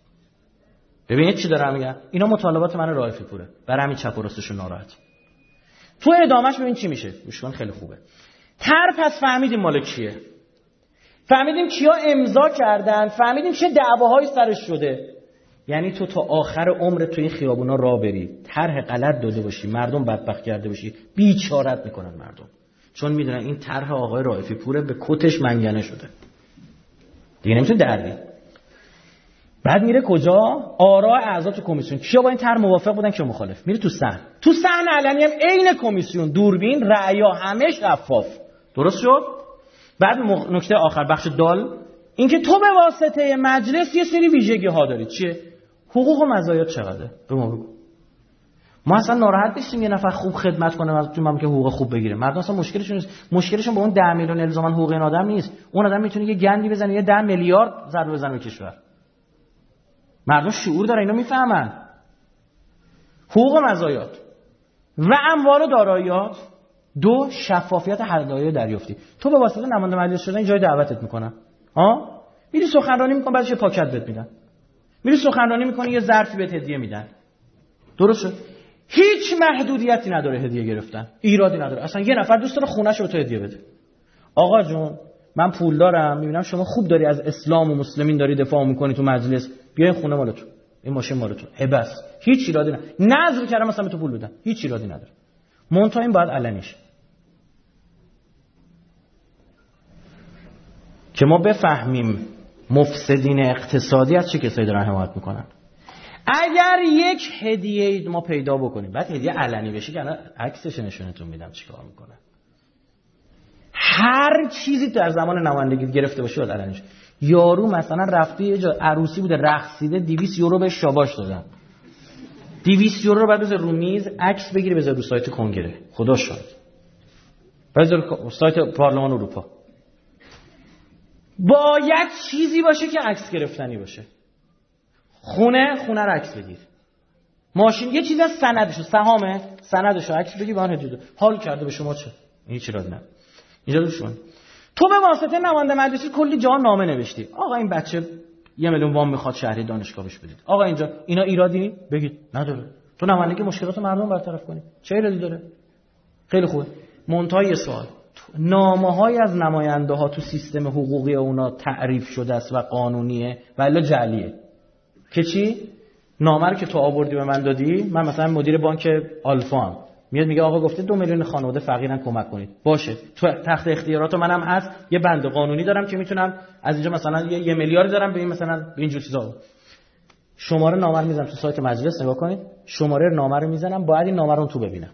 ببینید چی دارم میگم. اینا مطالبات من رائفی پوره، برای همین چپ و راستشون ناراحت. تو ادامهش ببین چی میشه. گوش کن خیلی خوبه. تر پس فهمیدیم مال کیه، فهمیدیم کیا امضا کردن، فهمیدیم چه دعواهایی سرش شده. یعنی تو تا آخر عمرت تو این خیابونا راه بری، طرح غلط داده باشی، مردم بدبخت کرده باشی، بیچارت میکنن مردم، چون میدونن این طرح آقای رائفی پوره به کتش منگنه شده دیگه نمیتونه دردی. بعد میره کجا؟ آراء اعضا تو کمیسیون، کیا با این طرح موافق بودن کیا مخالف، میره تو صحن، تو صحن علنی هم عین کمیسیون، دوربین، رأیا همه شفاف. درست شد؟ بعد نکته آخر بخش دال، اینکه تو به واسطه مجلس یه سری ویژگی ها داری. چیه؟ حقوق و مزایات چقدره؟ به ما بگو. ما اصلا ناراحت نیستیم یه نفر خوب خدمت کنه از تو ما که حقوق خوب بگیره. مردم اصلا مشکلشون نیست، مشکلشون با اون ده میلیون الزاما حقوق این آدم نیست. اون آدم میتونه یه گندی بزنه، یه ده میلیارد ضربه بزنه به کشور. مردم شعور دارن، اینو میفهمن. حقوق و مزایات و اموال و داراییات. دو، شفافیت هدایای دریافتی. تو به واسطه نماینده مجلس شدن این جای دعوتت میکنن، ها؟ میری سخنرانی میکنی، بعدش یه پاکت بهت میدن. میری سخنرانی میکنی، یه ظرفی بهت هدیه میدن. درست شد؟ هیچ محدودیتی نداره هدیه گرفتن، ایرادی نداره. اصلا یه نفر دوست داره خونه‌شو به تو هدیه بده. آقا جون من پول دارم، میبینم شما خوب داری از اسلام و مسلمین داری دفاع میکنی تو مجلس، بیا این خونه مال تو، این ماشین مال تو. اه بس، هیچ ایرادی نداره. نذر کردم مثلا به تو پول بدم، هیچ ایرادی نداره. منتها این باید علنیش، که ما بفهمیم مفسدین اقتصادی از چه کسایی دارن حمایت میکنن؟ اگر یک هدیه ما پیدا بکنیم بعد هدیه علنی بشه که الان عکسش نشونتون میدم چیکار میکنن. هر چیزی در زمان نمایندگی گرفته باشه باید علنی شه. یارو مثلا رفته یه جا عروسی بوده رقصیده دویست یورو بهش شاباش دادن. دویست یورو رو بعد بذار رو میز عکس بگیره بذار رو سایت کنگره. خدا شاهد. بذار سایت پارلمان اروپا. باید چیزی باشه که عکس گرفتنی باشه. خونه خونه رو عکس بگیر. ماشین یه چیز از سندشو سهامه سندشو عکس بگیر بهانه دیده. حال کرده به شما چه؟ این چی راد نه. اینجا روشون. تو به واسطه نماینده مجلسی کلی جا نامه نوشتی. آقا این بچه یه میلیون وام میخواد شهری دانشگاه بهش بدید. آقا اینجا اینا ایرادی بگید نداره. تو نمایندگی مشکلات مردم برطرف کنی. چه ایرادی داره؟ خیلی خوبه. منتهای سوال. نامه‌های از نماینده ها تو سیستم حقوقی اونا تعریف شده است و قانونیه ولی جعلیه. که چی؟ نامه رو که تو آوردی به من دادی، من مثلا مدیر بانک آلفا هم میاد میگه آقا گفته دو میلیون خانواده فقیرن کمک کنید. باشه. تو تحت اختیارات منم هست یه بند قانونی دارم که میتونم از اینجا مثلا یه, یه میلیارد دارم به این مثلا به این جور چیزا. شماره نامه رو میذارم تو سایت مجلس نگاه کنید. شماره نامه رو میزنم باید این نامه رو تو ببینم.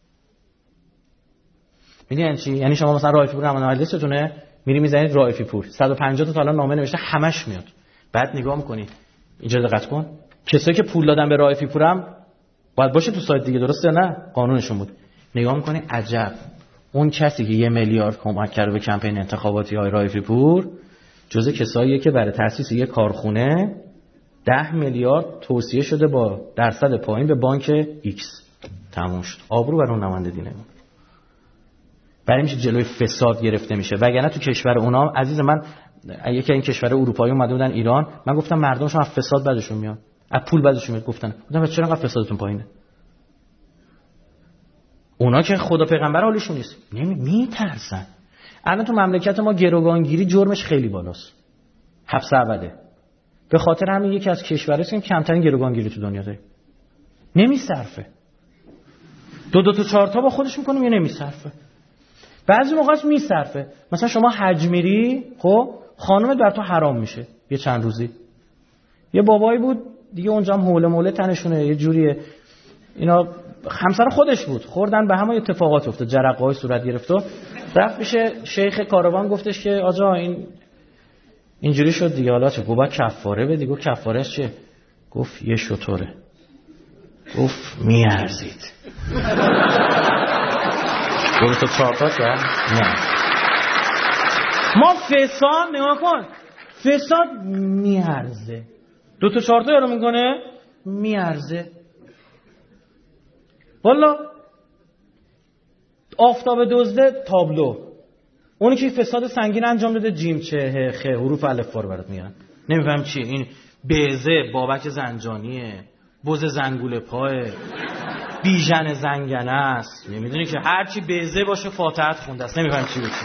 میدونین چی؟ یعنی شما مثلا رائفی پور نماینده مجلستونه میری میزنید رائفی پور صد و پنجاه تا الان نامه نوشته همش میاد. بعد نگاه میکنی اینجا دقت کن کسایی که پول دادن به رائفی پورم باید باشه تو سایت دیگه درسته نه قانونشون بود. نگاه میکنی عجب اون کسی که یه میلیارد کمک کرده به کمپین انتخاباتی های رائفی پور جزء کساییه که برای تأسیس یه کارخونه ده میلیارد توصیه شده با درصد پایین به بانک ایکس. تموم شد. آبرو بر اون نماینده دینه. برای میشه جلوی فساد گرفته میشه. وگرنه تو کشور اونا عزیز من یکی این کشور اروپایی اومده بودن ایران من گفتم مردمشون از فساد بعدشون میاد از پول بعدشون میاد. گفتن گفتم چرا انقدر فسادتون پایینه؟ اونا که خدا پیغمبر حالشون نیست نمی میترسن. الان تو مملکت ما گروگانگیری جرمش خیلی بالاست. حبس ابده. به خاطر همین یکی از کشورهاست که کمترین گروگانگیری تو دنیا داره. نمیصرفه. دو دو تا چهار تا با خودش میکنه یا نمیصرفه. بعضی موقعش میصرفه. مثلا شما حج میری خب خانم در تو حرام میشه یه چند روزی. یه بابایی بود دیگه اونجا هم حوله موله تنشونه یه جوریه اینا همسر خودش بود خوردن به هم اتفاقات افتاد جرقه‌های صورت گرفت و رفت میشه شیخ کاروان گفتش که آجا این اینجوری شد دیگه حالا چه گفت کفاره بدی. گفت کفارهش چه؟ گفت یه شطوره. گفت میارزید. گفت تو چهار تا که نه ما فساد نگاه کن فساد میارزه دو تا چهار تا یارو میکنه میارزه. والا آفتاب دزده تابلو اونی که فساد سنگین انجام داده جیم چه خ حروف الف با رو برات میارن نمیفهم چی این بیزه بابک زنجانیه بز زنگوله پاه بیژن زنگنه است. نمیدونی که هر چی بیزه باشه فاتحت خونده است. نمیفهم چی بچی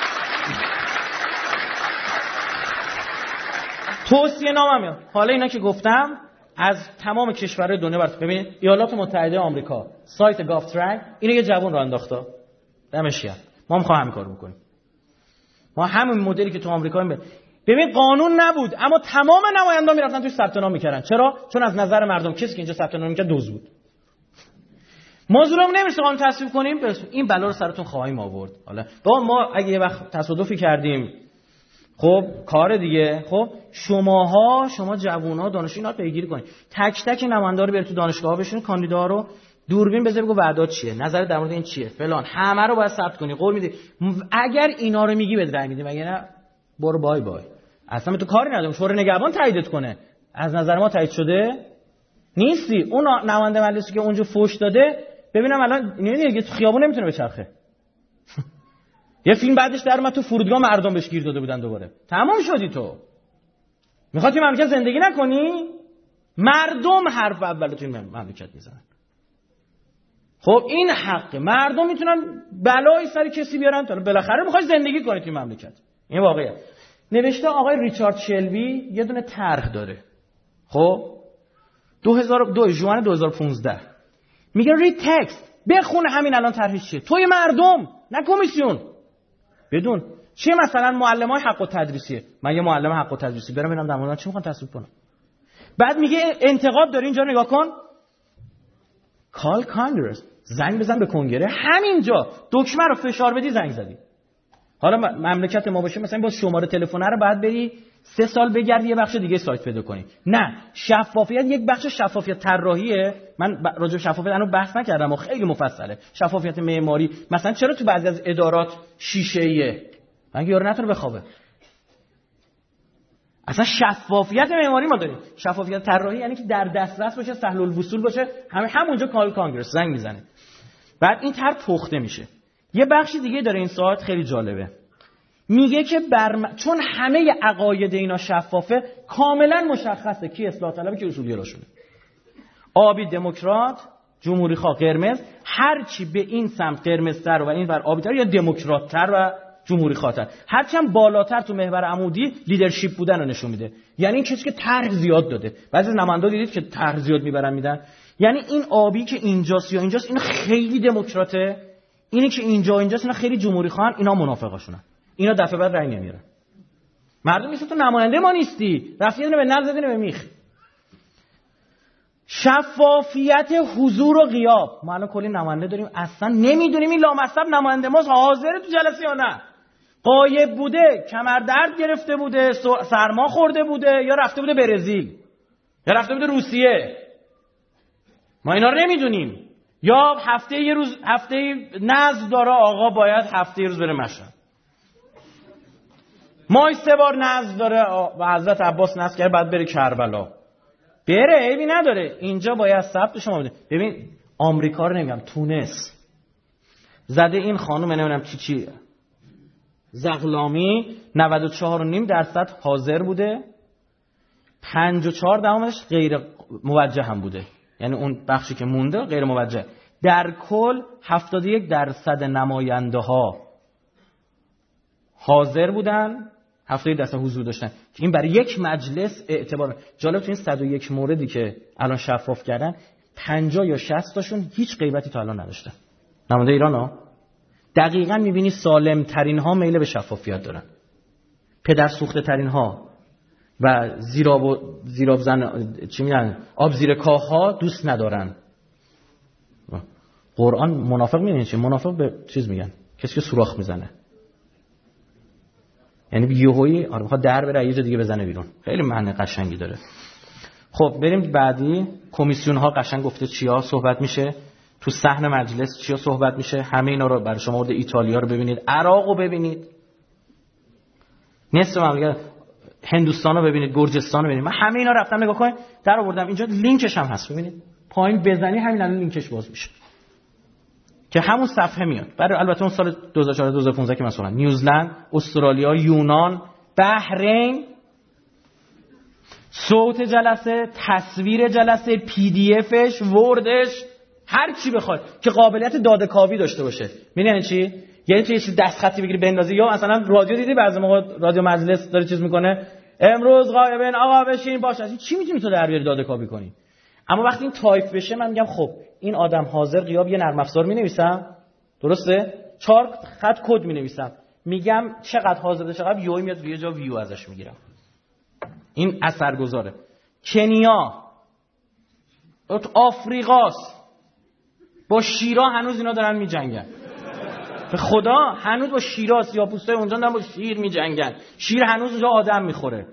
توصیه نامه میاد. حالا اینا که گفتم از تمام کشورهای دنیا برات ببینید. ایالات متحده آمریکا سایت گاف ترک اینو یه جوون رو انداخته دمش گرم. ما میخوایم همین کارو بکنیم. ما همون مدلی که تو آمریکا می ببین قانون نبود اما تمام نمایندگان میرفتن توش ثبت نام میکردن. چرا؟ چون از نظر مردم کسی که اینجا ثبت نام میکرد دزد بود. ما زورمون نمیشه قانون تصویب کنیم این بلا رو سرتون خواهیم آورد. حالا با ما اگه یه وقت تصادفی کردیم خب کار دیگه خب شماها شما جوونا دانشجو اینا پیگیری کنید. تک تک نمایندا رو برید تو دانشگاه‌ها بشونید کاندیدا رو دوربین بذار بگو وعدات چیه نظر در مورد این چیه فلان همه رو باید ثبت کنی قول میدی. اگر اینا رو میگی بد رای میدی مگه نه برو بای بای اصلا تو کاری ندارم. شورای نگهبان تاییدت کنه از نظر ما تایید شده نیستی. اون نماینده مجلسی که اونجا فوش داده ببینم الان نمیدونی تو خیابون نمیتونه بچرخه. یه فیلم بعدش در اومد تو فرودگاه مردم بهش گیر داده بودن دوباره. تمام شدی تو. میخوای تو مملکت زندگی نکنی؟ مردم حرف اول تو این مملکت میزنن. خب این حق مردم میتونن بلایی سر کسی بیارن تا بالاخره میخوای زندگی کنی تو این مملکت. این واقعیه. نوشته آقای ریچارد شلبی یه دونه طرح داره. خب دو هزار و دو ژوئن دو هزار و پانزده میگه ری تکست بخون همین الان طرحش چیه. توی مردم نه کمیسیون بدون چه مثلا معلمای حق التدریسیه، من یه معلم حق التدریسی برم ببینم در مورد چی میخوان تصویب کنم. بعد میگه انتقاد داره، اینجا نگاه کن، کال کانگرس، زنگ بزن به کنگره، همینجا دکمه رو فشار بدی زنگ زدی. حالا مملکت ما باشه مثلا با شماره تلفن رو بعد بری سه سال بگردی یه بخش دیگه سایت پیدا کنی. نه، شفافیت یک بخش شفافیت طراحیه. من راجع به شفافیت الان بحث نکردم و خیلی مفصله. شفافیت معماری مثلا چرا تو بعضی از ادارات شیشه‌ایه؟ مگه یارو نتونه بخوابه؟ اصلا شفافیت معماری ما داریم. شفافیت طراحی یعنی که در دسترس باشه، سهل الوصول باشه، همه همونجا کال کانگرس زنگ میزنه. بعد این طرح پخته میشه. یه بخش دیگه داره این ساعت خیلی جالبه، میگه که برم... چون همه عقاید اینا شفافه، کاملا مشخصه کی اصلاح طلبه کی اصولگراشونه. آبی دموکرات، جمهوری خواه قرمز، هر چی به این سمت قرمزتر و این ور آبی‌تر یا دموکرات‌تر و جمهوری خواه‌تر، هر چند بالاتر تو محور عمودی لیدرشپ بودن رو نشون میده. یعنی این کسی که طرح زیاد داده. بعضی نمایندا دیدید که طرح زیاد میبرن میدن. یعنی این آبی که اینجاست یا اینجاست این خیلی دموکراته، اینی که اینجا اینجاست اینا خیلی جمهوری خواهن، اینا منافقاشونن. اینا دفعه بعد رأی نمیارن. مردم میگن تو نماینده ما نیستی، رفتی به نظر زدین به میخ. شفافیت حضور و غیاب. ما الان کلی نماینده داریم اصلا نمیدونیم این لامصب نماینده ما حاضر تو جلسه یا نه. غایب بوده، کمردرد گرفته بوده، سرما خورده بوده، یا رفته بوده برزیل، یا رفته بوده روسیه. ما اینا رو نمیدونیم. یا هفته یه روز هفته نذر داره آقا باید هفته یه روز بره مشهد. ماه سه بار نذر داره و حضرت عباس نذر کرد بعد بره کربلا. بره عیبی نداره. اینجا باید ثبت شما بده. ببین آمریکا رو نمیگم، تونس زده این خانم نمیدونم چی چی زغلامی نود و چهار و نیم درصد حاضر بوده، پنجاه و چهار دهمش غیر موجه هم بوده. یعنی اون بخشی که مونده غیر موجه. در کل هفتاد و یک درصد نماینده ها حاضر بودن، هفتاد و یک درصد حضور داشتن که این برای یک مجلس اعتبار. جالب تو این صد و یک موردی که الان شفاف کردن پنجاه یا شصت تاشون هیچ غیبتی تا الان نداشتن. نماینده ایران ها دقیقاً می‌بینی سالم ترین ها میل به شفافیت دارن، پدر سوخته ترین ها و زیراب و زیراب زن چی میگن آب زیر کاه ها دوست ندارن. قرآن منافق می‌بینی چی؟ منافق به چیز میگن کسی که سوراخ میزنه، یعنی یهویی آره میخواد در بره یه جا دیگه بزنه بیرون. خیلی معنی قشنگی داره. خب بریم بعدی. کمیسیون ها قشنگ گفته چیا صحبت میشه تو صحن مجلس، چیا صحبت میشه. همه اینا رو برای شما مورد ایتالیا رو ببینید، عراق رو ببینید، نصف مملکت هندوستان رو ببینید، گرجستان رو ببینید. من همه اینا رفتم نگاه کنید در آوردم اینجا، لینکش هم هست ببینید. پایین بزنی همین الان لینکش باز میشه که همون صفحه میاد. برای البته اون سال دو هزار و چهارده دو هزار و پانزده که مثلا نیوزلند، استرالیا، یونان، بحرین، صوت جلسه، تصویر جلسه، پی دی افش، وردش، هر چی بخواد که قابلیت داده کاوی داشته باشه. میدونی چی؟ یعنی تو یه چیز دست خطی بگیری بندازی، یا مثلا رادیو دیدی بعضی موقع رادیو مجلس داره چیز میکنه امروز غایبین آقا بشین باشه، چی میتونی تو در بیاری داده کاوی کنی؟ اما وقتی این تایپ بشه من میگم خب این آدم حاضر غیاب یه نرم افزار مینویسم، درسته؟ چهار خط کد مینویسم، میگم چقدر حاضر چقدر یوی میاد یه جا ویو ازش میگیرم. این اثرگذاره. کنیا، آفریقاست، با شیرا هنوز اینا دارن میجنگن. به خدا هنوز با شیرا سیاه‌پوستای اونجا دارن با شیر میجنگن. شیر هنوز اونجا آدم میخوره.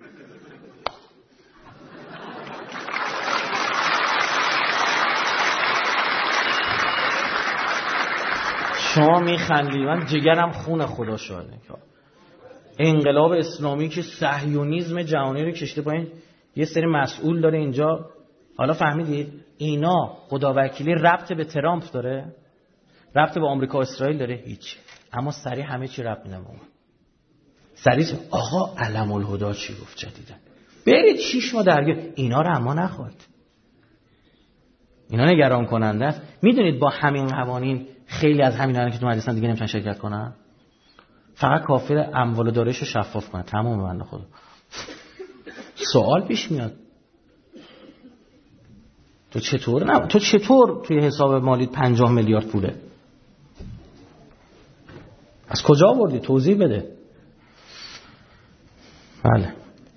شما میخندی، من جگرم خون خدا شاهده. انقلاب اسلامی که صهیونیسم جهانی رو کشته پایین، یه سری مسئول داره اینجا. حالا فهمیدید اینا خداوکیلی ربط به ترامپ داره، ربط به آمریکا و اسرائیل داره؟ هیچ. اما سریع همه چی ربط میدن به اون. سریع آقا علم الهدا چی گفت جدیدن، برید شیش ماه درگیر. اینا رو اما نخواد، اینا نگران کننده است. میدونید با همین قوانین خیلی از همینایی که تو مجلسن دیگه نمیتونن شرکت کنن. فقط کافیه اموال و داراییشو شفاف کنه، تمام. بنده خدا سوال پیش میاد تو چطور نه تو چطور توی حساب مالی پنجاه میلیارد پوله از کجا آوردی؟ توضیح بده. بله.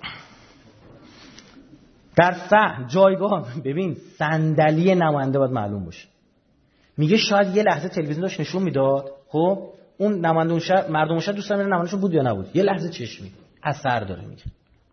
در صحن جایگاه ببین صندلی نماینده باید معلوم باشه. میگه شاید یه لحظه تلویزیون داشت نشون میداد، خب اون نماینده اون شهر مردم اون شهر دوست دارن نمایندهشون بود یا نبود، یه لحظه چشمی اثر داره میگه.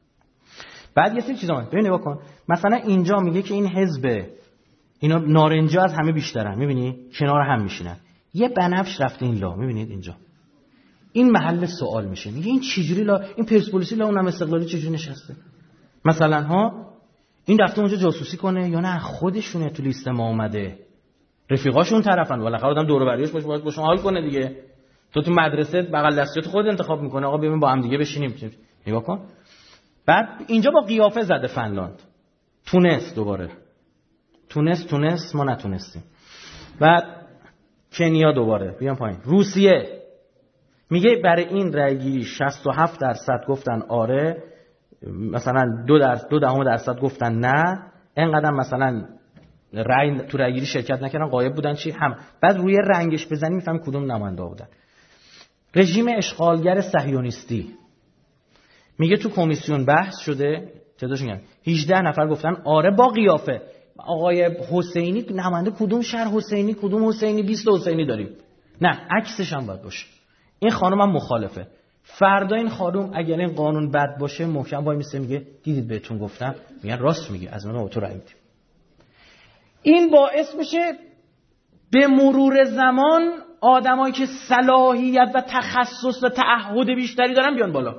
بعد یه سری چیزا ببین نگاه کن، مثلا اینجا میگه که این حزب اینا نارنجی از همه بیشترن، میبینی کنار هم میشینن، یه بنفش رفته این لا، میبینید اینجا این محل سوال میشه، میگه این چجوری لا این پرسپولیسی لا اونم استقلالی چجوری نشسته مثلا ها، این رفته اونجا جاسوسی کنه یا نه خودشونه تو لیست ما اومده، رفیقاشون طرفن، بالاخره آدم دور و بریاش باشه باید باشون حال کنه دیگه. تو تو مدرسه بغل دستیات خود انتخاب میکنه، آقا ببین با هم دیگه بشینیم، نگاه کن. بعد اینجا با قیافه زده فنلاند، تونس دوباره تونس تونس ما نتونستیم. بعد کنیا دوباره بیان پایین، روسیه میگه برای این رأیگیری شصت و هفت درصد گفتن آره، مثلا دو درصد دو دهم درصد گفتن نه، اینقدر مثلا رأی تو رأیگیری شرکت نکردن، غایب بودن چی هم. بعد روی رنگش بزنی میفهمی کدوم نماینده بودن. رژیم اشغالگر صهیونیستی میگه تو کمیسیون بحث شده، تعدادش میگم هجده نفر گفتن آره با قیافه. آقای حسینی نماینده کدوم شهر حسینی کدوم حسینی بیست حسینی داریم، نه عکسش هم باید باشه. این خانم هم مخالفه. فردا این خانم اگر این قانون بد باشه محکم وای میسته میگه دیدید بهتون گفتم، میگن راست میگه از من تو رأی میدیم. این باعث میشه به مرور زمان آدمایی که صلاحیت و تخصص و تعهد بیشتری دارن بیان بالا.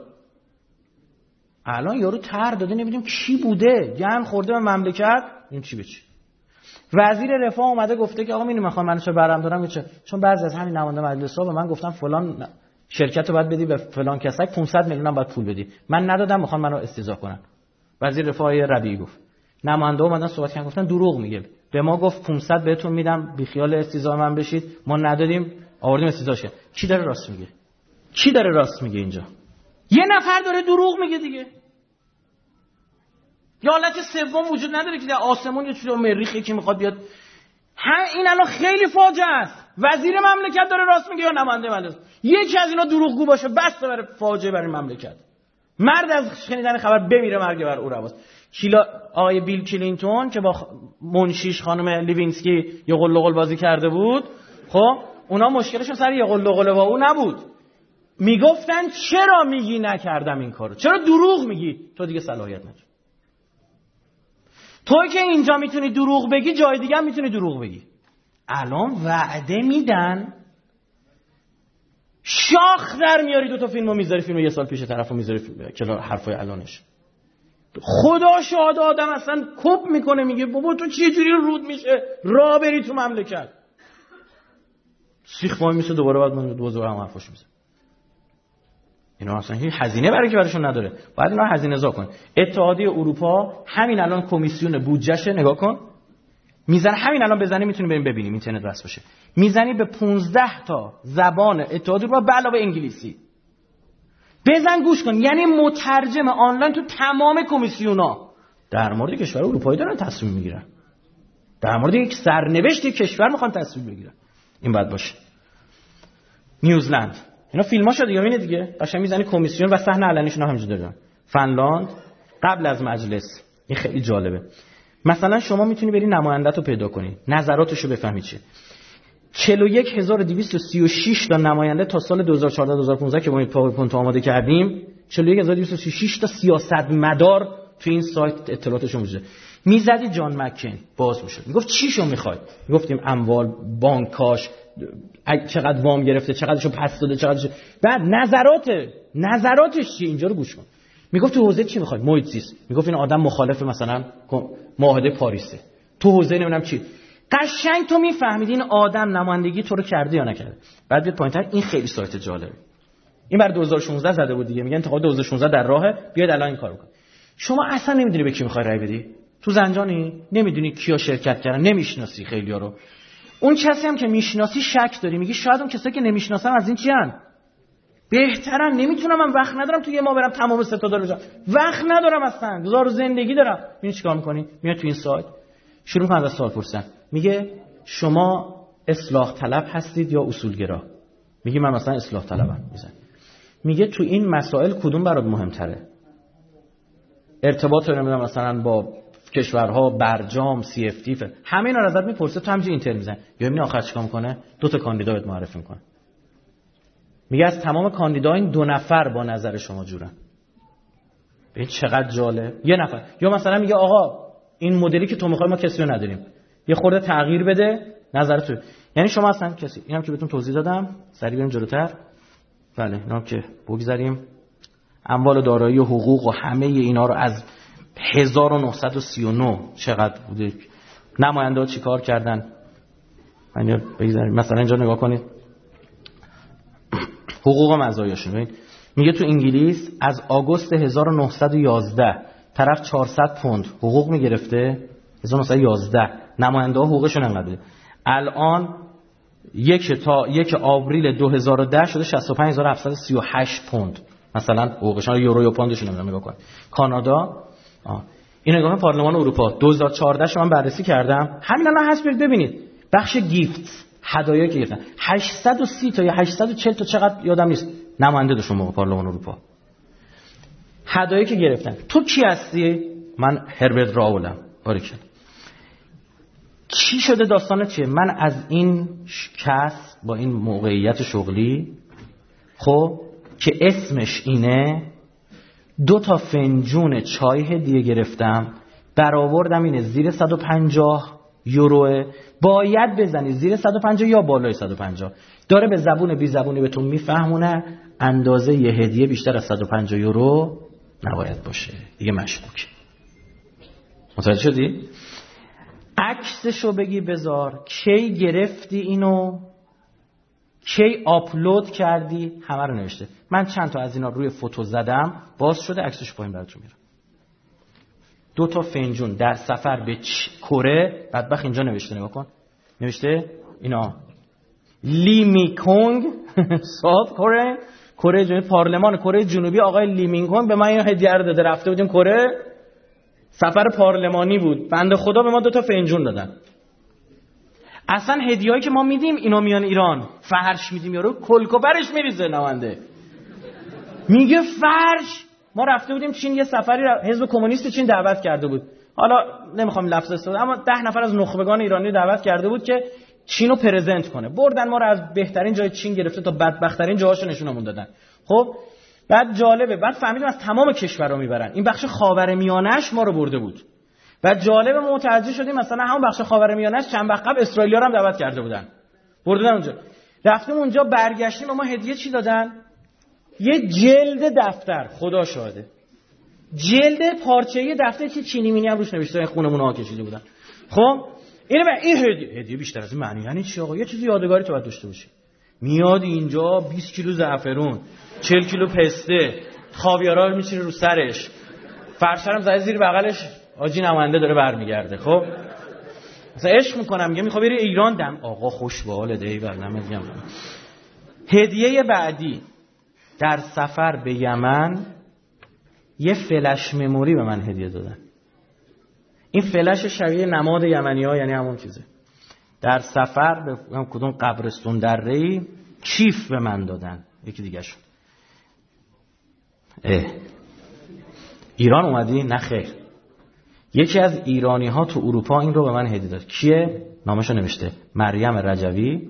الان یارو طرح داده نمیدونیم کی بوده، گن خورده به مملکت، این چی بچی. وزیر رفاه اومده گفته که آقا میدونم میخوام من چه برام دارم چه، چون بعضی از همین نماینده مجلس ها به من گفتن فلان شرکت رو باید بدی به فلان کسایی پانصد میلیون هم باید پول بدی، من ندادم میخوان منو استیضاح کنن. وزیر رفاه ربیعی گفت، نماینده اومدن صحبت کردن گفتن دروغ میگه، به ما گفت پانصد بهتون میدم بی خیال استیضاح من بشید، ما ندادیم آوردیم استیضاح شه. کی داره راست میگه؟ کی داره راست میگه اینجا؟ یه نفر داره دروغ میگه دیگه. یا حالت سوم وجود نداره که در آسمون یه چیزی مریخی که میخواد بیاد. هم این الان خیلی فاجعه است. وزیر مملکت داره راست میگه یا نماینده مجلس؟ یکی از اینا دروغگو باشه بس برای فاجعه برای مملکت. مرد از شنیدن خبر بمیره، مرگ بر او رواست. کیلا آقای بیل کلینتون که با منشیش خانم لیوینسکی یه قل و قل بازی کرده بود، خب اونا مشکلشون سر یه قل و قل با او نبود. میگفتن چرا میگی نکردم این کارو؟ چرا دروغ میگی؟ تو دیگه صلاحیت نداری. توی که اینجا میتونی دروغ بگی جای دیگه هم میتونی دروغ بگی. الان وعده میدن شاخ در میاری، دو تا فیلمو میذاری، فیلمو یه سال پیش طرفو میذاری کلا حرفای الانش. خدا شاهد آدم اصلا کپ میکنه میگه بابا تو چه جوری رود میشه راه بری تو مملکت. سیخ وای میشه دوباره بعد من دوباره هم حرفاشو میزنه. اینا اصلا هیچ هزینه برای که براشون نداره، باید اینا هزینه زا کن. اتحادیه اروپا همین الان کمیسیون بودجهشه نگاه کن میزنه، همین الان بزنی میتونی بریم ببینیم اینترنت وصل باشه، میزنی به پانزده تا زبان اتحادیه اروپا به علاوه انگلیسی، بزن گوش کن، یعنی مترجم آنلاین تو تمام کمیسیونا در مورد کشور اروپایی دارن تصمیم میگیرن، در مورد یک سرنوشت کشور میخوان تصمیم بگیرن. این باید باشه. نیوزلند اینا فیلماشو دیگه میبینید دیگه، قشنگ میزنی کمیسیون و صحنه علنیشون همینجوری دارن. فنلاند قبل از مجلس، این خیلی جالبه. مثلا شما میتونی بری نماینده‌تو پیدا کنی، نظراتشو بفهمی چیه. چهل و یک هزار و دویست و سی و شش تا نماینده تا سال دو هزار و چهارده دو هزار و پانزده که ما این پاورپوینت آماده کردیم، چهل و یک هزار و دویست و سی و شش تا سیاستمدار تو این سایت اطلاعاتشون موجوده. میزدی جان مکین باز میشد، میگفت چیشو میخوای؟ میگفتیم اموال، بانکاش، چقدر وام گرفته، چقدرشو پس داده، چقدرشو. بعد نظرات نظراتش چی؟ اینجا رو گوش کن. میگفت تو حوزه چی میخوای؟ محیط زیست. میگفت این آدم مخالف مثلا معاهده پاریسه. تو حوزه نمیدونم چی. قشنگ تو میفهمید این آدم نمایندگی تو رو کرده یا نکرده. بعد بیاد پایینتر، این خیلی سایت جالبه. این برای دو هزار و شانزده زده بود دیگه، میگن انتخابات دو هزار و شانزده در راهه، بیاید الان این کارو کن. شما اصلا نمیدونی به کی میخوای رای بدی. تو زنجانی نمیدونی کیا شرکت کردن، نمیشناسی خیلی‌ها رو. اون کسی هم که میشناسی شک داری، میگی شاید اون کسایی که نمیشناسم از این چی ان؟ بهترن، نمیتونم، من وقت ندارم تو یه ما برم تمام ستادا رو بزنم. وقت ندارم اصلا، گزار زندگی دارم. ببین چیکار می‌کنی؟ میاد تو این سایت شروع می‌کنه از سوال پرسیدن. میگه شما اصلاح طلب هستید یا اصولگرا؟ میگی من مثلا اصلاح طلبم، میزنی میگه تو این مسائل کدوم برات مهمتره؟ ارتباط نمیدونم مثلا با کشورها، برجام، سی اف تی، همه اینا رو ازت میپرسه، تو همینجوری اینتر میزنی. یا ببین آخر چیکار میکنه؟ دو تا کاندیدا بهت معرفی میکنه. میگه از تمام کاندیدا این دو نفر با نظر شما جورن. ببین چقدر جالب. یه نفر. یا مثلا میگه آقا این مدلی که تو میخوای ما کسی رو نداریم، یه خورده تغییر بده نظر تو. یعنی شما اصلا کسی، اینم که بهتون توضیح دادم، سریع بریم جلوتر. بله اینا که بگذاریم. اموال و دارایی و حقوق و همه اینا رو از هزار و نهصد و سی و نه چقدر بوده، نماینده ها چی کار کردن، من بگذاریم. مثلا اینجا نگاه کنید حقوق و مزایاشون. ببین میگه تو انگلیس از آگوست هزار و نهصد و یازده طرف چهارصد پوند حقوق میگرفته، هزار و نهصد و یازده نماینده ها حقوقشون انقدره. الان یک تا یک آوریل دو هزار و ده شده شصت و پنج هزار و هفتصد و سی و هشت پوند مثلا حقوقشون، یورو یا پوندشون نمیدونم. نگاه کن کانادا، آه این نگاه پارلمان اروپا دو هزار و چهارده شو من بررسی کردم، همین الان هست برید ببینید بخش گیفت هدایا که گرفتن هشتصد و سی تا یا هشتصد و چهل تا چقدر یادم نیست نماینده داشتن موقع پارلمان اروپا هدایا که گرفتن. تو کی هستی؟ من هربرت راولم. باریکلا. چی شده؟ داستان چیه؟ من از این کس با این موقعیت شغلی خب که اسمش اینه دو تا فنجون چای هدیه گرفتم، برآوردم اینه زیر صد و پنجاه یوروه، باید بزنی زیر صد و پنجاه یا بالای صد و پنجاه. داره به زبون بی زبونی بهتون میفهمونه اندازه یه هدیه بیشتر از صد و پنجاه یورو نباید باشه، دیگه مشکوکه. متوجه شدی؟ عکسشو بگی بذار، کی گرفتی اینو، کی آپلود کردی، همه رو نوشته. من چند تا از اینا روی فوتو زدم، باز شده عکسش پایین براتون میارم. دو تا فنجون در سفر به کره، بدبخت اینجا نوشته، نگاه کن نوشته اینا لی میکونگ ساوت کره، کره جنوبی، پارلمان کره جنوبی آقای لی میکونگ به من اینو هدیه رو داده. رفته بودیم کره، سفر پارلمانی بود، بنده خدا به ما دو تا فنجون دادن. اصلا هدیه‌ای که ما میدیم اینا میان ایران فرش میدیم، یارو کلکوبرش میریزه نماینده میگه فرش. ما رفته بودیم چین، یه سفری حزب کمونیست چین دعوت کرده بود، حالا نمیخوام لفظ استفاده، اما ده نفر از نخبگان ایرانی دعوت کرده بود که چینو پرزنت کنه. بردن ما رو از بهترین جای چین گرفته تا بدبخت‌ترین جاهاشو نشونمون دادن. خب بعد جالبه، بعد فهمیدیم از تمام کشورها میبرن. این بخش خاورمیانه‌اش ما رو برده بود. بعد جالب متوجه شدیم مثلا همون بخش خاورمیانه‌اش چند وقت قبل اسرائیلیا رو هم دعوت کرده بودن، بردن اونجا. رفتیم اونجا، برگشتیم، ما هدیه چی دادن؟ یه جلد دفتر، خدا شاهده، جلد پارچه‌ای دفتر که چینی مینی هم روش نوشته خونمون ها کشیده بودن. خب اینو به این هدیه هدیه بیشتر از این معنی یعنی چی آقا؟ یه چیزی یادگاری تو باید داشته باشی. میاد اینجا بیست کیلو زعفرون، چهل کیلو پسته، خاویارا رو میچینه رو سرش، فرشرم زده زیر بغلش، آجی نماینده داره برمیگرده. خب مثلا عشق میکنم، میگه میخوام بری ایران، دم آقا خوش به حالت ایول نمیگم. هدیه بعدی در سفر به یمن یه فلش مموری به من هدیه دادن. این فلش شبیه نماد یمنی‌ها، یعنی همون چیزه. در سفر به کدوم قبرستون دره‌ای کیف به من دادن. یکی دیگه شون اه. ایران اومدی؟ نه خیر. یکی از ایرانی ها تو اروپا این رو به من هدیه داد. کیه؟ نامشو نوشته مریم رجوی.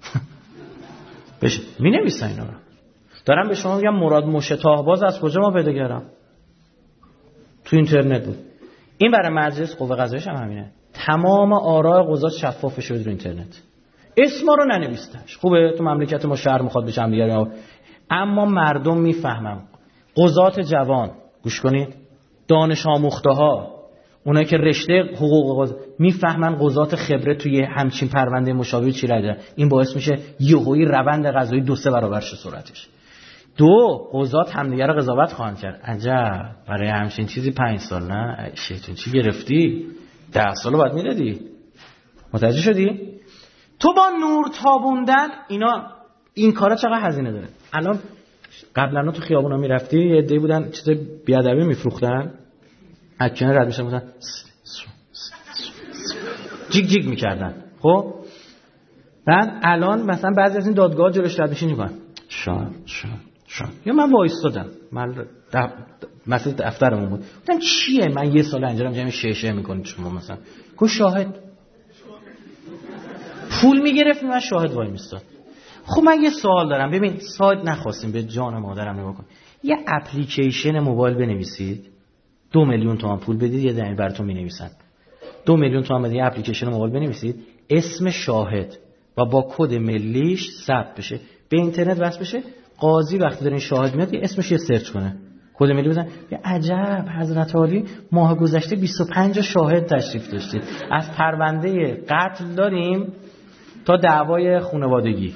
بشه می نویسن اینا رو. دارم به شما میگم مراد مشتاق باز از کجا ما پیدا کردم؟ تو اینترنت بود. این برای مجلس قوه قضاییش هم همینه. تمام آراء قضات شفاف شده رو اینترنت. اسما رو ننویستش. خوبه تو مملکت ما شهر میخواد بشه هم دیگه، اما مردم میفهمن. قضات جوان گوش کنید، دانش آموخته ها، اونایی که رشته حقوق قضا میفهمن قضات خبره توی همچین پرونده مشابه چی رای دادن. این باعث میشه یهویی روند قضایی دو سه برابر شه سرعتش. دو، قضات همدیگه رو قضاوت خواهند کرد. عجب برای همچین چیزی پنج سال نه شیطون چی گرفتی؟ ده سال بعد میدادی. متوجه شدی؟ تو با نور تابوندن اینا این کارا چقدر هزینه داره. الان قبلا تو خیابونا میرفتی یه عده‌ای بودن چیز بیادبی میفروختن، اکنه رد میشن بودن جیگ جیگ میکردن. خب بعد الان مثلا بعضی از این دادگاه جلوش رد میشین میگن شان شان شان یا من وایستادم من دف... مثلا دفترمون بود گفتم چیه من یه سال انجام جمع شیشه میکنید شما مثلا کو شاهد پول میگرفت من شاهد وای میستاد. خب من یه سوال دارم، ببین سایت نخواستیم به جان مادرم نگاه کن، یه اپلیکیشن موبایل بنویسید دو میلیون تومان پول بدید یه دنی براتون مینویسن، دو میلیون تومان بدید یه اپلیکیشن موبایل بنویسید اسم شاهد و با کد ملیش ثبت بشه به اینترنت وصل بشه، قاضی وقتی داره این شاهد میاد یه اسمش یه سرچ کنه کد ملی بزن یه عجب حضرت عالی ماه گذشته بیست و پنج شاهد تشریف داشتید، از پرونده قتل داریم تا دعوای خانوادگی.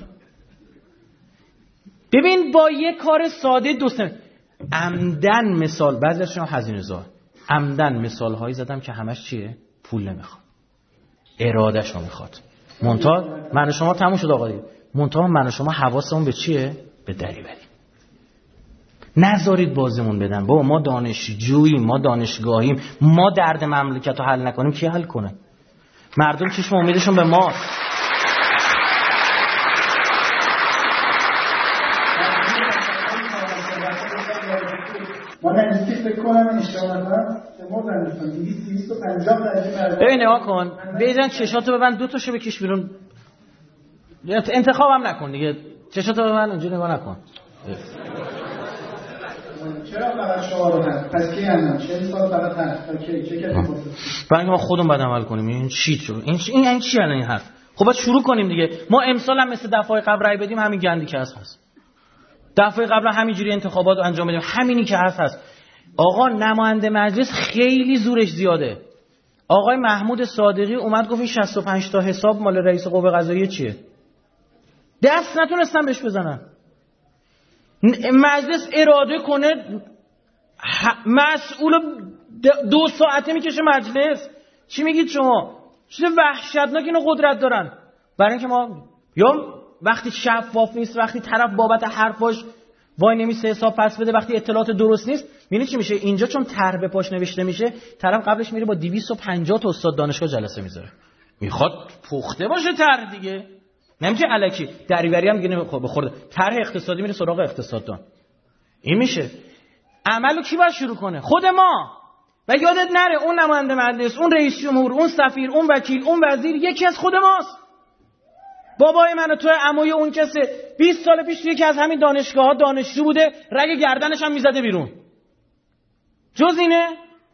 ببین با یه کار ساده دوستان عمدن مثال بعضی از شما هزینه زار عمدن مثال هایی زدم که همش چیه؟ پول نمیخواد، ارادهشو میخواد. منتها من و شما تموم شد آقا دیگه، منتها من و شما حواسمون به چیه؟ به دری بریم. نذارید بازمون بدن. بابا ما دانشجوییم، ما دانشگاهیم، ما درد مملکت رو حل نکنیم کی حل کنه؟ مردم چشم امیدشون به ماست. ما نزدیک فکر کنم اشتباه نکنم شما دانستان دویست و پنجاه درصد ببین نگاه کن بیزن چشاتو ببند دو تاشو بکش بیرون، انتخابم نکن دیگه، چشاتو ببند اونجوری نگاه نکن. چرا فقط شما رو هست؟ پس کی هم چهل سال فقط هست؟ اوکی چه کسی بود؟ برای ما خودمون بعد عمل کنیم. این چی شد؟ این این این چی الان این حرف؟ خب باید شروع کنیم دیگه. ما امسال هم مثل دفعه قبل رای بدیم همین گندی که هست هست. دفعه قبل همینجوری انتخابات رو انجام بدیم همینی که هست هست. آقا نماینده مجلس خیلی زورش زیاده. آقای محمود صادقی اومد گفت این شصت و پنج تا حساب مال رئیس قوه قضاییه چیه؟ دست نتونستن بهش بزنن. مجلس اراده کنه مسئول دو ساعته میکشه مجلس. چی میگید شما؟ چیز وحشتناک اینو قدرت دارن. برای اینکه ما یا وقتی شفاف نیست، وقتی طرف بابت حرفاش وای نمیسه حساب پس بده، وقتی اطلاعات درست نیست، میبینی چی میشه؟ اینجا چون طرح به پاش نوشته میشه، طرف قبلش میره با دویست و پنجاه تا استاد دانشگاه جلسه میذاره. میخواد پخته باشه طرح دیگه. نمیشه الکی دریوری هم میگه خب بخورده. طرح اقتصادی میره سراغ اقتصاددان. این میشه. عملو کی باید شروع کنه؟ خود ما. و یادت نره اون نماینده مجلس، اون رئیس جمهور، اون سفیر، اون وکیل، اون وزیر یکی از خود ماست. بابای من و تو عموی اون کسه بیست سال پیش یکی از همین دانشگاه‌ها دانشجو بوده، رگ گردنش هم میزده بیرون. جز اینه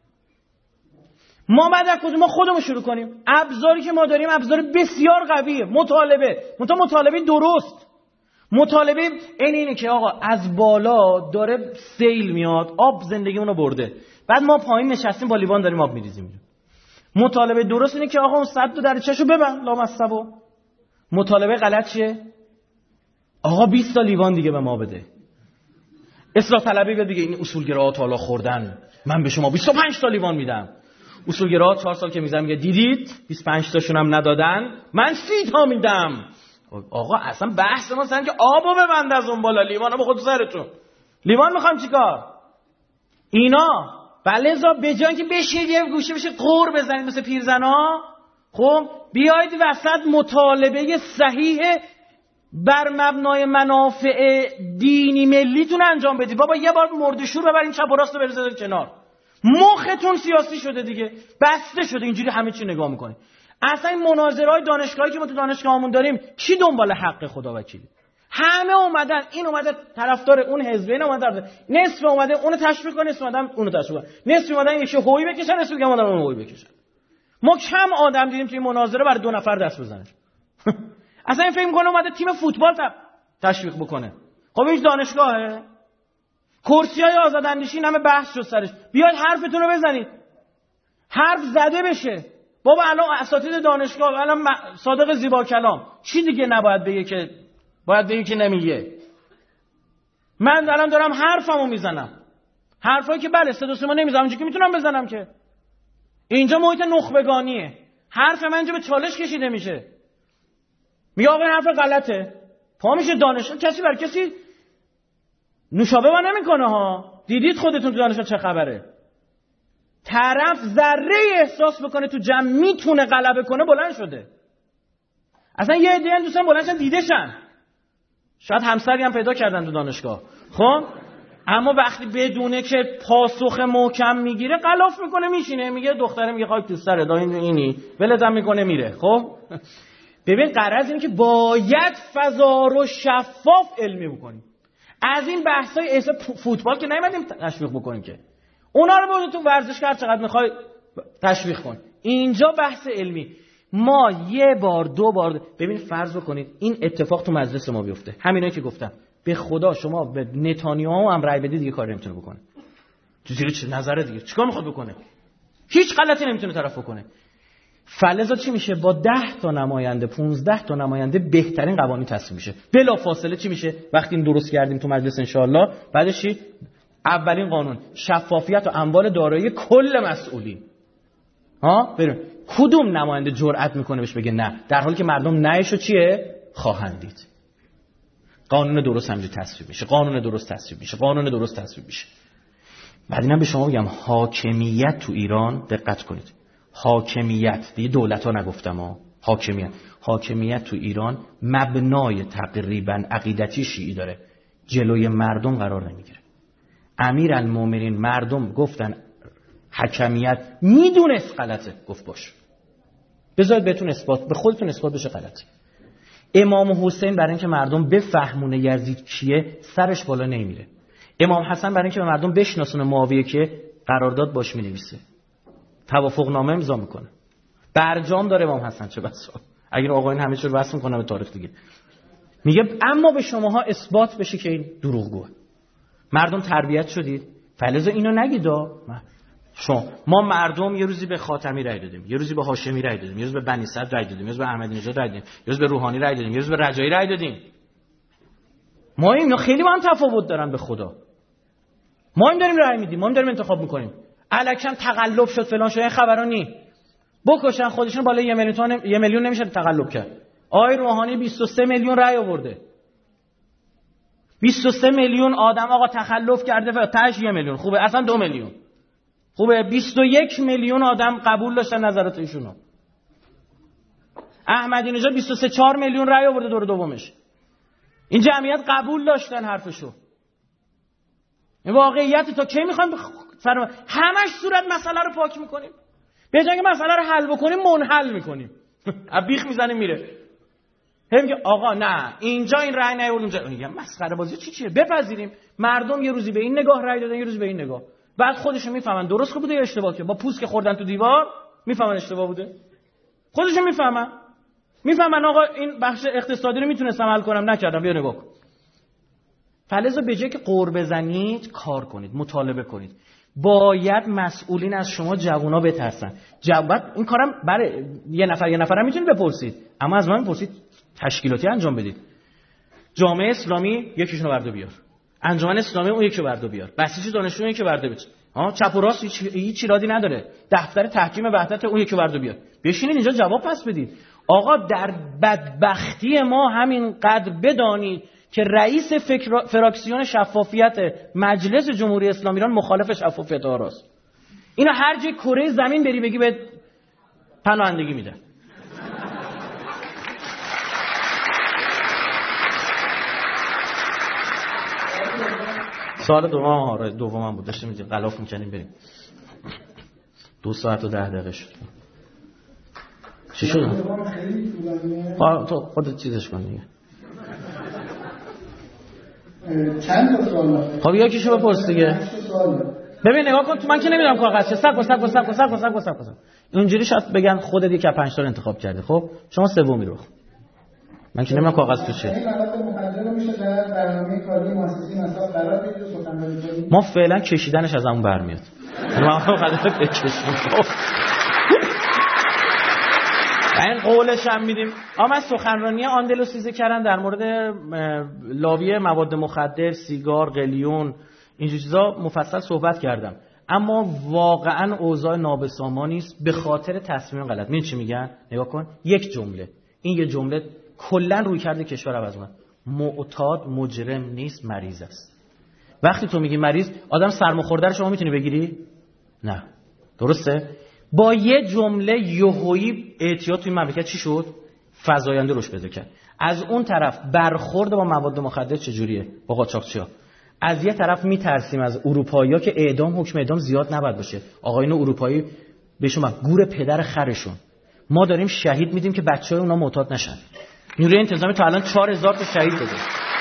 ما بعد از کدوم ما خودمون شروع کنیم. ابزاری که ما داریم ابزار بسیار قویه. مطالبه مطالبه مطالبه درست. مطالبه این اینه که آقا از بالا داره سیل میاد، آب زندگیمون رو برده، بعد ما پایین نشستیم با لیوان داریم آب میریزیم. مطالبه درست اینه که آقا اون صد تا درچه‌شو ببند لامصبو. مطالبه غلط چیه؟ آقا بیست تا لیوان دیگه به ما بده. اصلاح طلبی به دیگه این اصولگراها تا حالا خوردن، من به شما بیست و پنج تا لیوان میدم. اصولگراها چهار سال که میذارم میگه دیدید بیست و پنج تاشون هم ندادن، من سی تا میدم. آقا اصلا بحث ما سن که آبو ببند از اون بالا، لیوانو به خود سرتون. لیوان میخوام چیکار؟ اینا بلزا به جای که بشید یه گوشه بشه قور بزنید مثل پیرزنا، خب بیایید وسط مطالبه صحیح بر مبنای منافع دینی ملیتون انجام بدید. بابا یه بار مردشور ببرین چپ و راست رو بریزید کنار. مختون سیاسی شده دیگه، بسته شده، اینجوری همه چی نگاه میکنه. اصلا این مناظرهای دانشگاهی که ما تو دانشگاهمون داریم کی دنبال حق خدا وکیلی؟ همه اومدن، این اومده طرفدار اون حزب، این اومده نصف اومده اونو تشویق کنه، نصف اومدن اونو تشویق کنه، نصف اومدن یکی هوی بکشن، نصف دیگه اومدن اون هوی بکشن. ما کم آدم دیدیم توی مناظره برای دو نفر دست بزنه. اصلا این فکر می‌کنه اومده تیم فوتبال تشویق بکنه. خب این دانشگاهه. کرسی‌های آزاداندیشی همه بحث شد سرش. بیاید حرفتون رو بزنید. حرف زده بشه. بابا الان اساتید دانشگاه الان صادق زیبا کلام چی دیگه نباید بگه که باید بگه که نمیگه. من الان دارم حرفمو میزنم. حرفایی که بله صدا سیما نمیزنم اونجا که میتونم بزنم که. اینجا محیط نخبگانیه. حرف من اینجا به چالش کشیده میشه. میگه آقا این حرف غلطه. پا میشه دانشگاه کسی بر کسی نوشابه با نمیکنه ها. دیدید خودتون تو دانشگاه چه خبره؟ طرف ذره احساس بکنه تو جمع میتونه غلبه کنه بلند شده. اصلا یه عده‌ای دوستان بلندشن دیدهشن، شاید همسری هم پیدا کردن تو دانشگاه. خب اما وقتی بدونه که پاسخ محکم میگیره غلاف میکنه میشینه، میگه دختره میگه خاک تو سر دا این اینی ولدم میکنه میره. خب ببین غرض اینه که باید فضا رو شفاف علمی بکنیم. از این بحثای احساب فوتبال که نمیدیم تشویق بکنیم، که اونا رو برو تو ورزشگاه چقدر میخوای تشویق کن. اینجا بحث علمی. ما یه بار دو بار ببین فرض بکنید این اتفاق تو مجلس ما بیفته، همینایی که گفتم، به خدا شما به نتانیاهو هم رای بدید دیگه کار نمیتونه بکنه. تو زیر چه نظره دیگه چیکار میخواد بکنه؟ هیچ غلطی نمیتونه طرف بکنه. فلزا چی میشه؟ با ده تا نماینده پانزده تا نماینده بهترین قوانین تصویب میشه. بلا فاصله چی میشه؟ وقتی این درست کردیم تو مجلس انشالله، بعدش چی؟ اولین قانون شفافیت و اموال دارایی کل مسئولین. ها بریم کدوم نماینده جرأت میکنه بهش بگه نه، در حالی که مردم نهشو چیه خواهند دید. قانون درست همینجوری تصویب میشه، قانون درست تصویب میشه، قانون درست تصویب میشه. بعد اینم به شما بگم حاکمیت تو ایران دقت کنید. حاکمیت دیگه دولت ها نگفتم ها، حاکمیت حاکمیت تو ایران مبنای تقریبا عقیدتی شیعی داره، جلوی مردم قرار نمیگیره. امیرالمومنین مردم گفتن حکمیت میدونست غلطه، گفت باش بذارید بهتون اثبات، به خودتون اثبات بشه غلطه. امام حسین برای اینکه مردم بفهمونه یزید کیه سرش بالا نمیره. امام حسن برای اینکه به مردم بشناسونه معاویه که قرارداد باش مینویسه، توافق نامه امضا میکنه، برجام داره امام حسن. چه بسا اگر آقایون همه چیز رو وصل میکنه به تاریخ دیگه. میگه اما به شماها اثبات بشه که این دروغگوه. مردم تربیت شدید، فلزا اینو نگیدا. شما ما مردم یه روزی به خاتمی رای دادیم، یه روزی به هاشمی رای دادیم، یه روز به بنی صدر رای دادیم، یه روز به احمدی نژاد رای دادیم، یه روز به روحانی رای دادیم، یه روز به رجایی رای دادیم. ما اینا خیلی با هم تفاوت دارن به خدا. ما این داریم رای میدیم، ما این داریم انتخاب میکنیم. الکم تقلب شد فلان شد، این خبرانی بکشن خودشون بالای یه میلیون تومن، یه میلیون نمیشه تقلب کرد. آقای روحانی بیست و سه میلیون رای آورده. بیست و سه میلیون آدم آقا تخلف کرده، تاش یه میلیون خوبه، اصلا دو میلیون خوبه. بیست و یک میلیون آدم قبول داشتن نظرات ایشونو. احمدی نژاد بیست و سه چهار میلیون رای آورده دور دومش. این جمعیت قبول داشتن حرفشو. این واقعیت تا کی میخوایم بخ... سر همش صورت مسئله رو پاک میکنیم، به جای اینکه مسئله رو حل بکنیم منحل میکنیم. ابیخ میزنیم میره. هم میگه آقا نه اینجا این رای نیورد اونجا. میگم مسخره بازی چی چیه؟ بپذیریم مردم یه روزی به این نگاه رای دادن، یه روزی به این نگاه. بعد خودشون میفهمن درست بوده یا اشتباه، که با پوست که خوردن تو دیوار میفهمن اشتباه بوده. خودشون میفهمن. میفهمن آقا این بخش اقتصادی رو میتونستم حل کنم نکردم، بیا نگاه کن. فلزا به جای که قور بزنید کار کنید، مطالبه کنید. باید مسئولین از شما جوونا بترسن. جواب این کارم برای یه نفر یه نفرم میتونید بپرسید، اما از من بپرسید تشکیلاتی انجام بدید. جامعه اسلامی یکیشونو بردا بیار، انجمن اسلامی اون یکی بردا بیار، بسیج دانشجو یکی بردا بیار. ها چپ و راست هیچ هیچ ایرادی نداره. دفتر تحکیم وحدت اون یکی بردا بیار. بشینید اینجا جواب پس بدید. آقا در بدبختی ما همین قدر بدانید که رئیس فکر... فراکسیون شفافیت مجلس جمهوری اسلامی ایران مخالف شفافیت آراست. اینا هر جای کره زمین بری بگی به پناهندگی میدن. سوال دوم آره دومم بود، داشتیم میگیم غلاف میکنیم بریم. دو ساعت و ده دقیقه شد. چی شد؟ آه تو خودت چیزش کن دیگه. چند تا سوال؟ خب یکیشو بپرس دیگه. ببین نگاه کن تو من که نمیدونم کاغذ چه سگ و سگ و سگ و سگ و سگ و سگ. اینجوری شاید بگن خودت یک از پنج تا رو انتخاب کردی. خب شما سومی رو. من که نمیدونم کاغذ تو چیه. این مواد مخدر میشه در برنامه کاری مؤسسه مثلا قرار بدید و سخنرانی کنید. ما فعلا کشیدنش از همون برمیاد. ما مخدر بکشیم. این قولش هم میدیم. اما من سخنرانی آندلوسیزه کردن در مورد لابی مواد مخدر، سیگار، قلیون، این چیزا مفصل صحبت کردم. اما واقعا اوضاع نابسامانی است به خاطر تصمیم غلط. می‌بینی چی میگن؟ نگاه کن یک جمله. این یه جمله کلا روی کرده کشور عوض کنه. معتاد مجرم نیست، مریض است. وقتی تو میگی مریض، آدم سرماخورده رو شما میتونی بگیری؟ نه. درسته؟ با یه جمله یهویی اعتیاد توی مملکت چی شد؟ فزاینده روش پیدا کرد. از اون طرف برخورد با مواد مخدر چجوریه با قاچاقچی‌ها؟ از یه طرف میترسیم از اروپایی‌ها که اعدام، حکم اعدام زیاد نباید باشه. آقایون اروپایی بهشون میگن گور پدر خرشون. ما داریم شهید میدیم که بچه‌های اونا معتاد نشن. نیروی انتظامی تا الان چهار هزار تا شهید داده.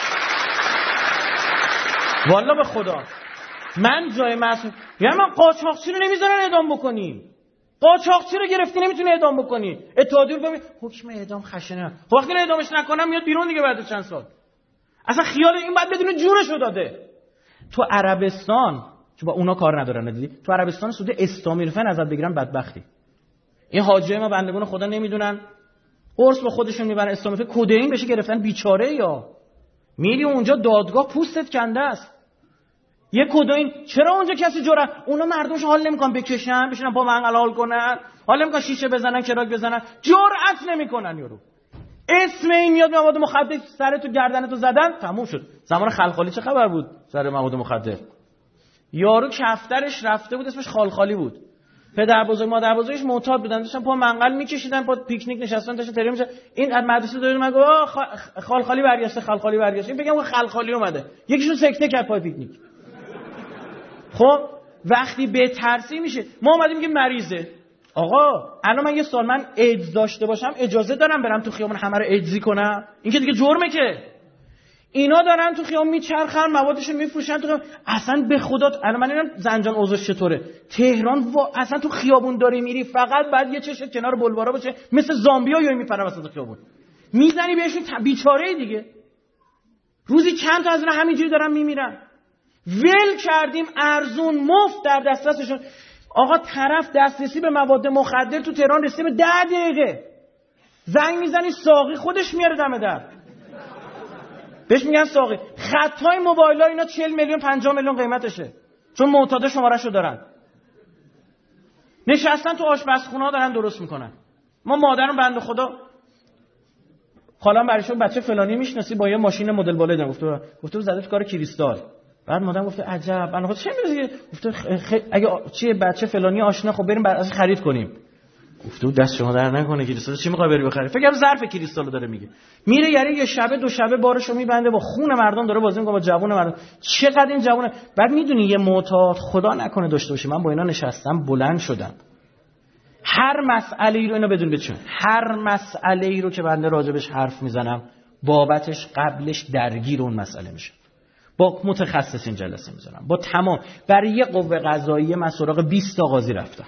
والله به خدا من جای معصوم، یعنی من قاچاقچی رو نمیذارن اعدام بکنیم. قاچاقچی رو گرفتی نمیتونه اعدام بکنی. اتحادیه رو ببین حکم اعدام خشنه. وقتی اعدامش نکنم میاد بیرون دیگه بعد از چند سال. اصلا خیال این بعد بدون جونشو داده. تو عربستان که با اونا کار ندارن دیدی، تو عربستان سود اسلامی رفن ازت بگیرن بدبختی. این حاجیای ما بندگان خدا نمیدونن قرص به خودشون میبرن اسلامی کدئین بشه گرفتن بیچاره. یا میری اونجا دادگاه پوستت کنده است. یه کدئین چرا اونجا کسی جرأت، اونا مردمش حال نمیکنن بکشن بشینن پا منقل حال کنن، حال نمیکنن شیشه بزنن کراک بزنن، جرأت نمیکنن. یارو اسم این میاد مواد مخدر سر تو گردنتو زدن تموم شد. زمان خلخالی چه خبر بود سر مواد مخدر؟ یارو کفترش رفته بود اسمش خالخالی بود. پدر بزرگ مادر بزرگش معتاد بودن داشتن پا منقل میکشیدن پا پیکنیک نشستن داشتن تریوم میشه. این از مدرسه داره من گفت خالخالی برگشته خالخالی برگشته. این بگم خالخالی اومده یکیشون سکته کرد پای پیکنیک. خب وقتی به ترسی میشه ما اومدیم که مریضه. آقا الان من یه سال من ایدز داشته باشم اجازه دارم برم تو خیابون همه رو ایدزی کنم؟ این که دیگه جرمه. که اینا دارن تو خیابون میچرخن موادشون میفروشن تو خیابون. اصلا به خدا الان من اینم زنجان اوضاعش چطوره تهران و... اصلا تو خیابون داری میری فقط بعد یه چشه کنار بلوارا باشه مثل زامبیا یا میپرن وسط خیابون میزنی بهشون ت... بیچاره دیگه. روزی چند تا از اینا همینجوری دارن میمیرن. ول کردیم ارزون مفت در دسترسشون. آقا طرف دسترسی به مواد مخدر تو تهران رسیده به ده دقیقه. زنگ میزنی ساقی خودش میاره دم در. بهش میگن ساقی. خطای موبایل ها اینا چهل میلیون پنجاه میلیون قیمتشه چون معتاد شمارهشو دارن. نشستن تو آشپزخونه ها دارن درست میکنن. ما مادرم بنده خدا خالم برایشون بچه فلانی میشناسی با یه ماشین مدل بالایی داره گفته گفته زده تو کار کریستال. بعد مادرم گفته عجب بنده خدا چه می‌دونی گفته خ... اگه چیه بچه فلانی آشنا خب بریم بعد از خرید کنیم. گفته دست شما در نکنه کریستال چی می‌خوای بری بخری؟ فکر کنم ظرف کریستالو داره میگه. میره یعنی یه شبه دو شبه بارشو میبنده با خون مردم داره بازی می‌کنه با جوون مردم. چقدر این جوونه. بعد میدونی یه معتاد خدا نکنه داشته باشه. من با اینا نشستم بلند شدم. هر مسئله‌ای رو اینو بدون بچون. هر مسئله‌ای رو که بنده راجبش حرف میزنم بابتش قبلش درگیر اون مسئله میشه. با متخصصین جلسه میذارم. با تمام برای یه قوه قضاییه من سراغ بیست تا قاضی رفتم.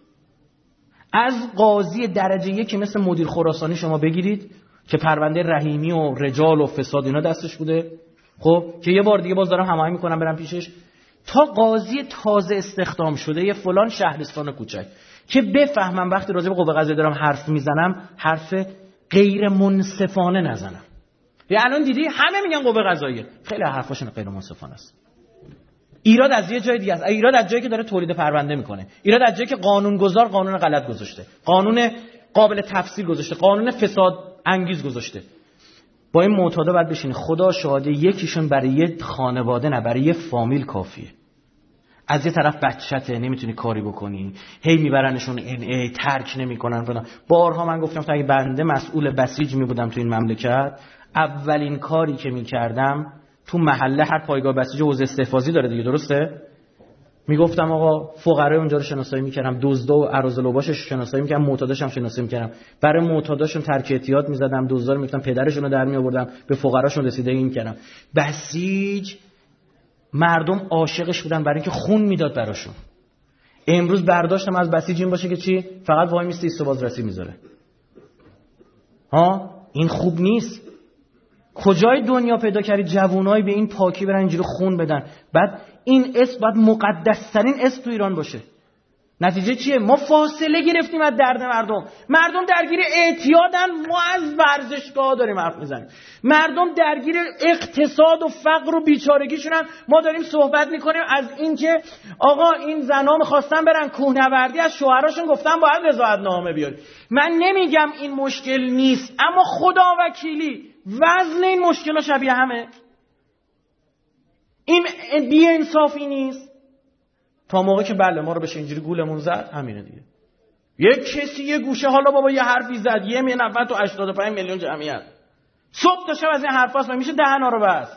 از قاضی درجه یک که مثل مدیر خراسانی شما بگیرید که پرونده رحیمی و رجال و فساد اینا دستش بوده، خب که یه بار دیگه باز دارم هماهنگ میکنم برم پیشش، تا قاضی تازه استخدام شده یه فلان شهرستان کوچک که بفهمم وقتی راجع به قوه قضاییه دارم حرف میزنم حرف غیر منصفانه نزنم. یا الان دیدی همه میگن قوه قضاییه، خیلی حرفاشون غیر منصفانه است. ایراد از یه جای دیگه است. ایراد از جایی که داره تولید پرونده میکنه. ایراد از جایی که قانونگذار قانون غلط گذاشته، قانون قابل تفسیر گذاشته، قانون فساد انگیز گذاشته. با این معتادا باید بشینه. خدا شاهده یکیشون برای یه خانواده نه برای یه فامیل کافیه. از یه طرف بچته نمیتونی کاری بکنی، هی میبرنشون ان ای ترک نمیکنن فلان. بارها من گفتم تا اگه بنده مسئول بسیج میبودم تو این مملکت، اولین کاری که میکردم تو محله هر پایگاه بسیج حوزه استحفاظی داره دیگه، درسته؟ میگفتم آقا فقرای اونجا رو شناسایی میکردم، دزدا و اراذلوباشش شناسایی میکردم، معتاداش هم شناسایی میکردم. برای معتاداشون ترک اعتیاد میزدم، دزدا رو میگفتم پدرشون رو در میآوردم، به فقراشون رسیدگی میکردم. بسیج مردم عاشقش بودن برای اینکه خون میداد براشون. امروز برداشتم از بسیج این باشه که چی؟ فقط وای میسته ایست و بازرسی میذاره. ها این خوب نیست. کجای دنیا پیدا کردید جوانایی به این پاکی برن اینجوری خون بدن؟ بعد این اسم باید مقدس‌ترین اسم تو ایران باشه. نتیجه چیه؟ ما فاصله گرفتیم از درد مردم. مردم درگیر اعتیادن، ما از ورزشگاه داریم حرف میزنیم. مردم درگیر اقتصاد و فقر و بیچارگیشونن، ما داریم صحبت میکنیم از این که آقا این زنا میخواستن برن کوهنوردی، از شوهراشون گفتن باید رضایتنامه بیاری. من نمیگم این مشکل نیست، اما خدا وکیلی وزن این مشکل ها شبیه همه. این بی انصافی نیست؟ تا موقع که بله ما رو بشه اینجوری گولمون زد، همینه دیگه. یک کسی یه گوشه حالا بابا یه حرفی زد، یه نفر تو هشتاد و پنج میلیون جمعیت، صبح تا شب از این حرفاست و میشه دهنا رو بست.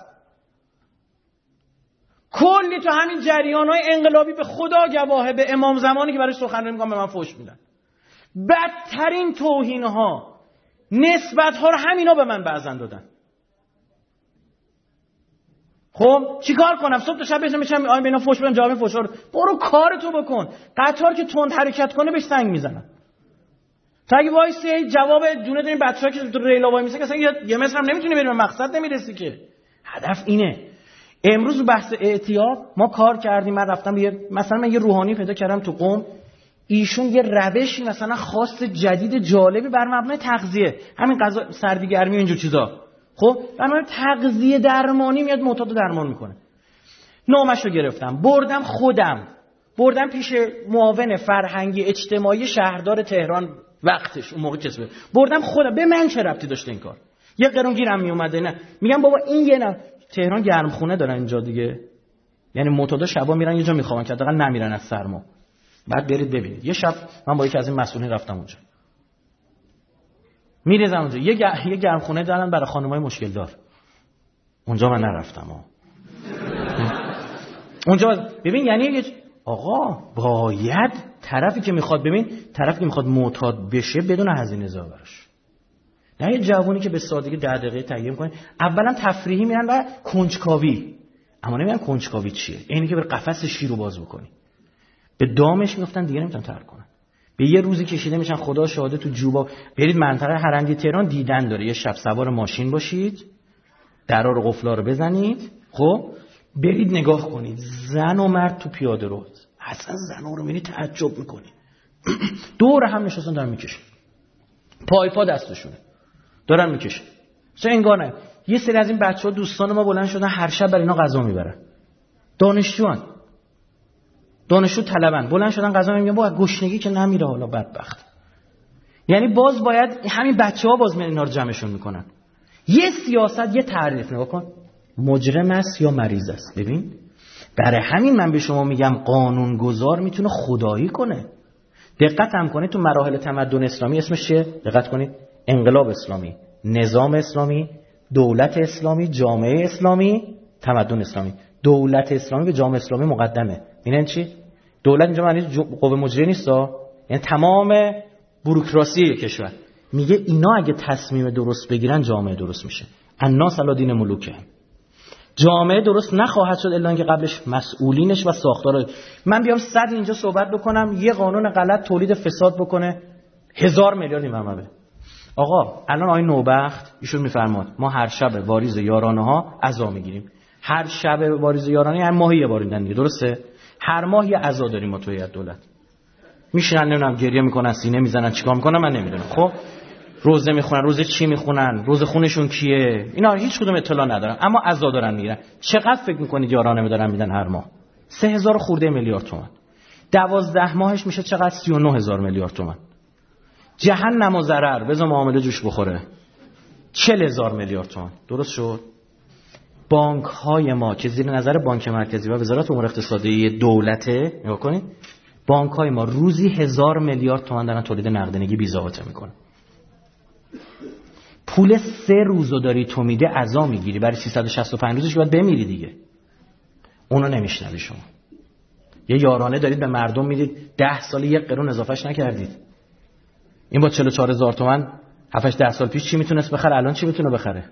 کلی تو همین جریان‌های انقلابی به خدا گواهه، به امام زمانی که برای سخنرانی می‌کنم به من فحش میدن. بدترین توهین‌ها، نسبت‌ها رو همینا به من بعضن دادن. خب چیکار کنم؟ صبح تا شب بشم میشم آ اینا فحش بدم، جواب فحشا رو. برو کارتو بکن. قطار که تند حرکت کنه بهش سنگ میزنن. تا اگه وایسی جواب دونه دونه بچه‌ها که تو ریل وای میسن اصلا یه متر هم نمیتونی بری، به مقصد نمیرسی که. هدف اینه. امروز بحث اعتیاد ما کار کردیم. من رفتم یه مثلا من یه روحانی پیدا کردم تو قم، ایشون یه روشی مثلا خاص جدید جالبی بر مبنای تغذیه، همین غذا سردی گرمی و اینجور چیزا، خب بر مبنای تغذیه درمانی میاد معتاد درمان میکنه. نامش رو گرفتم، بردم خودم بردم پیش معاون فرهنگی اجتماعی شهردار تهران وقتش اون موقع کسبه، بردم خودم. به من چه ربطی داشته این کار؟ یه قرون گیرم میومده. نه میگم بابا این یه نه تهران گرم خونه دارن اینجا دیگه، یعنی معتادا شبا میرن یه جا میخوابن که حداقل نمیرن از سرما. بعد برید ببینید. یه شب من با یکی از این مسئولین رفتم اونجا، میریزم اونجا یه گ... یه گرم خونه دارن برای خانمای مشکل دار. اونجا من نرفتم ها. اونجا ببین یعنی یه آقا باید طرفی که میخواد ببین طرفی که میخواد معتاد بشه بدون هزینه زا براش. نه یه جوونی که به سادگی ده دقیقه تهیه می‌کنه. اولا تفریحی میرن و کنجکاوی، اما نمیدونن کنجکاوی چیه. اینی که به قفس شیر رو باز بکنی، به دامش میافتن دیگه نمیتونن ترک کنن. به یه روزی کشیده میشن خدا شاهده تو جوبا. برید منطقه هرندی تهران دیدن داره، یه شب سوار ماشین باشید، درا رو قفلا رو بزنید، خب برید نگاه کنید زن و مرد تو پیاده رو، اصلا زنا رو میبینی تعجب میکنی. دور هم نشستن دارن میکشن، پای پا دستشونه دارن میکشن. چه انگار نه یه سری از این بچه‌ها دوستان ما بلند شدن هر شب برای اینا غذا میبرن. دانشجوان دانشجو طلبن بلند شدن غذا میگن با گشنگی که نمیره حالا بدبخت. یعنی باز باید همین بچه‌ها باز من اینا رو جمعشون میکنن. یه سیاست یه تعریف نگاه کن، مجرم است یا مریض است. ببین برای همین من به شما میگم قانونگذار میتونه خدایی کنه. دقت هم کنید تو مراحل تمدن اسلامی اسمش چیه؟ دقت کنید، انقلاب اسلامی، نظام اسلامی، دولت اسلامی، جامعه اسلامی، تمدن اسلامی. دولت اسلامی به جامعه اسلامی مقدمه. می‌بینید چی؟ دولت اینجا معنی قوه مجریه نیستا، یعنی تمام بوروکراسی کشور. میگه اینا اگه تصمیم درست بگیرن جامعه درست میشه. الناس علی دین ملوکه. جامعه درست نخواهد شد الا اینکه قبلش مسئولینش و ساختار. من بیام صد اینجا صحبت بکنم یه قانون غلط تولید فساد بکنه هزار میلیارد این منبع. آقا الان آقای نوبخت ایشون میفرماد ما هر شب واریز یارانه ها عزا میگیریم. هر شب واریز یارانه هر ماهی یه بار میدن دیگه، درسته؟ هر ماه یه عزا داریم ما توی دولت. میشینن نمیدونم گریه میکنن، سینه میزنن، چیکار میکنن من نمیدونم. خب روزه میخونن، روزه چی میخونن، روزه خونشون کیه، اینا هیچ کدوم اطلاع ندارن، اما عزا دارن میگیرن. چقدر فکر میکنید یارانه میدارن میدن هر ماه؟ سه هزار خورده میلیارد تومان. دوازده ماهش میشه چقدر؟ سی و نه هزار میلیارد تومان. جهنم و ضرر بذار معامله جوش بخوره چهل هزار میلیارد تومان. درست شد؟ بانک های ما که زیر نظر بانک مرکزی و وزارت امور اقتصادی دولته، نگاه کنید بانک های ما روزی هزار میلیارد تومان دارن تولید نقدینگی بی ضابطه میکنن. پول سه روزو داری تو میده عزا میگیری، برای سیصد و شصت و پنج روزش باید بمیری دیگه. اونو نمیشنوی شما. یه یارانه دارید به مردم میدید، ده سال یک قرون اضافهش نکردید. این با چهل و چهار هزار تومان هفت ده سال پیش چی میتونست بخره، الان چی میتونه بخره؟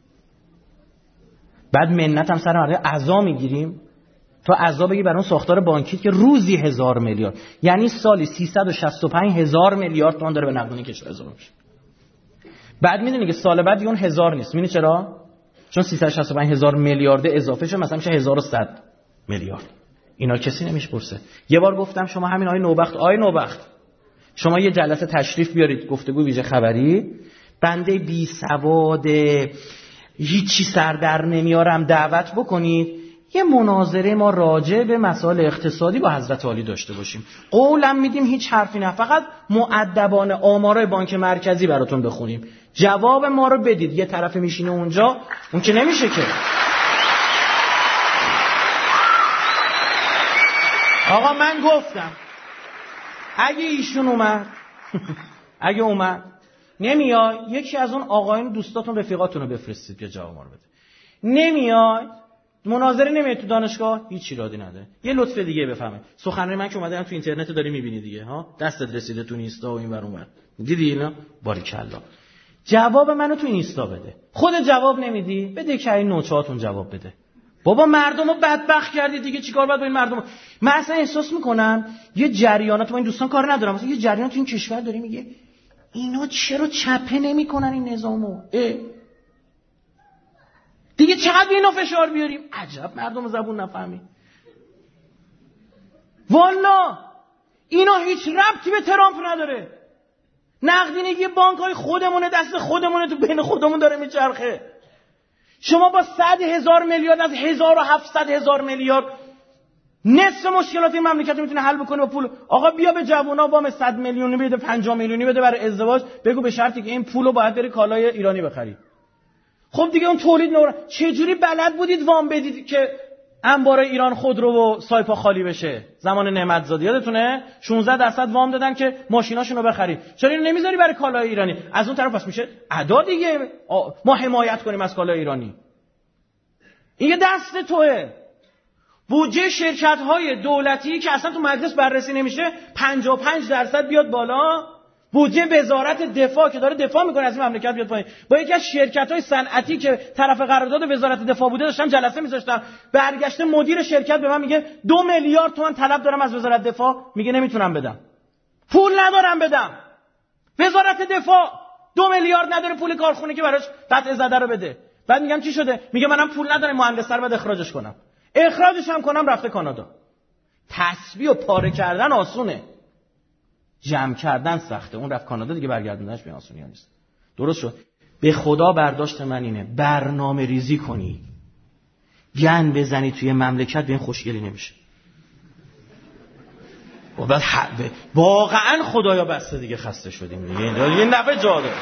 بعد منت هم سر مرده عزا میگیریم. تو عزا بگی برای اون ساختار بانکی که روزی هزار میلیارد، یعنی سالی سیصد و شصت و پنج هزار میلیارد تومان داره به نقدینگی کشور اضافه میشه. بعد میدونی که سال بعد اون هزار نیست. میدونی چرا؟ چون سیصد و شصت و پنج هزار میلیارد اضافه شد مثلا میشه هزار و صد میلیارد. اینا کسی نمیشپرسه. یه بار گفتم شما همین آقای نوبخت آقای نوبخت شما یه جلسه تشریف بیارید گفتگو ویژه خبری، بنده بی سواد هیچی سر در نمیارم دعوت بکنید یه مناظره ما راجع به مسائل اقتصادی با حضرت عالی داشته باشیم. قولم میدیم هیچ حرفی نه، فقط مؤدبانه آمارای بانک مرکزی براتون بخونیم، جواب ما رو بدید. یه طرف میشینه اونجا، اون که نمیشه که. آقا من گفتم اگه ایشون اومد اگه اومد نمیای یکی از اون آقایون دوستاتون رفیقاتون رو بفرستید که جواب ما رو بده. نمیای مناظره نمیاد تو دانشگاه، هیچ ایرادی نداره. یه لطف دیگه بفهمه، سخنرانی من که اومدم تو اینترنت داری میبینی دیگه ها، دستت رسیده تو اینستا و این ور اون ور، دیدی اینا؟ باریکلا. جواب منو تو اینستا بده. خود جواب نمیدی، بده که این نوچهاتون جواب بده. بابا مردمو بدبخت کردی دیگه، چیکار باید با این مردم؟ من اصلا احساس میکنم یه جریانات، با این دوستان کار ندارم، مثلا یه جریان تو این کشور داره میگه اینا چرا چپه نمیکنن این نظامو؟ دیگه چقدر اینا فشار بیاریم؟ عجب مردم زبون نفهمی. والا اینا هیچ ربطی به ترامپ نداره. نقدینگی بانک‌های خودمونه، دست خودمونه، تو بین خودمون داره میچرخه. شما با صد هزار میلیارد از هزار و هفتصد هزار میلیارد نصف مشکلات این مملکت میتونه حل بکنه با پول. آقا بیا به جوونا وام صد میلیونی بده، پنجاه میلیونی بده برای ازدواج، بگو به شرطی که این پولو باید بری کالای ایرانی بخری. خب دیگه اون تولید نور چه جوری بلد بودید وام بدید که انبار ایران خودرو و سایپا خالی بشه؟ زمان نعمتزاده یادتونه شانزده درصد وام دادن که ماشیناشونو بخرید. چرا اینو نمیذاری برای کالای ایرانی؟ از اون طرف پس میشه ادا دیگه ما حمایت کنیم از کالای ایرانی. این دست توئه. بودجه شرکت‌های دولتی که اصلا تو مجلس بررسی نمیشه پنجاه و پنج درصد بیاد بالا. بودجه وزارت دفاع که داره دفاع میکنه از این مملکت بیاد پایین. با یکی از شرکت‌های صنعتی که طرف قرارداد وزارت دفاع بوده داشتم جلسه می‌ذاشتم، برگشته مدیر شرکت به من میگه دو میلیارد تومان طلب دارم از وزارت دفاع. میگه نمیتونم بدم، پول ندارم بدم. وزارت دفاع دو میلیارد نداره پول کارخونه که براش قطع زده رو بده. بعد میگم چی شده؟ میگه منم پول ندارم، مهندس رو بعد اخراجش کنم. اخراجش هم کنم رفته کانادا. تسبیح و پاره کردن آسونه، جمع کردن سخته. اون رفت کانادا دیگه، برگردوندنش به آسونی نیست. درست شد. به خدا برداشت من اینه برنامه ریزی کنی، گن بزنی توی مملکت، به این خوشگلی نمیشه. و بعد حبه واقعا خدایا بسته دیگه، خسته شدیم دیگه، یه نفع جا داره.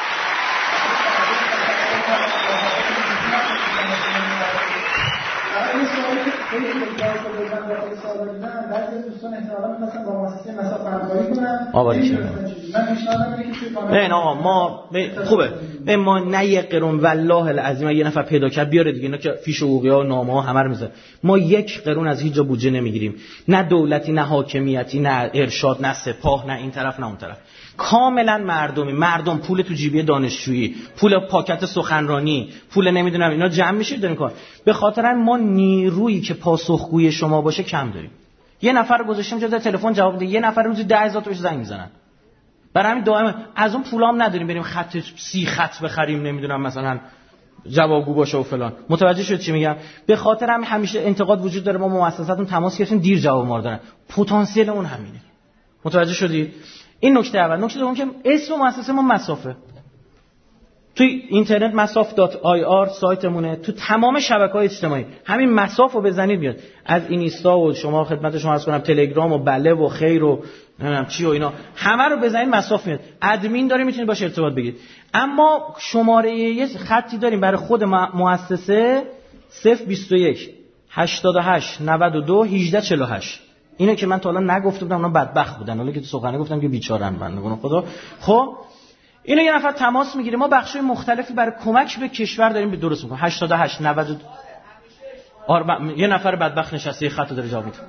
این آقا ما خوبه به ما نه یک قرون والله العظیم یه نفر پیدا کرد بیاره دیگه، اینا که فیش حقوقی ها و نامه ها همه رو میذاره. ما یک قرون از هیچ جا بودجه نمیگیریم، نه دولتی نه حاکمیتی نه ارشاد نه سپاه نه این طرف نه اون طرف. کاملا مردمی، مردم پول تو جیبی دانشجویی، پول پاکت سخنرانی، پول نمیدونم اینا جمع میشه داریم کار. به خاطر ما نیرویی که پاسخگوی شما باشه کم داریم. یه نفر گذاشتیم جدا تلفن جواب بده، یه نفر روزی ده هزار تا بهش زنگ میزنن. برای همین دائما از اون پولام نداریم بریم خط سی خط بخریم نمیدونم مثلا جوابگو باشه و فلان. متوجه شد چی میگم؟ به خاطر همین همیشه انتقاد وجود داره، ما مؤسساتون تماس گرفتیم دیر جواب ما رو دارن. پتانسیل اون همینه. متوجه شدید؟ این نکته اول. نکته دوم که اسم مؤسسه ما مسافه. توی اینترنت مساف دات آی آر سایتمونه، تو تمام شبکه‌های اجتماعی همین مساف رو بزنید میاد. از اینستا و شما خدمت شما عرض کنم تلگرام و بله و خیر و نمیدونم چی و اینا همه رو بزنید مساف میاد. ادمین داره میتونید باشه ارتباط بگیرید. اما شماره یه خطی داریم برای خود مؤسسه صفر بیست و یک هشتاد و هشت نود و دو هجده چهل و هشت. اینه که من تا الان نگفته بودم، اونا بدبخت بودن، حالا که تو سخنرانی گفتم که بیچاره‌ن بندگان خدا. خب اینو یه نفر تماس میگیره، ما بخشای مختلفی برای کمک به کشور داریم به درست میکنیم. هشتاد و هشت نود و دو آره ب... یه نفر بدبخت نشسته خط رو داره جواب میده.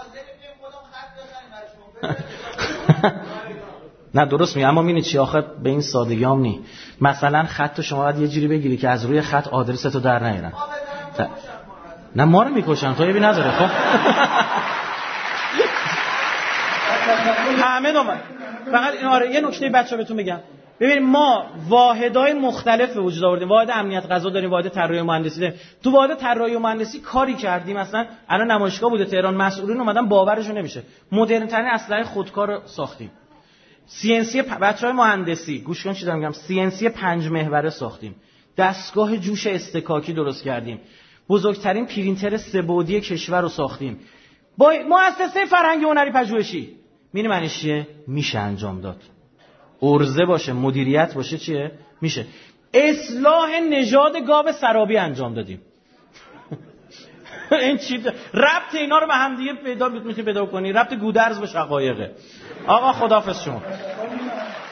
نه درست میگه، اما میبینی چی آخه به این سادگی هم نی. مثلا خط شما باید یه جوری بگیری که از روی خط آدرس تو در نیارن. ت... نه ما رو میکشن تو یه بی نداره. خب همه دومن فقط این آره یه نکته بچه‌ها بهتون بگم. ببینید ما واحدهای مختلف به وجود آوردیم. واحد امنیت غذا داریم، واحد طراحی مهندسی داریم. تو واحد طراحی و مهندسی کاری کردیم، مثلا الان نمایشگاه بوده تهران، مسئولین اومدن باورشون نمیشه مدرن ترین اسلحه خودکار رو ساختیم. سی ان سی بچهای مهندسی گوش کن چی دارم میگم، سی ان سی پنج محوره ساختیم. دستگاه جوش استکاکی درست کردیم. بزرگترین پرینتر سه بعدی کشور رو ساختیم. با مؤسسه فرهنگی هنری پژوهشی. می‌بینی معنیش چیه؟ میشه انجام داد. عرضه باشه، مدیریت باشه، چیه؟ میشه. اصلاح نژاد گاو سرابی انجام دادیم. این چی ربط اینا رو به هم دیگه پیدا میتونی پیدا کنی؟ ربط گودرز به شقایقه. آقا خداحافظ شما.